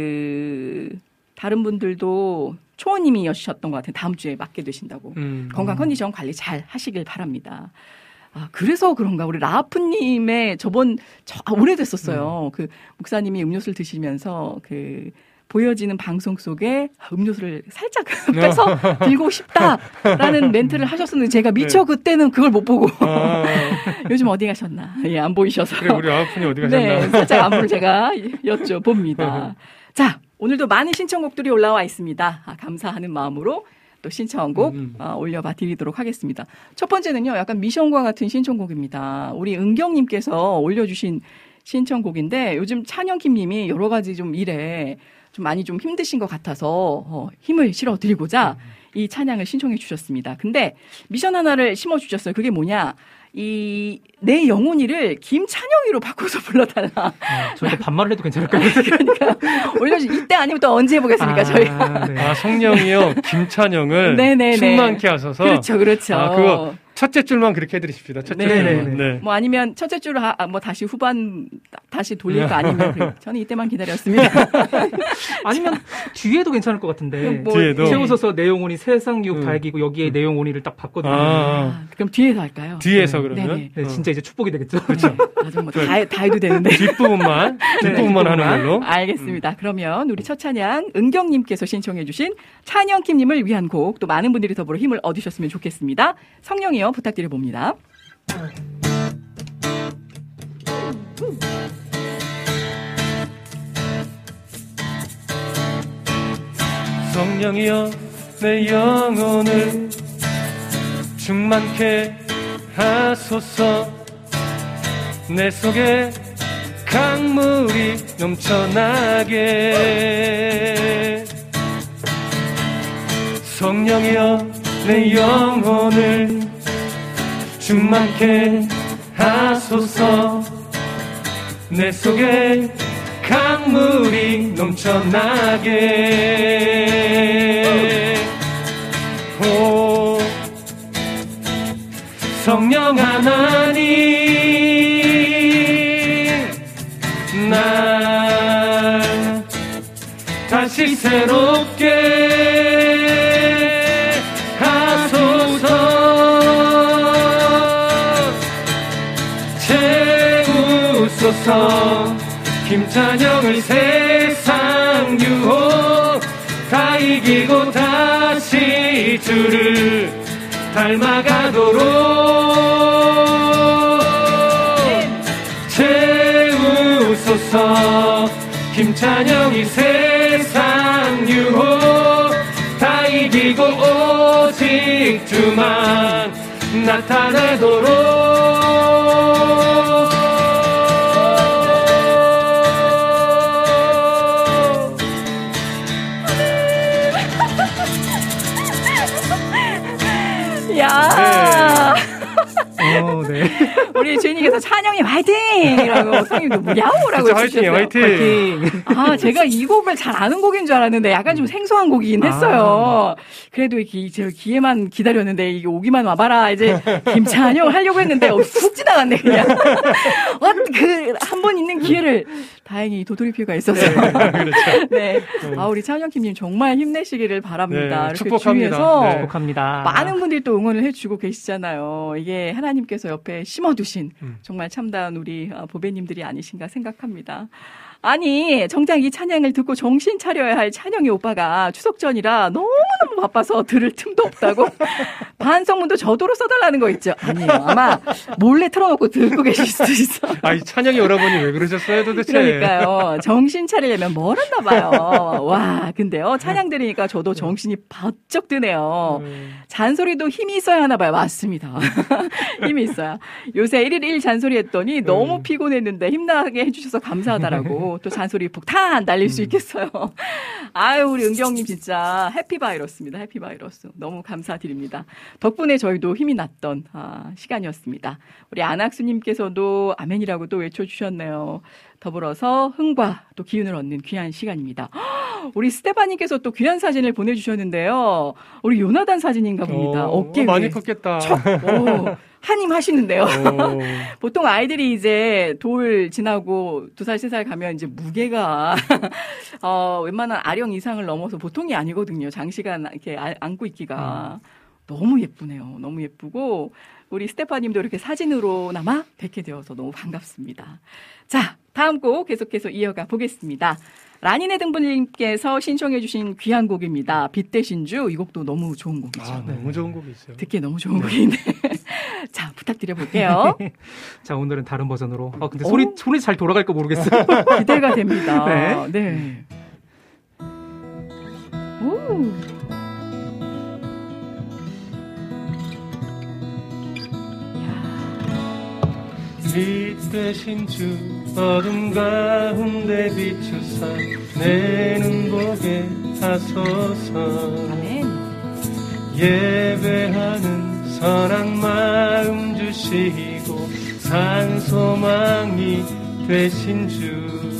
Speaker 3: 그 다른 분들도 초원님이셨던 것 같아요. 다음 주에 맞게 되신다고. 음, 건강 컨디션 관리 잘 하시길 바랍니다. 아, 그래서 그런가. 우리 라프님의 저번, 저, 아, 오래됐었어요. 음. 그, 목사님이 음료수를 드시면서 그, 보여지는 방송 속에 음료수를 살짝 빼서 들고 싶다라는 멘트를 하셨었는데 제가 미처 네. 그때는 그걸 못 보고 아. 요즘 어디 가셨나. 예, 안 보이셔서.
Speaker 5: 그래, 우리 라프님 어디 가셨나.
Speaker 3: 네, 살짝 안부를 제가 여쭤봅니다. 자, 오늘도 많은 신청곡들이 올라와 있습니다. 아, 감사하는 마음으로 또 신청곡 음. 어, 올려봐 드리도록 하겠습니다. 첫 번째는요. 약간 미션과 같은 신청곡입니다. 우리 은경님께서 올려주신 신청곡인데 요즘 찬영킴님이 여러 가지 좀 일에 좀 많이 좀 힘드신 것 같아서 어, 힘을 실어드리고자 음. 이 찬양을 신청해 주셨습니다. 근데 미션 하나를 심어주셨어요. 그게 뭐냐. 이 내 영혼이를 김찬영이로 바꿔서 불러달라.
Speaker 11: 아, 저희가 반말을 해도 괜찮을까요?
Speaker 3: 그러니까 올려주 이때 아니면 또 언제 해보겠습니까?
Speaker 5: 아,
Speaker 3: 저희가.
Speaker 5: 네. 아 성령이요 김찬영을 충만케 하셔서.
Speaker 3: 그렇죠, 그렇죠.
Speaker 5: 아, 그거 첫째 줄만 그렇게 해드리십시다. 첫째 줄만. 네.
Speaker 3: 뭐 아니면 첫째 줄을 하, 뭐 다시 후반 다시 돌릴 거 아니면 그래. 저는 이때만 기다렸습니다.
Speaker 11: 아니면 뒤에도 괜찮을 것 같은데.
Speaker 3: 뭐,
Speaker 5: 뒤에도
Speaker 11: 세우서서 내 영혼이 세상 육 달기고 여기에 음. 내 영혼이를 딱 바꿔드리면.
Speaker 3: 아, 아, 그럼 뒤에서 할까요?
Speaker 5: 뒤에서
Speaker 3: 네.
Speaker 5: 그러면.
Speaker 11: 네, 진짜 이제 축복이 되겠죠.
Speaker 3: 그렇죠. 아주 뭐 다, 다 해도 되는데.
Speaker 5: 뒷부분만 뒷부분만 네, 하는 걸로.
Speaker 3: 알겠습니다. 음. 그러면 우리 첫 찬양 은경님께서 신청해주신 찬영킴님을 위한 곡 또 많은 분들이 더불어 힘을 얻으셨으면 좋겠습니다. 성령이여 부탁드려봅니다.
Speaker 5: 성령이여 내 영혼을 충만케 하소서. 내 속에 강물이 넘쳐나게. 성령이여 내 영혼을 충만케 하소서. 내 속에 강물이 넘쳐나게. 성령 하나님 나 다시 새롭게 하소서 채우소서 김찬영을 세상 유혹 다 이기고 다시 주를 닮아가도록 채우소서 김찬영이 세상 유혹 다 이기고 오직 주만 나타내도록
Speaker 3: 야.
Speaker 11: 네. 어, 네.
Speaker 3: 우리 주인님께서 찬영이 화이팅이라고 성님도 무야호라고
Speaker 5: 화이팅이에요, 화이팅.
Speaker 11: 파이팅.
Speaker 3: 아, 제가 이 곡을 잘 아는 곡인 줄 알았는데 약간 좀 생소한 곡이긴 했어요. 아, 그래도 이렇게 제 기회만 기다렸는데 이게 오기만 와봐라. 이제 김찬영 하려고 했는데 훅 지나갔네 그냥. 그 한 번 있는 기회를 다행히 도토리피가 있어서.
Speaker 5: 네, 그렇죠.
Speaker 3: 네. 아, 우리 찬영킴님 정말 힘내시기를 바랍니다.
Speaker 5: 네,
Speaker 3: 이렇게
Speaker 5: 축복합니다.
Speaker 3: 주위에서
Speaker 5: 네.
Speaker 11: 축복합니다.
Speaker 3: 많은 분들이 또 응원을 해주고 계시잖아요. 이게 하나님께서 옆에 심어두신
Speaker 5: 음.
Speaker 3: 정말 참다운 우리 보배님들이 아니신가 생각합니다. 아니 정작 이 찬양을 듣고 정신 차려야 할 찬영이 오빠가 추석 전이라 너무너무 바빠서 들을 틈도 없다고 반성문도 저도로 써달라는 거 있죠. 아니에요. 아마 몰래 틀어놓고 듣고 계실 수도 있어.
Speaker 5: 아이 찬영이 여러분이 왜 그러셨어요 도대체.
Speaker 3: 그러니까요. 정신 차리려면 멀었나 봐요. 와 근데요 찬양 들으니까 저도 정신이 바쩍 드네요.
Speaker 5: 음. 잔소리도
Speaker 3: 힘이 있어야 하나 봐요. 맞습니다. 힘이 있어야. 요새 일일 일 잔소리 했더니 너무
Speaker 5: 음.
Speaker 3: 피곤했는데 힘나게 해주셔서 감사하다라고 또 잔소리 폭탄 날릴 수 있겠어요. 아유 우리 은경님 진짜 해피바이러스입니다. 해피바이러스. 너무 감사드립니다. 덕분에 저희도 힘이 났던 아, 시간이었습니다. 우리 안학수님께서도 아멘이라고 또 외쳐주셨네요. 더불어서 흥과 또 기운을 얻는 귀한 시간입니다. 우리 스테파님께서 또 귀한 사진을 보내주셨는데요. 우리 요나단 사진인가 봅니다.
Speaker 5: 어,
Speaker 3: 어깨
Speaker 5: 어, 많이
Speaker 3: 위에.
Speaker 5: 컸겠다.
Speaker 3: 척. 오, 한임 하시는데요.
Speaker 5: 오.
Speaker 3: 보통 아이들이 이제 돌 지나고 두 살, 세 살 가면 이제 무게가 어, 웬만한 아령 이상을 넘어서 보통이 아니거든요. 장시간 이렇게 안고 있기가. 음. 너무 예쁘네요. 너무 예쁘고 우리 스테파님도 이렇게 사진으로나마 뵙게 되어서 너무 반갑습니다. 자, 다음 곡 계속해서 이어가 보겠습니다. 라니네 등분님께서 신청해 주신 귀한 곡입니다. 빛 대신 주. 이 곡도 너무 좋은 곡이죠.
Speaker 5: 아, 너무 좋은 곡이 있어요.
Speaker 3: 듣기에 너무 좋은 곡인데. 자, 부탁드려볼게요.
Speaker 11: 자, 오늘은 다른 버전으로. 아, 근데 소리, 소리 잘 돌아갈까 모르겠어요.
Speaker 3: 기대가 됩니다.
Speaker 11: 네.
Speaker 3: 네. 오.
Speaker 5: 빛 대신 주 어둠 가운데 비추사 내 눈 보게 하소서.
Speaker 3: 아멘.
Speaker 5: 예배하는 선한 마음 주시고 산 소망이 되신 주.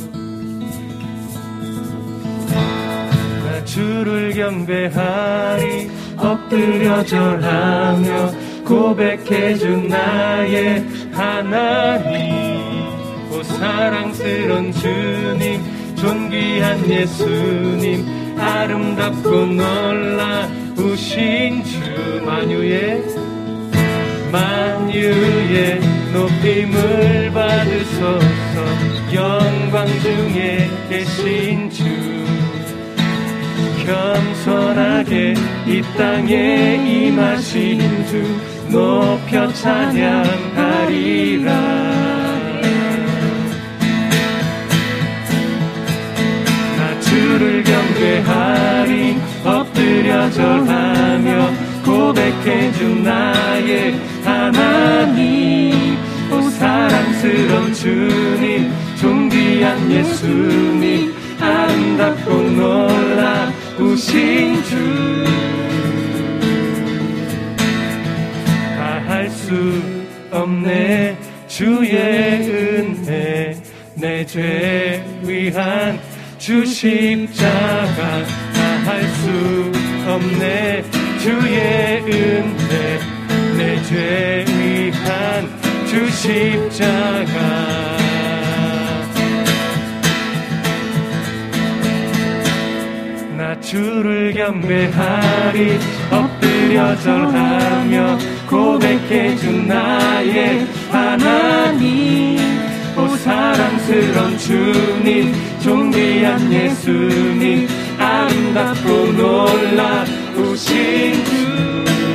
Speaker 5: 나 주를 경배하리 엎드려 절하며 고백해준 나의 하나님. 오 사랑스런 주님 존귀한 예수님 아름답고 놀라우신 주. 만유의 만유의 높임을 받으소서. 영광 중에 계신 주 겸손하게 이 땅에 임하신 주 높여 찬양하리라. 나 주를 경배하리 엎드려 절하며 고백해준 나의 하나님. 오 사랑스러운 주님 존귀한 예수님 아름답고 놀라우신 주. 할 수 없네 주의 은혜 내 죄 위한 주 십자가. 다 할 수 없네 주의 은혜 내 죄 위한 주 십자가 나 주를 경배하리 엎드려 절하며 고백해준 나의 하나님 오 사랑스런 주님 존귀한 예수님 아름답고 놀라우신 주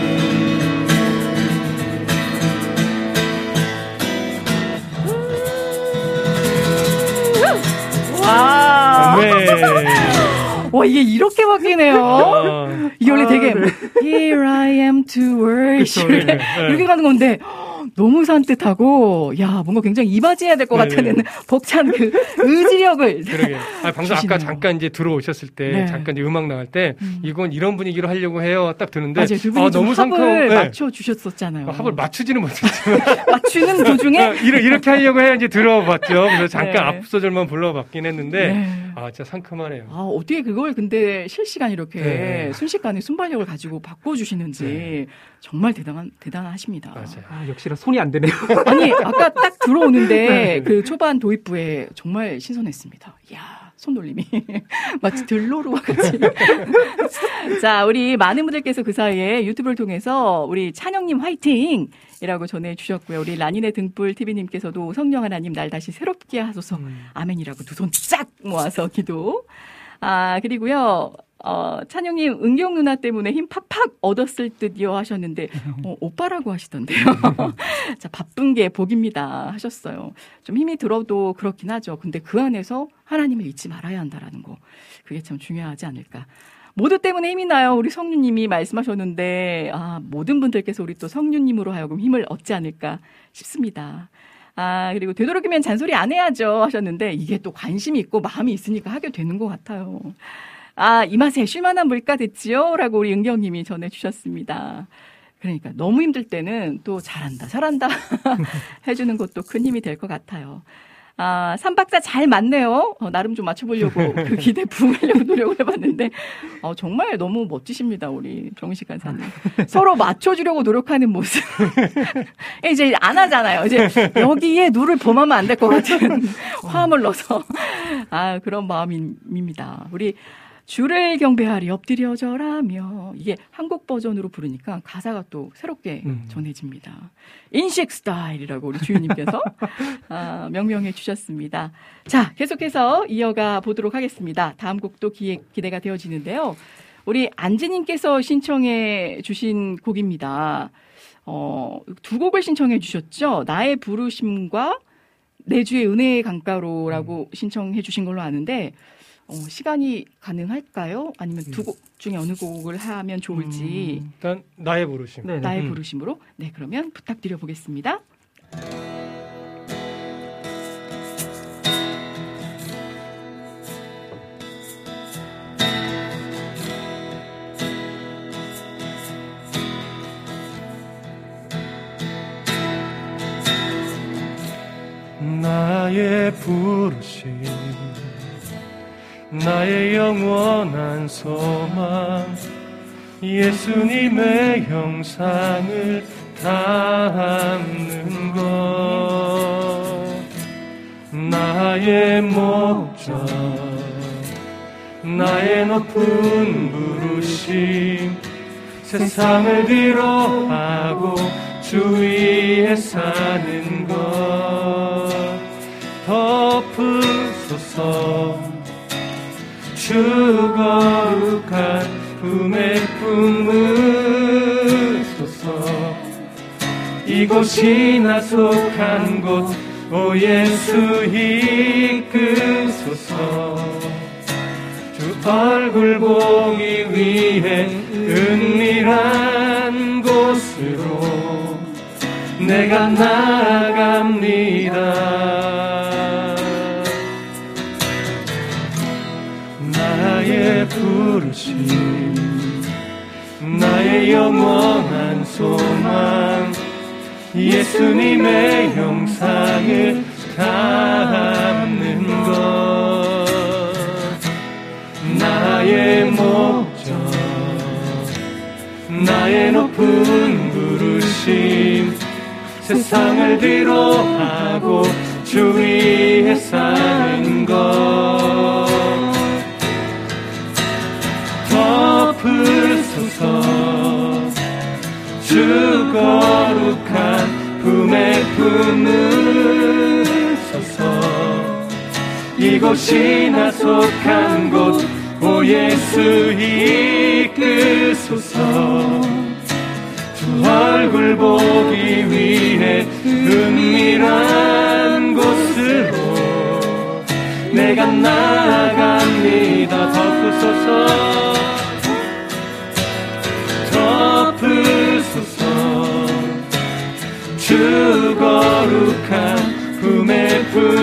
Speaker 3: 와.
Speaker 5: 네.
Speaker 3: 와, 이게 이렇게 바뀌네요. 이게 원래 되게,
Speaker 11: 아, 네.
Speaker 3: Here I am to worship.
Speaker 5: 그쵸, 네.
Speaker 3: 이렇게, 이렇게 가는 건데, 너무 산뜻하고, 야, 뭔가 굉장히 이바지해야 될 것 같다는 벅찬 그 의지력을.
Speaker 5: 그러게. 아, 방송
Speaker 3: 주시네요.
Speaker 5: 아까 잠깐 이제 들어오셨을 때,
Speaker 3: 네.
Speaker 5: 잠깐 이제 음악 나갈 때,
Speaker 3: 음.
Speaker 5: 이건 이런 분위기로 하려고 해요. 딱 드는데,
Speaker 3: 맞아요. 두 분이
Speaker 5: 아,
Speaker 3: 좀
Speaker 5: 너무
Speaker 3: 합을
Speaker 5: 상큼. 네.
Speaker 3: 맞춰주셨었잖아요.
Speaker 5: 합을 맞추지는 못했지만.
Speaker 3: 맞추는 도중에?
Speaker 5: 이렇게, 이렇게 하려고 해야지 들어봤죠. 그래서 잠깐
Speaker 3: 네.
Speaker 5: 앞소절만 불러봤긴 했는데,
Speaker 3: 네.
Speaker 5: 아, 진짜 상큼하네요.
Speaker 3: 아, 어떻게 그걸 근데 실시간 이렇게
Speaker 5: 네.
Speaker 3: 순식간에 순발력을 가지고 바꿔주시는지
Speaker 5: 네.
Speaker 3: 정말 대단한, 대단하십니다.
Speaker 5: 맞아요.
Speaker 11: 아, 역시나 손이 안 되네요.
Speaker 3: 아니, 아까 딱 들어오는데
Speaker 5: 네.
Speaker 3: 그 초반 도입부에 정말 신선했습니다. 이야, 손놀림이. 마치 들로루와 같이. 자, 우리 많은 분들께서 그 사이에 유튜브를 통해서 우리 찬영님 화이팅! 이라고 전해주셨고요. 우리 라니네 등불 티비님께서도 성령 하나님 날 다시 새롭게 하소서
Speaker 5: 음.
Speaker 3: 아멘이라고 두 손 쫙 모아서 기도. 아, 그리고요. 어, 찬영님, 은경 누나 때문에 힘 팍팍 얻었을 듯요 하셨는데, 어, 오빠라고 하시던데요. 자, 바쁜 게 복입니다. 하셨어요. 좀 힘이 들어도 그렇긴 하죠. 근데 그 안에서 하나님을 잊지 말아야 한다라는 거. 그게 참 중요하지 않을까. 모두 때문에 힘이 나요. 우리 성유님이 말씀하셨는데, 아, 모든 분들께서 우리 또 성유님으로 하여금 힘을 얻지 않을까 싶습니다. 아, 그리고 되도록이면 잔소리 안 해야죠 하셨는데, 이게 또 관심이 있고 마음이 있으니까 하게 되는 것 같아요. 아, 이 맛에 쉴만한 물가 됐지요? 라고 우리 은경님이 전해주셨습니다. 그러니까 너무 힘들 때는 또 잘한다, 잘한다 해주는 것도 큰 힘이 될 것 같아요. 아, 삼박자 잘 맞네요. 어, 나름 좀 맞춰보려고 그 기대 부으려고 노력을 해봤는데, 어, 정말 너무 멋지십니다, 우리 정식 간사님. 서로 맞춰주려고 노력하는 모습. 이제 안 하잖아요. 이제 여기에 누를 범하면 안 될 것 같은 화음을 넣어서. 아, 그런 마음입니다. 우리 주를 경배하리 엎드려 절하며 이게 한국 버전으로 부르니까 가사가 또 새롭게 음. 전해집니다. 인식 스타일이라고 우리 주인님께서 아, 명명해 주셨습니다. 자, 계속해서 이어가 보도록 하겠습니다. 다음 곡도 기회, 기대가 되어지는데요. 우리 안지님께서 신청해 주신 곡입니다. 어, 두 곡을 신청해 주셨죠. 나의 부르심과 내 주의 은혜의 강가로라고 음. 신청해 주신 걸로 아는데 어, 시간이 가능할까요? 아니면 두 곡 중에 어느 곡을 하면 좋을지.
Speaker 5: 음, 일단 나의 부르심.
Speaker 3: 네네. 나의
Speaker 5: 음.
Speaker 3: 부르심으로. 네, 그러면 부탁드려 보겠습니다.
Speaker 5: 나의 부르심 나의 영원한 소망 예수님의 형상을 담는 것 나의 목적 나의 높은 부르심 세상을 뒤로하고 주 위에 사는 것 덮으소서 주 거룩한 품에 품으소서 이곳이 나 속한 곳 오 예수 이끄소서 주 얼굴 보기 위해 은밀한 곳으로 내가 나아갑니다. 나의 부르심 나의 영원한 소망 예수님의 형상을 담는 것 나의 목적 나의 높은 부르심 세상을 위로하고 주 위에 사는 것 덮으소서 주 거룩한 품에 품으소서 이곳이나 속한 곳 오 예수 이끄소서 주 얼굴 보기 위해 은밀한 곳으로 내가 나아갑니다. 덮으소서 덮으소서 주 거룩한 품에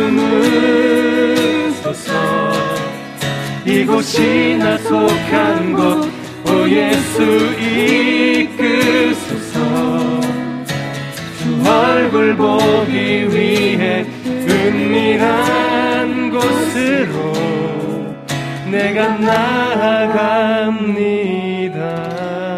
Speaker 5: 품으소서 이곳이나 속한 곳 오 예수 이끄소서 주 얼굴 보기 위해 은밀한 곳으로 내가 나아갑니다.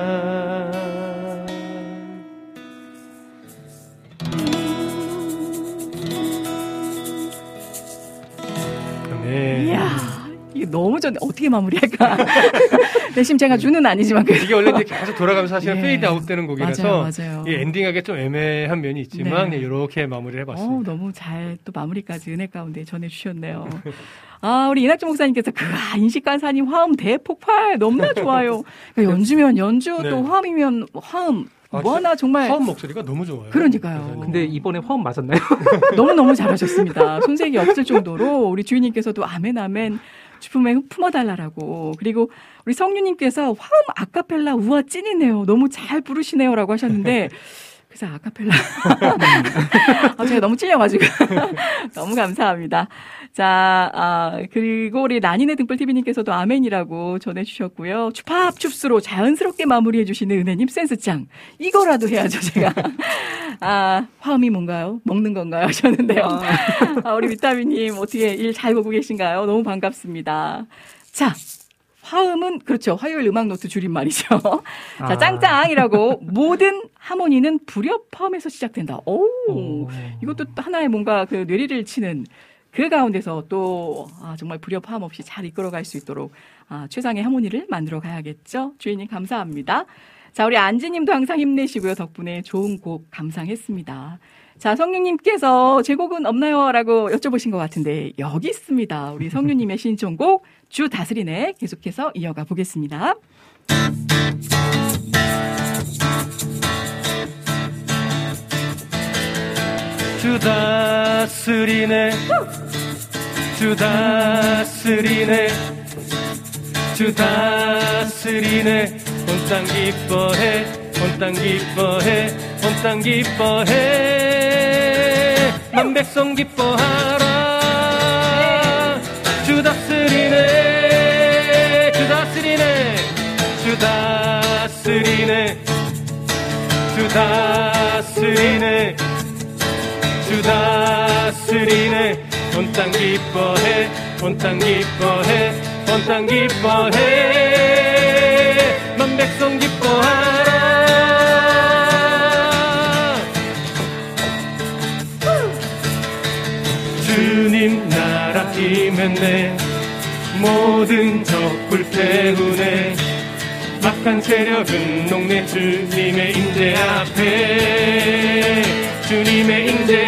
Speaker 3: 네. 이야. 너무 좋네. 어떻게 마무리할까? 내심 제가 주는 아니지만.
Speaker 5: 이게 원래 이제 계속 돌아가면서 사실은 네. 페이드 아웃 되는 곡이라서.
Speaker 3: 맞아요, 맞아요.
Speaker 5: 이 엔딩하기 좀 애매한 면이 있지만, 네. 이렇게 마무리를 해봤습니다.
Speaker 3: 어, 너무 잘 또 마무리까지 은혜 가운데 전해주셨네요. 아, 우리 이낙준 목사님께서 그 아, 인식간사님 화음 대폭발 너무나 좋아요. 그러니까 연주면 연주 네. 또 화음이면 화음. 아, 뭐 하나 정말
Speaker 5: 화음 목소리가 너무 좋아요.
Speaker 3: 그러니까요.
Speaker 11: 근데 이번에 화음 맞았나요?
Speaker 3: 너무너무 잘하셨습니다. 손색이 없을 정도로 우리 주인님께서도 아멘 아멘 주품에 품어달라라고. 그리고 우리 성유님께서 화음 아카펠라 우와 찐이네요. 너무 잘 부르시네요라고 하셨는데 그래서 아카펠라 아, 제가 너무 찔려가지고 너무 감사합니다. 자, 아, 그리고 우리 라니네 등불티비님께서도 아멘이라고 전해주셨고요. 추팝 춥스로 자연스럽게 마무리해주시는 은혜님 센스짱. 이거라도 해야죠, 제가. 아, 화음이 뭔가요? 먹는 건가요? 하셨는데요. 아, 우리 비타민님 어떻게 일 잘 보고 계신가요? 너무 반갑습니다. 자. 화음은 그렇죠. 화요일 음악 노트 줄임말이죠. 아. 자, 짱짱이라고 모든 하모니는 불협화음에서 시작된다. 오, 오. 이것도 하나의 뭔가 그 뇌리를 치는 그 가운데서 또 아, 정말 불협화음 없이 잘 이끌어갈 수 있도록 아, 최상의 하모니를 만들어 가야겠죠. 주인님 감사합니다. 자, 우리 안지님도 항상 힘내시고요. 덕분에 좋은 곡 감상했습니다. 자, 성유님께서 제 곡은 없나요? 라고 여쭤보신 것 같은데 여기 있습니다. 우리 성유님의 신청곡 주 다스리네 계속해서 이어가 보겠습니다.
Speaker 5: 주 다스리네 주 다스리네 주 다스리네 온 땅 기뻐해 온 땅 기뻐해 온 땅 기뻐해 만 백성 기뻐하라 주 다스리네 주 다스리네 주 다스리네 주 다스리네 주 다스리네 온 땅 기뻐해 온 땅 기뻐해 온 땅 기뻐해 만 백성 기뻐하라 주님 나라 임했네 모든 적 불태우네 악한 세력은 녹네 주님의 임재 앞에 주님의 임재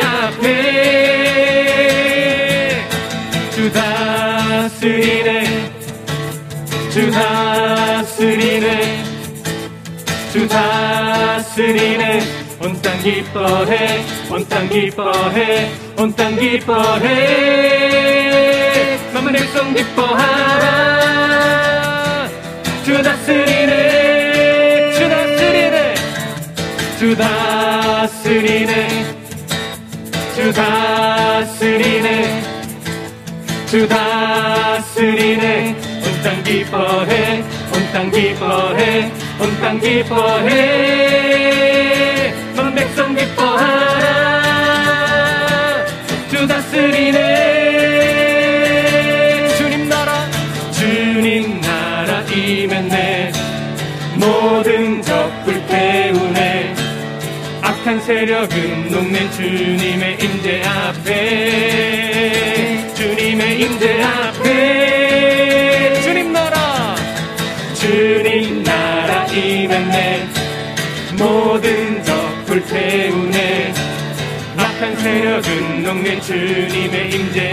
Speaker 5: 앞에 주 다스리네 주 다스리네 주 다스리네 온 땅 기뻐해 온 땅 기뻐해 온 땅 기뻐해 만민 백성 기뻐하라 주 다스리네 주 다스리네 주 다스리네 주 다스리네 주 다스리네 온 땅 기뻐해 온 땅 기뻐해 온 땅 기뻐해 만 백성 기뻐하라 주 다스리네 주님 나라 주님 나라 임했네 모든 적 불태우네 악한 세력은 녹는 주님의 임재 앞에 주님의 임재 앞에 주님 나라 주님 나라 임했네 모든 적 불태우네 악한 세력은 녹는 주님의 임재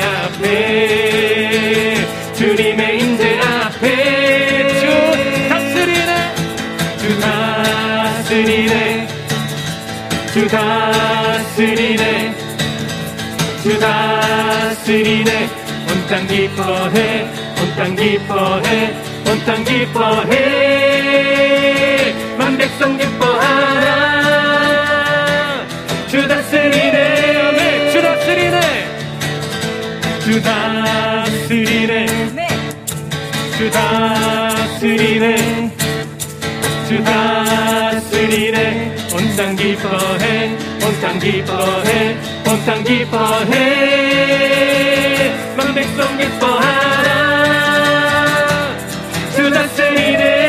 Speaker 5: 앞에 주님의 임재 앞에 주 다스리네 주 다스리네 주 다스리네 주 다스리네 온 땅 기뻐해 온 땅 기뻐해 온 땅 기뻐해 만 백성 기뻐하라 주 다스리네 주 다스리네 주 다스리네 주 다스리네 주 다스리네 온 땅 기뻐해 온 땅 기뻐해 온 땅 기뻐해 만 백성 기뻐하라 주 다스리네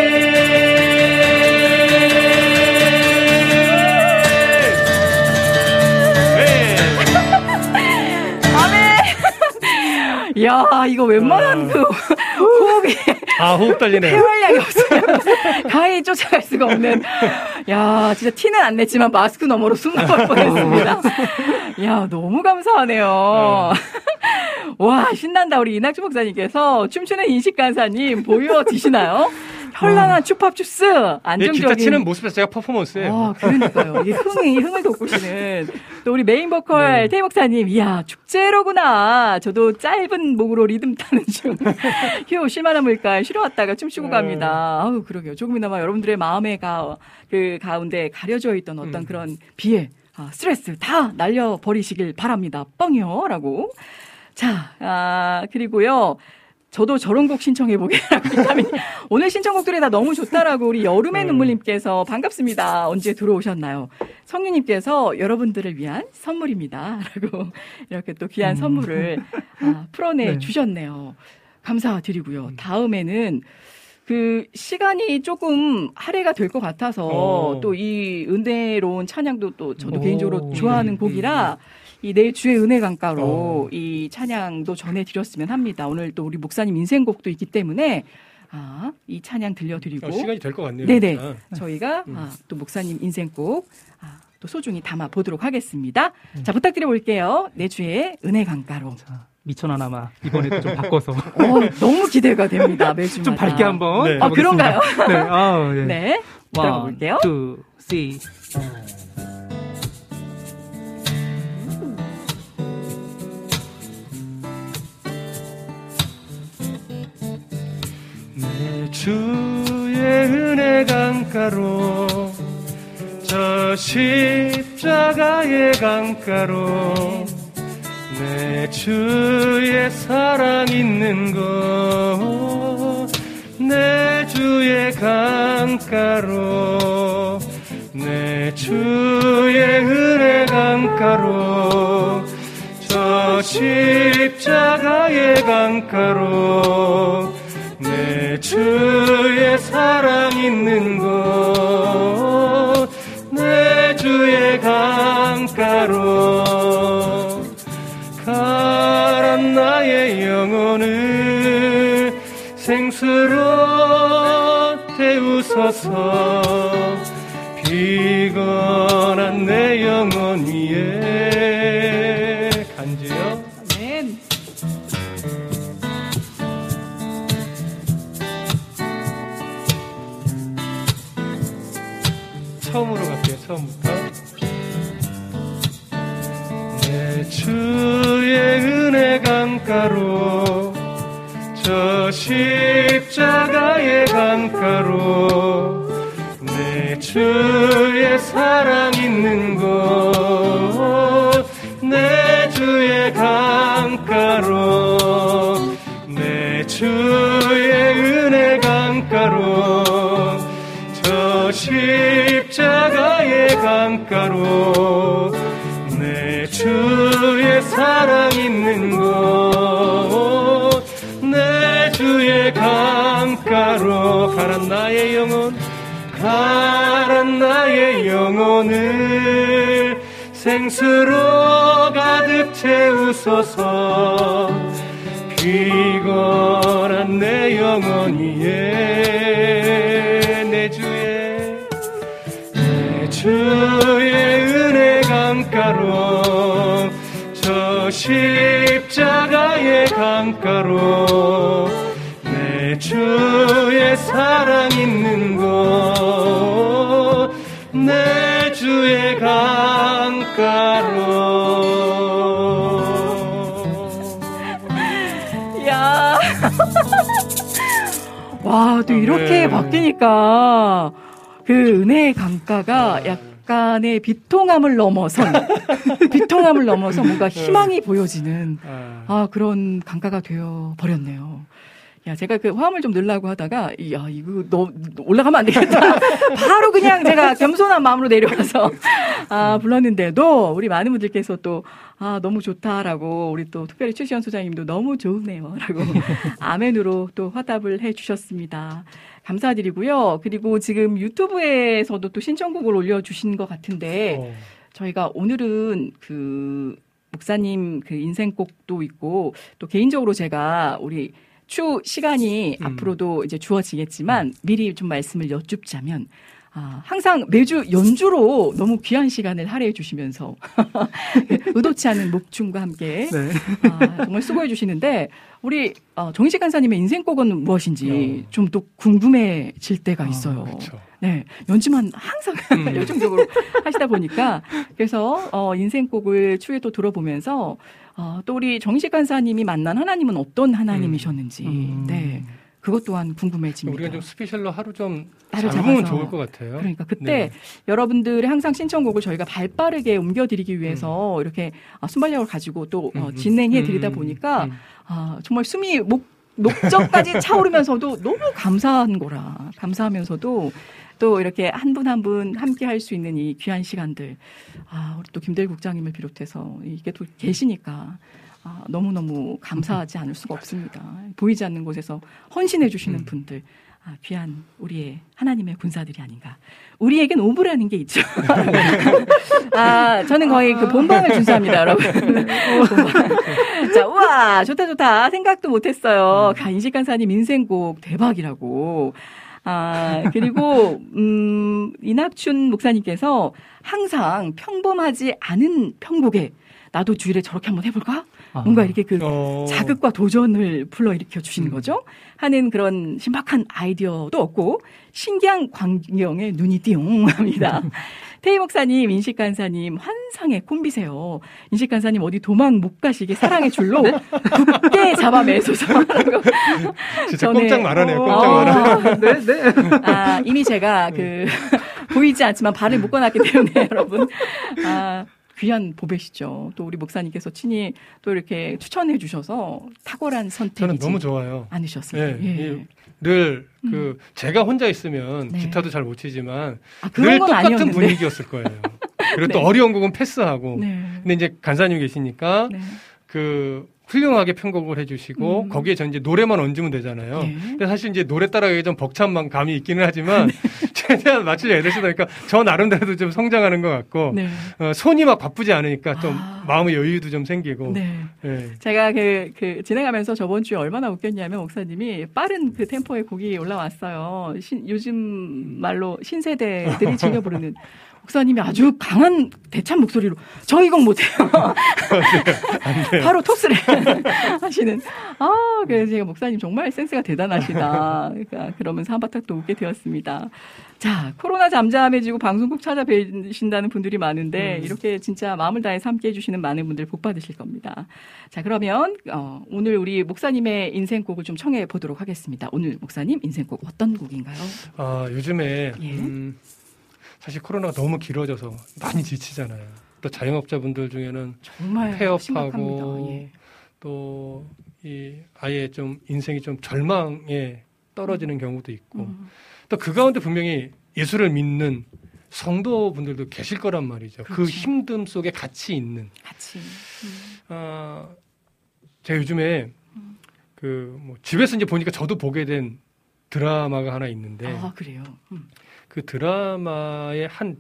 Speaker 3: 이야, 이거 웬만한 그 호흡이.
Speaker 5: 아, 호흡 떨리네요.
Speaker 3: 폐활량이 없으면 가히 쫓아갈 수가 없는. 야, 진짜 티는 안 냈지만 마스크 너머로 숨 나올 뻔했습니다. 야, 너무 감사하네요. 와, 신난다. 우리 이낙주 목사님께서 춤추는 인식간사님 보여지시나요? 현란한 추팝주스 안정적인
Speaker 5: 기타 치는 모습에서 제가 퍼포먼스예요.
Speaker 3: 아, 그러니까요. 이게 흥이 흥을 돋구시는 또 우리 메인 보컬 네. 태 목사님, 이야 축제로구나. 저도 짧은 목으로 리듬 타는 중. 휴 실만한 물가에 쉬러 왔다가 춤추고 갑니다. 아우 그러게요. 조금이나마 여러분들의 마음의 가, 그 가운데 가려져 있던 어떤 음. 그런 비애, 아, 스트레스 다 날려 버리시길 바랍니다. 뻥이요라고. 자, 아 그리고요. 저도 저런 곡 신청해보게라고 비타민. 오늘 신청곡들이 다 너무 좋다라고 우리 여름의 눈물님께서 반갑습니다. 언제 들어오셨나요? 성유님께서 여러분들을 위한 선물입니다. 라고 이렇게 또 귀한 음. 선물을 아, 풀어내 네. 주셨네요. 감사드리고요. 다음에는 그 시간이 조금 할애가 될 것 같아서 또 이 은혜로운 찬양도 또 저도 오. 개인적으로 좋아하는 곡이라 이 내 주의 은혜 강가로 어. 이 찬양도 전해드렸으면 합니다. 오늘 또 우리 목사님 인생곡도 있기 때문에 아, 이 찬양 들려드리고
Speaker 5: 어, 시간이 될 것 같네요.
Speaker 3: 네네.
Speaker 5: 진짜.
Speaker 3: 저희가
Speaker 5: 음.
Speaker 3: 아, 또 목사님 인생곡 아, 또 소중히 담아 보도록 하겠습니다. 음. 자 부탁드려 볼게요. 내 주의 은혜 강가로.
Speaker 11: 자, 미천하나마 이번에도 좀 바꿔서.
Speaker 3: 어, 너무 기대가 됩니다. 매주마다.
Speaker 11: 좀 밝게 한번.
Speaker 3: 네. 아 그런가요?
Speaker 11: 네. 아, 네.
Speaker 3: 네. 들어볼게요.
Speaker 11: 투, 쓰리.
Speaker 5: 내 주의 은혜 강가로 저 십자가의 강가로 내 주의 사랑 있는 곳 내 주의 강가로 내 주의 은혜 강가로 저 십자가의 강가로 내 주의 사랑 있는 곳 내 주의 강가로 가란 나의 영혼을 생수로 태우소서 피곤한 내 영혼 위에 간지요.
Speaker 3: 아멘.
Speaker 5: 처음으로 갈게요. 처음부터. 내 주의 은혜 강가로 저 십자가의 강가로 내 주의 사랑 있는 곳 내 주의 강가로 내 주의 은혜 강가로 저 십자가의 강가로 내 주의 사랑 있는 곳 내 주의 강가로 가란 나의 영혼 가란 나의 영혼을 생수로 가득 채우소서. 피곤한 내 영혼이에 내 주의 내 주의 은혜 강가로 저 십자가의 강가로 내 주의 사랑 있는 곳 내 주의 강가로.
Speaker 3: 야. 와, 또 이렇게 네. 바뀌니까 그 은혜의 강가가 약간의 비통함을 넘어선 비통함을 넘어서 뭔가 희망이 보여지는 아, 그런 강가가 되어 버렸네요. 야, 제가 그 화음을 좀 넣으려고 하다가, 야, 이거 너 올라가면 안 되겠다. 바로 그냥 제가 겸손한 마음으로 내려가서, 아, 불렀는데도 우리 많은 분들께서 또, 아, 너무 좋다라고, 우리 또 특별히 최시현 소장님도 너무 좋네요. 라고, 아멘으로 또 화답을 해 주셨습니다. 감사드리고요. 그리고 지금 유튜브에서도 또 신청곡을 올려주신 것 같은데, 어. 저희가 오늘은 그, 목사님 그 인생곡도 있고, 또 개인적으로 제가 우리 추 시간이 음. 앞으로도 이제 주어지겠지만 음. 미리 좀 말씀을 여쭙자면 아, 항상 매주 연주로 너무 귀한 시간을 할애해 주시면서 의도치 않은 목춤과 함께 네. 아, 정말 수고해 주시는데 우리 어, 정희식 간사님의 인생곡은 무엇인지 어. 좀 또 궁금해질 때가 있어요. 어, 그렇죠. 네, 연주만 항상 음. 열정적으로 하시다 보니까 그래서 어, 인생곡을 추후에 또 들어보면서 어, 또 우리 정희식 간사님이 만난 하나님은 어떤 하나님이셨는지 음. 네. 그것 또한 궁금해집니다.
Speaker 5: 우리가 좀 스페셜로 하루 좀 잡으면 좋을 것 같아요.
Speaker 3: 그러니까 그때 네. 여러분들의 항상 신청곡을 저희가 발빠르게 옮겨드리기 위해서 음. 이렇게 순발력을 가지고 또 음. 어, 진행해드리다 보니까 음. 아, 정말 숨이 목, 목적까지 차오르면서도 너무 감사한 거라. 감사하면서도 또 이렇게 한 분 한 분 함께 할 수 있는 이 귀한 시간들. 아, 우리 또 김대일 국장님을 비롯해서 이게 또 계시니까 아, 너무너무 감사하지 않을 수가 없습니다. 보이지 않는 곳에서 헌신해 주시는 음. 분들. 아, 귀한 우리의 하나님의 군사들이 아닌가. 우리에겐 오브라는 게 있죠. 아, 저는 거의 그 본방을 준수합니다, 여러분. 자, 우와, 좋다, 좋다. 생각도 못했어요. 음. 인식 간사님 인생곡 대박이라고. 아, 그리고, 음, 이낙춘 목사님께서 항상 평범하지 않은 편곡에 나도 주일에 저렇게 한번 해볼까? 뭔가 이렇게 그 어. 자극과 도전을 불러일으켜 주시는 음. 거죠. 하는 그런 신박한 아이디어도 없고 신기한 광경에 눈이 띠용합니다. 태희 목사님, 인식 간사님 환상의 콤비세요. 인식 간사님 어디 도망 못 가시게 사랑의 줄로 굳게 잡아 매소서.
Speaker 5: 진짜 꼼짝 말하네요. 꼼짝 말하네요.
Speaker 3: 네, 네. 아, 이미 제가 그 보이지 않지만 발을 묶어놨기 때문에 여러분. 아, 귀한 보배시죠. 또 우리 목사님께서 친히 또 이렇게 추천해 주셔서 탁월한 선택이지.
Speaker 5: 저는 너무 좋아요.
Speaker 3: 않으셨어요.
Speaker 5: 예, 예. 늘 그 음. 제가 혼자 있으면 네. 기타도 잘 못 치지만
Speaker 3: 아,
Speaker 5: 늘 똑같은
Speaker 3: 아니었는데.
Speaker 5: 분위기였을 거예요. 그리고 네. 또 어려운 곡은 패스하고. 네. 근데 이제 간사님 계시니까 네. 그 훌륭하게 편곡을 해주시고 음. 거기에 전 이제 노래만 얹으면 되잖아요. 네. 근데 사실 이제 노래 따라가기 좀 벅찬 감이 있기는 하지만 네. 최대한 맞추려 애쓰다 보니까 저 나름대로도 좀 성장하는 것 같고 네. 어, 손이 막 바쁘지 않으니까 좀 아. 마음의 여유도 좀 생기고. 네.
Speaker 3: 네. 제가 그, 그 진행하면서 저번 주에 얼마나 웃겼냐면 목사님이 빠른 그 템포의 곡이 올라왔어요. 신, 요즘 말로 신세대들이 즐겨 부르는. 목사님이 아주 강한 대찬 목소리로 저 이곡 못해요. 네, 바로 톡스를 하시는. 아, 그래서 제가 목사님 정말 센스가 대단하시다. 그러니까 그러면서 한바탕 또 웃게 되었습니다. 자, 코로나 잠잠해지고 방송국 찾아뵈신다는 분들이 많은데 음. 이렇게 진짜 마음을 다해서 함께 해주시는 많은 분들 복 받으실 겁니다. 자, 그러면 어, 오늘 우리 목사님의 인생곡을 좀 청해 보도록 하겠습니다. 오늘 목사님 인생곡 어떤 곡인가요?
Speaker 5: 아, 요즘에 예. 음, 사실 코로나가 너무 길어져서 많이 지치잖아요. 또 자영업자분들 중에는
Speaker 3: 정말
Speaker 5: 폐업하고
Speaker 3: 예.
Speaker 5: 또 이 아예 좀 인생이 좀 절망에 떨어지는 음. 경우도 있고 음. 또 그 가운데 분명히 예수를 믿는 성도분들도 계실 거란 말이죠. 그렇죠. 그 힘듦 속에 같이 있는.
Speaker 3: 같이. 음.
Speaker 5: 아, 제가 요즘에 음. 그 뭐 집에서 이제 보니까 저도 보게 된 드라마가 하나 있는데
Speaker 3: 아, 그래요? 음.
Speaker 5: 그 드라마의 한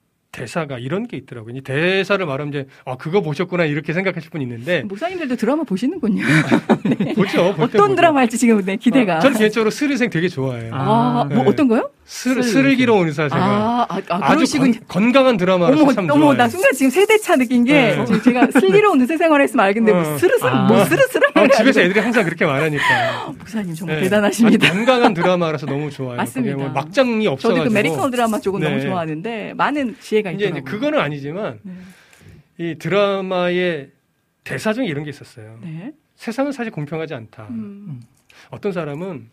Speaker 5: 대사가 이런 게 있더라고요. 이 대사를 말하면 이제 아 그거 보셨구나 이렇게 생각하실 분 있는데
Speaker 3: 목사님들도 드라마 보시는군요.
Speaker 5: 네. 보죠.
Speaker 3: 어떤 드라마 할지 지금 네, 기대가.
Speaker 5: 아, 저는 개인적으로 스르생 되게 좋아해요.
Speaker 3: 아, 네. 뭐 어떤 거요?
Speaker 5: 스르, 스르기로운 의사생활.
Speaker 3: 아, 아, 아,
Speaker 5: 아주 건, 건강한 드라마를
Speaker 3: 어머,
Speaker 5: 참
Speaker 3: 어머,
Speaker 5: 좋아해요.
Speaker 3: 나 순간 지금 세대차 느낀 게 네. 제가 슬기로운 의사생활 했으면 알겠는데 뭐
Speaker 5: 어.
Speaker 3: 스르스르
Speaker 5: 아.
Speaker 3: 뭐 스르스르
Speaker 5: 아, 집에서 애들이 항상 그렇게 말하니까.
Speaker 3: 목사님 정말
Speaker 5: 네.
Speaker 3: 대단하십니다.
Speaker 5: 아주 건강한 드라마라서 너무 좋아요.
Speaker 3: 맞습니다.
Speaker 5: 뭐 막장이 없어가지고.
Speaker 3: 저도 그 메디컬 드라마 쪽은
Speaker 5: 네.
Speaker 3: 너무 좋아하는데 많은 지혜가
Speaker 5: 이제,
Speaker 3: 있더라고요.
Speaker 5: 이제 그거는 아니지만
Speaker 3: 네.
Speaker 5: 이 드라마의 대사 중에 이런 게 있었어요.
Speaker 3: 네.
Speaker 5: 세상은 사실 공평하지 않다.
Speaker 3: 음.
Speaker 5: 어떤 사람은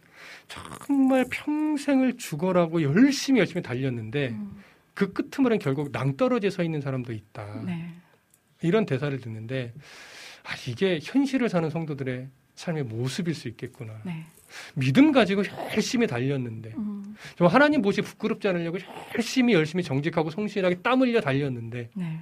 Speaker 5: 정말 평생을 죽어라고 열심히 열심히 달렸는데
Speaker 3: 음.
Speaker 5: 그 끄트머리는 결국 낭떠러지에 서 있는 사람도 있다.
Speaker 3: 네.
Speaker 5: 이런 대사를 듣는데 아, 이게 현실을 사는 성도들의 삶의 모습일 수 있겠구나.
Speaker 3: 네.
Speaker 5: 믿음 가지고 열심히 달렸는데
Speaker 3: 음.
Speaker 5: 좀 하나님 보시 부끄럽지 않으려고 열심히 열심히 정직하고 성실하게 땀 흘려 달렸는데
Speaker 3: 네.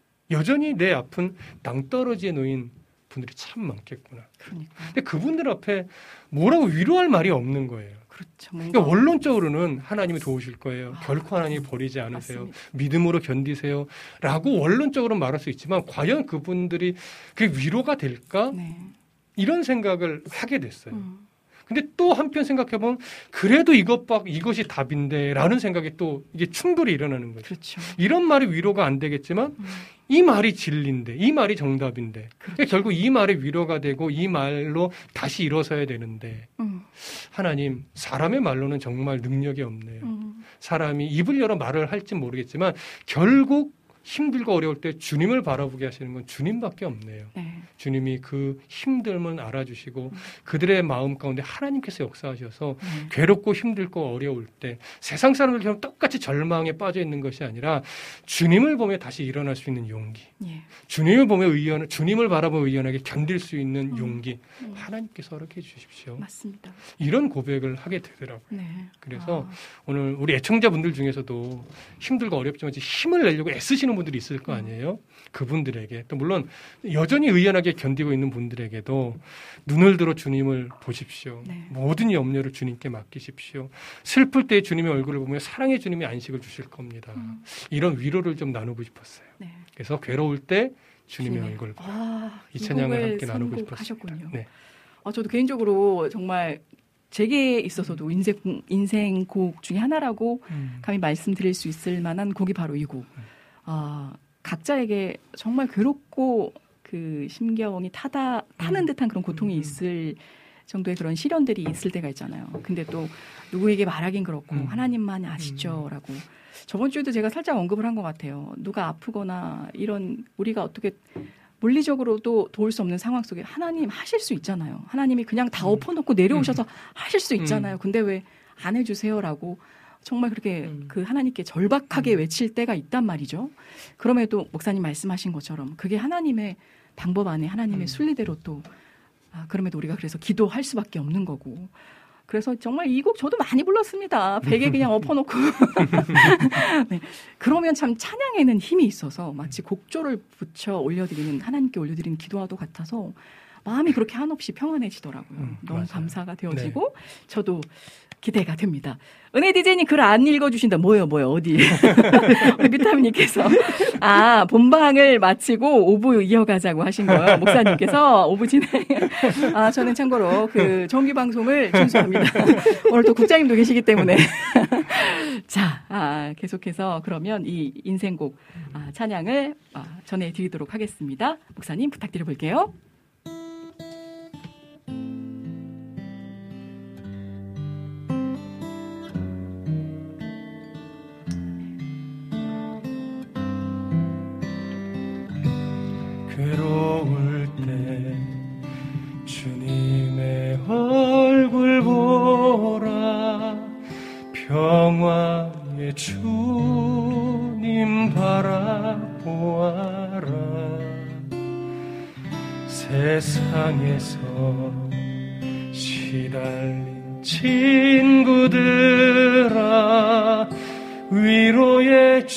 Speaker 5: 여전히 내 앞은 낭떠러지에 놓인 분들이 참 많겠구나.
Speaker 3: 그러니까.
Speaker 5: 근데 그분들 앞에 뭐라고 위로할 말이 없는 거예요.
Speaker 3: 그렇죠.
Speaker 5: 그러니까 원론적으로는 하나님이 도우실 거예요. 아, 결코 하나님이 버리지 않으세요.
Speaker 3: 맞습니다.
Speaker 5: 믿음으로 견디세요. 라고 원론적으로 말할 수 있지만 과연 그분들이 그게 위로가 될까?
Speaker 3: 네.
Speaker 5: 이런 생각을 하게 됐어요.
Speaker 3: 음.
Speaker 5: 근데 또 한편 생각해보면 그래도 이것 박 이것이 답인데 라는 생각이 또 이게 충돌이 일어나는 거죠.
Speaker 3: 그렇죠.
Speaker 5: 이런 말이 위로가 안 되겠지만
Speaker 3: 음.
Speaker 5: 이 말이 진리인데 이 말이 정답인데
Speaker 3: 그렇죠.
Speaker 5: 결국 이 말이 위로가 되고 이 말로 다시 일어서야 되는데
Speaker 3: 음.
Speaker 5: 하나님 사람의 말로는 정말 능력이 없네요.
Speaker 3: 음.
Speaker 5: 사람이 입을 열어 말을 할지 모르겠지만 결국 힘들고 어려울 때 주님을 바라보게 하시는 건 주님밖에 없네요.
Speaker 3: 네.
Speaker 5: 주님이 그 힘듦을 알아주시고
Speaker 3: 음.
Speaker 5: 그들의 마음 가운데 하나님께서 역사하셔서
Speaker 3: 네.
Speaker 5: 괴롭고 힘들고 어려울 때 세상 사람들처럼 똑같이 절망에 빠져 있는 것이 아니라 주님을 보며 다시 일어날 수 있는 용기,
Speaker 3: 예.
Speaker 5: 주님을 보며 의연, 주님을 바라보며 의연하게 견딜 수 있는
Speaker 3: 음.
Speaker 5: 용기
Speaker 3: 음.
Speaker 5: 하나님께서 허락해 주십시오.
Speaker 3: 맞습니다.
Speaker 5: 이런 고백을 하게 되더라고요.
Speaker 3: 네.
Speaker 5: 그래서
Speaker 3: 아.
Speaker 5: 오늘 우리 애청자분들 중에서도 힘들고 어렵지만 힘을 내려고 애쓰시는 분들이 있을 거 아니에요. 그분들에게 또 물론 여전히 의연하게 견디고 있는 분들에게도 눈을 들어 주님을 보십시오.
Speaker 3: 네.
Speaker 5: 모든 염려를 주님께 맡기십시오. 슬플 때 주님의 얼굴을 보며 사랑의 주님이 안식을 주실 겁니다.
Speaker 3: 음.
Speaker 5: 이런 위로를 좀 나누고 싶었어요.
Speaker 3: 네.
Speaker 5: 그래서 괴로울 때 주님의
Speaker 3: 주님의.
Speaker 5: 얼굴 보며
Speaker 3: 아,
Speaker 5: 이 찬양을 함께
Speaker 3: 곡을
Speaker 5: 나누고
Speaker 3: 선곡하셨군요.
Speaker 5: 싶었습니다. 네.
Speaker 3: 아, 저도 개인적으로 정말 제게 있어서도 인생, 인생 곡 중에 하나라고
Speaker 5: 음.
Speaker 3: 감히 말씀드릴 수 있을 만한 곡이 바로 이 곡. 아, 각자에게 정말 괴롭고 그 심경이 타다, 타는 듯한 그런 고통이 있을 정도의 그런 시련들이 있을 때가 있잖아요. 근데 또 누구에게 말하긴 그렇고
Speaker 5: 음.
Speaker 3: 하나님만 아시죠 라고. 저번 주에도 제가 살짝 언급을 한 것 같아요. 누가 아프거나 이런 우리가 어떻게 물리적으로도 도울 수 없는 상황 속에 하나님 하실 수 있잖아요. 하나님이 그냥 다 엎어놓고 내려오셔서 음. 하실 수 있잖아요. 근데 왜 안 해주세요라고 정말 그렇게 음. 그 하나님께 절박하게 음. 외칠 때가 있단 말이죠. 그럼에도 목사님 말씀하신 것처럼 그게 하나님의 방법 안에 하나님의 음. 순리대로 또 아, 그럼에도 우리가 그래서 기도할 수밖에 없는 거고. 그래서 정말 이 곡 저도 많이 불렀습니다. 베개 그냥 엎어놓고. 네. 그러면 참 찬양에는 힘이 있어서 마치 곡조를 붙여 올려드리는 하나님께 올려드리는 기도와도 같아서 마음이 그렇게 한없이 평안해지더라고요.
Speaker 5: 음,
Speaker 3: 너무
Speaker 5: 맞아요.
Speaker 3: 감사가 되어지고
Speaker 5: 네.
Speaker 3: 저도 기대가 됩니다. 은혜 디제이님 글 안 읽어주신다. 뭐요, 뭐요, 어디? 우리 비타민님께서. 아, 본방을 마치고 오 부 이어가자고 하신 거예요. 목사님께서 오 부 진행. 아, 저는 참고로 그 정규방송을 준수합니다. 오늘 또 국장님도 계시기 때문에. 자, 아, 계속해서 그러면 이 인생곡 아, 찬양을 아, 전해드리도록 하겠습니다. 목사님 부탁드려 볼게요.
Speaker 5: 괴로울 때 주님의 얼굴 보라 평화의 주님 바라보아라 세상에서 시달린 친구들아 위로의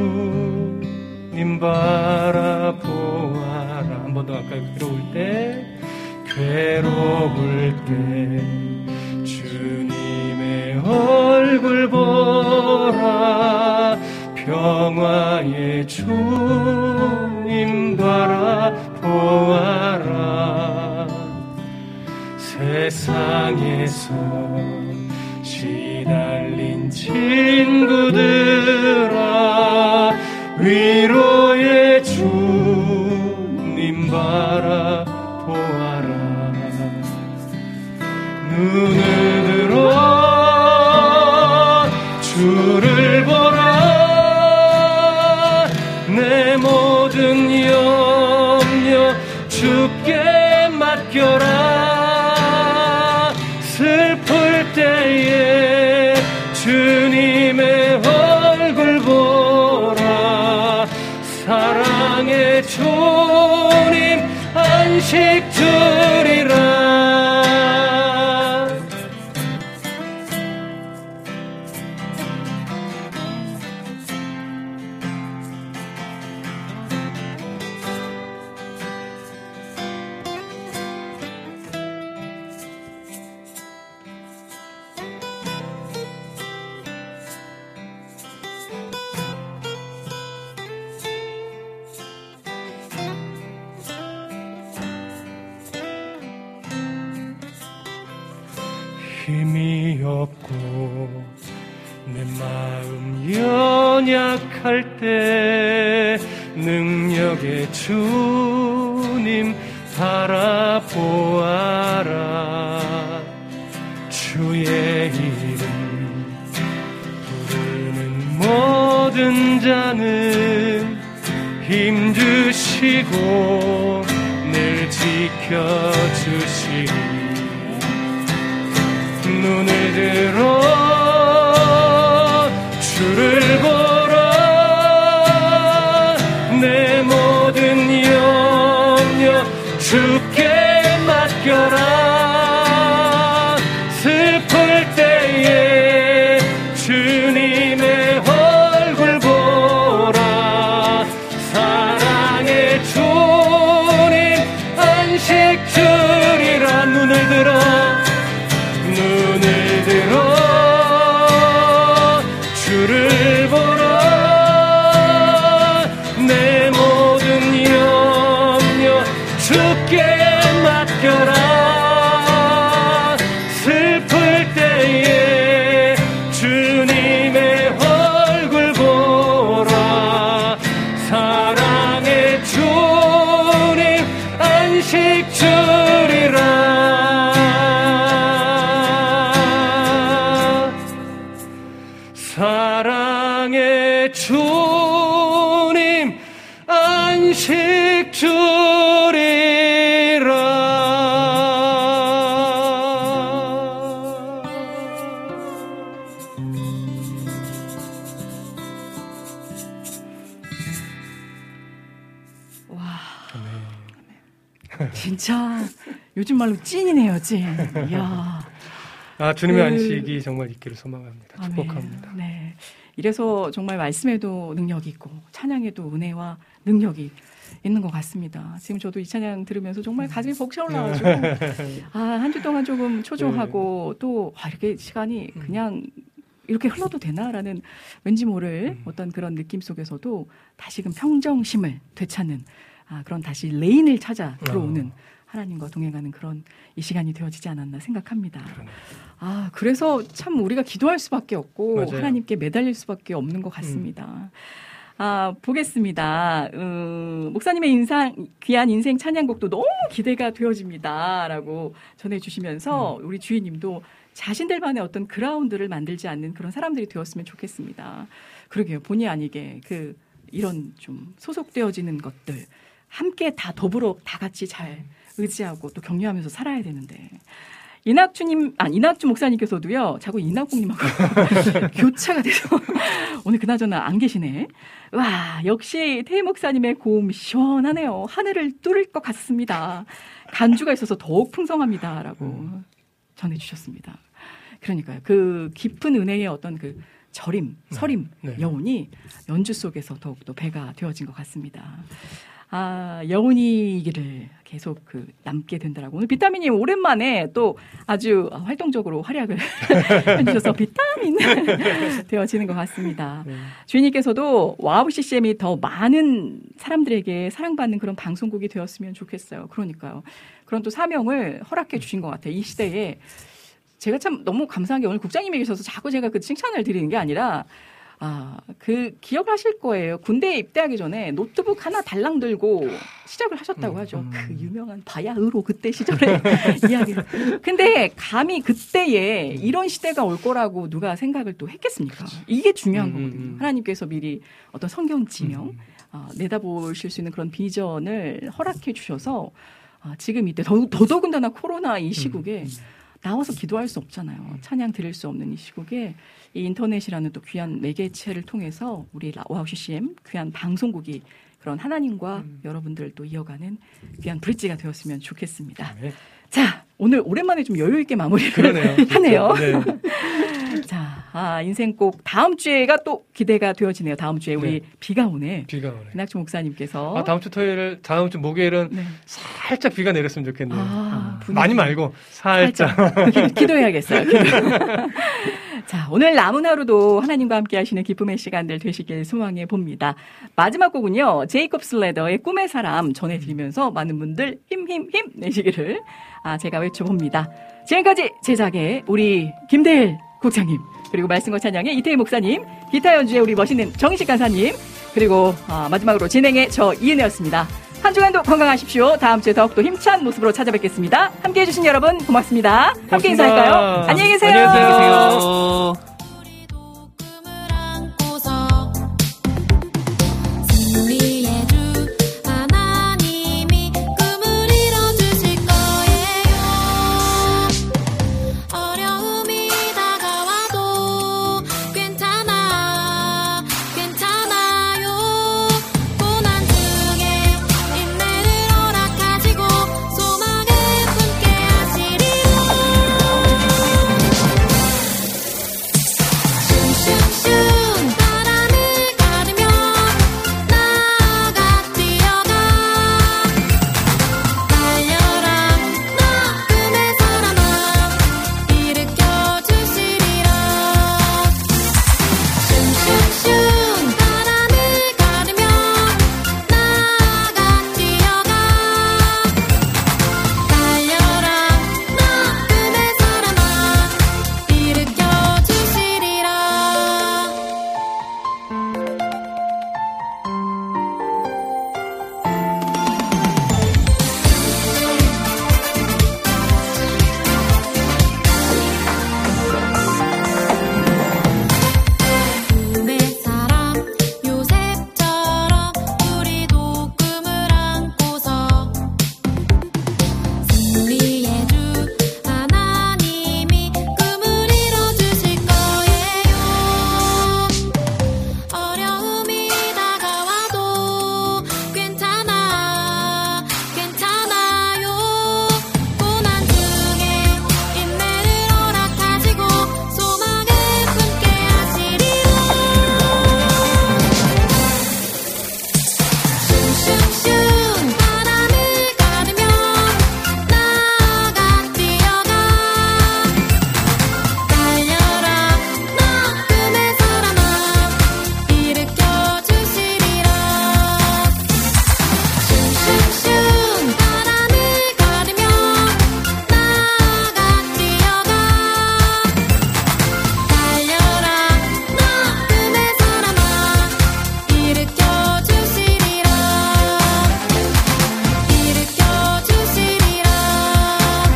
Speaker 5: 주님 바라보아라 한 번 더 가까이 괴로울 때 괴로울 때 주님의 나의 주님 바라보아라. 세상에서 시달린 친구들아 위로의 주님 바라보아라. 눈을 들어 주를 보라. 내 모든 염려 주께 맡겨라. 슬플 때에 주님의 얼굴 보라. 사랑의 주님 안식 주리라. 힘이 없고 내 마음 연약할 때 능력의 주님 바라보아라. 주의 이름 부르는 모든 자는 힘주시고 늘 지켜주시리. 눈을 들어 주를 보라. 내 모든 염려 주께 맡겨라. 슬플 때에 주님의 얼굴 보라. 사랑의 주님 안식 주리라. 눈을 들어 눈을 들어 주를 보라. 내 모든 염려 주께 맡겨라. 슬플 때에 주님의 얼굴 보라. 사랑의 주님 안식 주리라. 사랑의 주님 안식 주리라.
Speaker 3: 와, 진짜 요즘 말로 찐이네요, 찐. 이야.
Speaker 5: 아, 주님의
Speaker 3: 그...
Speaker 5: 안식이 정말 있기를 소망합니다.
Speaker 3: 아멘.
Speaker 5: 축복합니다.
Speaker 3: 네. 이래서 정말 말씀에도 능력이 있고 찬양에도 은혜와 능력이 있는 것 같습니다. 지금 저도 이 찬양 들으면서 정말 가슴이 벅차올라가지고 아, 한 주 동안 조금 초조하고 네. 또 아, 이렇게 시간이 그냥 이렇게 흘러도 되나라는 왠지 모를 음. 어떤 그런 느낌 속에서도 다시금 평정심을 되찾는 아, 그런 다시 레인을 찾아 들어오는 어. 하나님과 동행하는 그런 이 시간이 되어지지 않았나 생각합니다. 그러네. 아, 그래서 참 우리가 기도할 수밖에 없고 맞아요. 하나님께 매달릴 수밖에 없는 것 같습니다. 음. 아, 보겠습니다. 음, 목사님의 인상, 귀한 인생 찬양곡도 너무 기대가 되어집니다. 라고 전해주시면서 음. 우리 주인님도 자신들만의 어떤 그라운드를 만들지 않는 그런 사람들이 되었으면 좋겠습니다. 그러게요. 본의 아니게 그 이런 좀 소속되어지는 것들 함께 다 더불어 다 같이 잘 의지하고 또 격려하면서 살아야 되는데 이낙주님, 아 이낙주 목사님께서도요. 자꾸 이낙국님하고 교차가 돼서 오늘 그나저나 안 계시네. 와, 역시 태희 목사님의 고음 시원하네요. 하늘을 뚫을 것 같습니다. 간주가 있어서 더욱 풍성합니다라고 음. 전해주셨습니다. 그러니까요. 그 깊은 은혜의 어떤 그 절임, 서림, 네. 여운이 연주 속에서 더욱더 배가 되어진 것 같습니다. 아, 여운이기를 계속 그 남게 된다라고. 오늘 비타민님 오랜만에 또 아주 활동적으로 활약을 해주셔서 비타민 되어지는 것 같습니다. 네. 주인님께서도 와우 씨씨엠이 더 많은 사람들에게 사랑받는 그런 방송국이 되었으면 좋겠어요. 그러니까요. 그런 또 사명을 허락해 주신 것 같아요. 이 시대에. 제가 참 너무 감사한 게 오늘 국장님이 계셔서 자꾸 제가 그 칭찬을 드리는 게 아니라 아, 그 기억하실 거예요. 군대에 입대하기 전에 노트북 하나 달랑 들고 시작을 하셨다고 하죠. 음. 그 유명한 바야흐로 그때 시절의 이야기를. 근데 감히 그때에 이런 시대가 올 거라고 누가 생각을 또 했겠습니까? 이게 중요한 음. 거거든요. 하나님께서 미리 어떤 성경 지명 음. 어, 내다보실 수 있는 그런 비전을 허락해 주셔서 어, 지금 이때 더, 더더군다나 코로나 이 시국에 음. 나와서 기도할 수 없잖아요. 찬양 드릴 수 없는 이 시국에 이 인터넷이라는 또 귀한 매개체를 통해서 우리 와우 씨씨엠 귀한 방송국이 그런 하나님과 음. 여러분들 또 이어가는 귀한 브릿지가 되었으면 좋겠습니다. 네. 자, 오늘 오랜만에 좀 여유 있게 마무리를 그러네요. 하네요. 네. 자, 아, 인생곡 다음 주에가 또 기대가 되어지네요. 다음 주에 우리 네. 비가 오네.
Speaker 5: 비가 오네.
Speaker 3: 이낙주 목사님께서.
Speaker 5: 아, 다음 주 토요일, 다음 주 목요일은 네. 살짝 비가 내렸으면 좋겠네요. 아, 아, 많이 말고 살짝.
Speaker 3: 살짝. 기도해야겠어요. 기도. 자, 오늘 남은 하루도 하나님과 함께 하시는 기쁨의 시간들 되시길 소망해 봅니다. 마지막 곡은요. 제이콥 슬레더의 꿈의 사람 전해드리면서 많은 분들 힘, 힘, 힘 내시기를 아, 제가 외쳐봅니다. 지금까지 제작의 우리 김대일 국장님, 그리고 말씀과 찬양의 이태희 목사님, 기타 연주의 우리 멋있는 정식 간사님, 그리고 아, 마지막으로 진행의 저 이은혜였습니다. 한 주간도 건강하십시오. 다음 주에 더욱더 힘찬 모습으로 찾아뵙겠습니다. 함께해 주신 여러분 고맙습니다. 고맙습니다. 함께 인사할까요? 안녕히 계세요.
Speaker 5: 안녕히 계세요.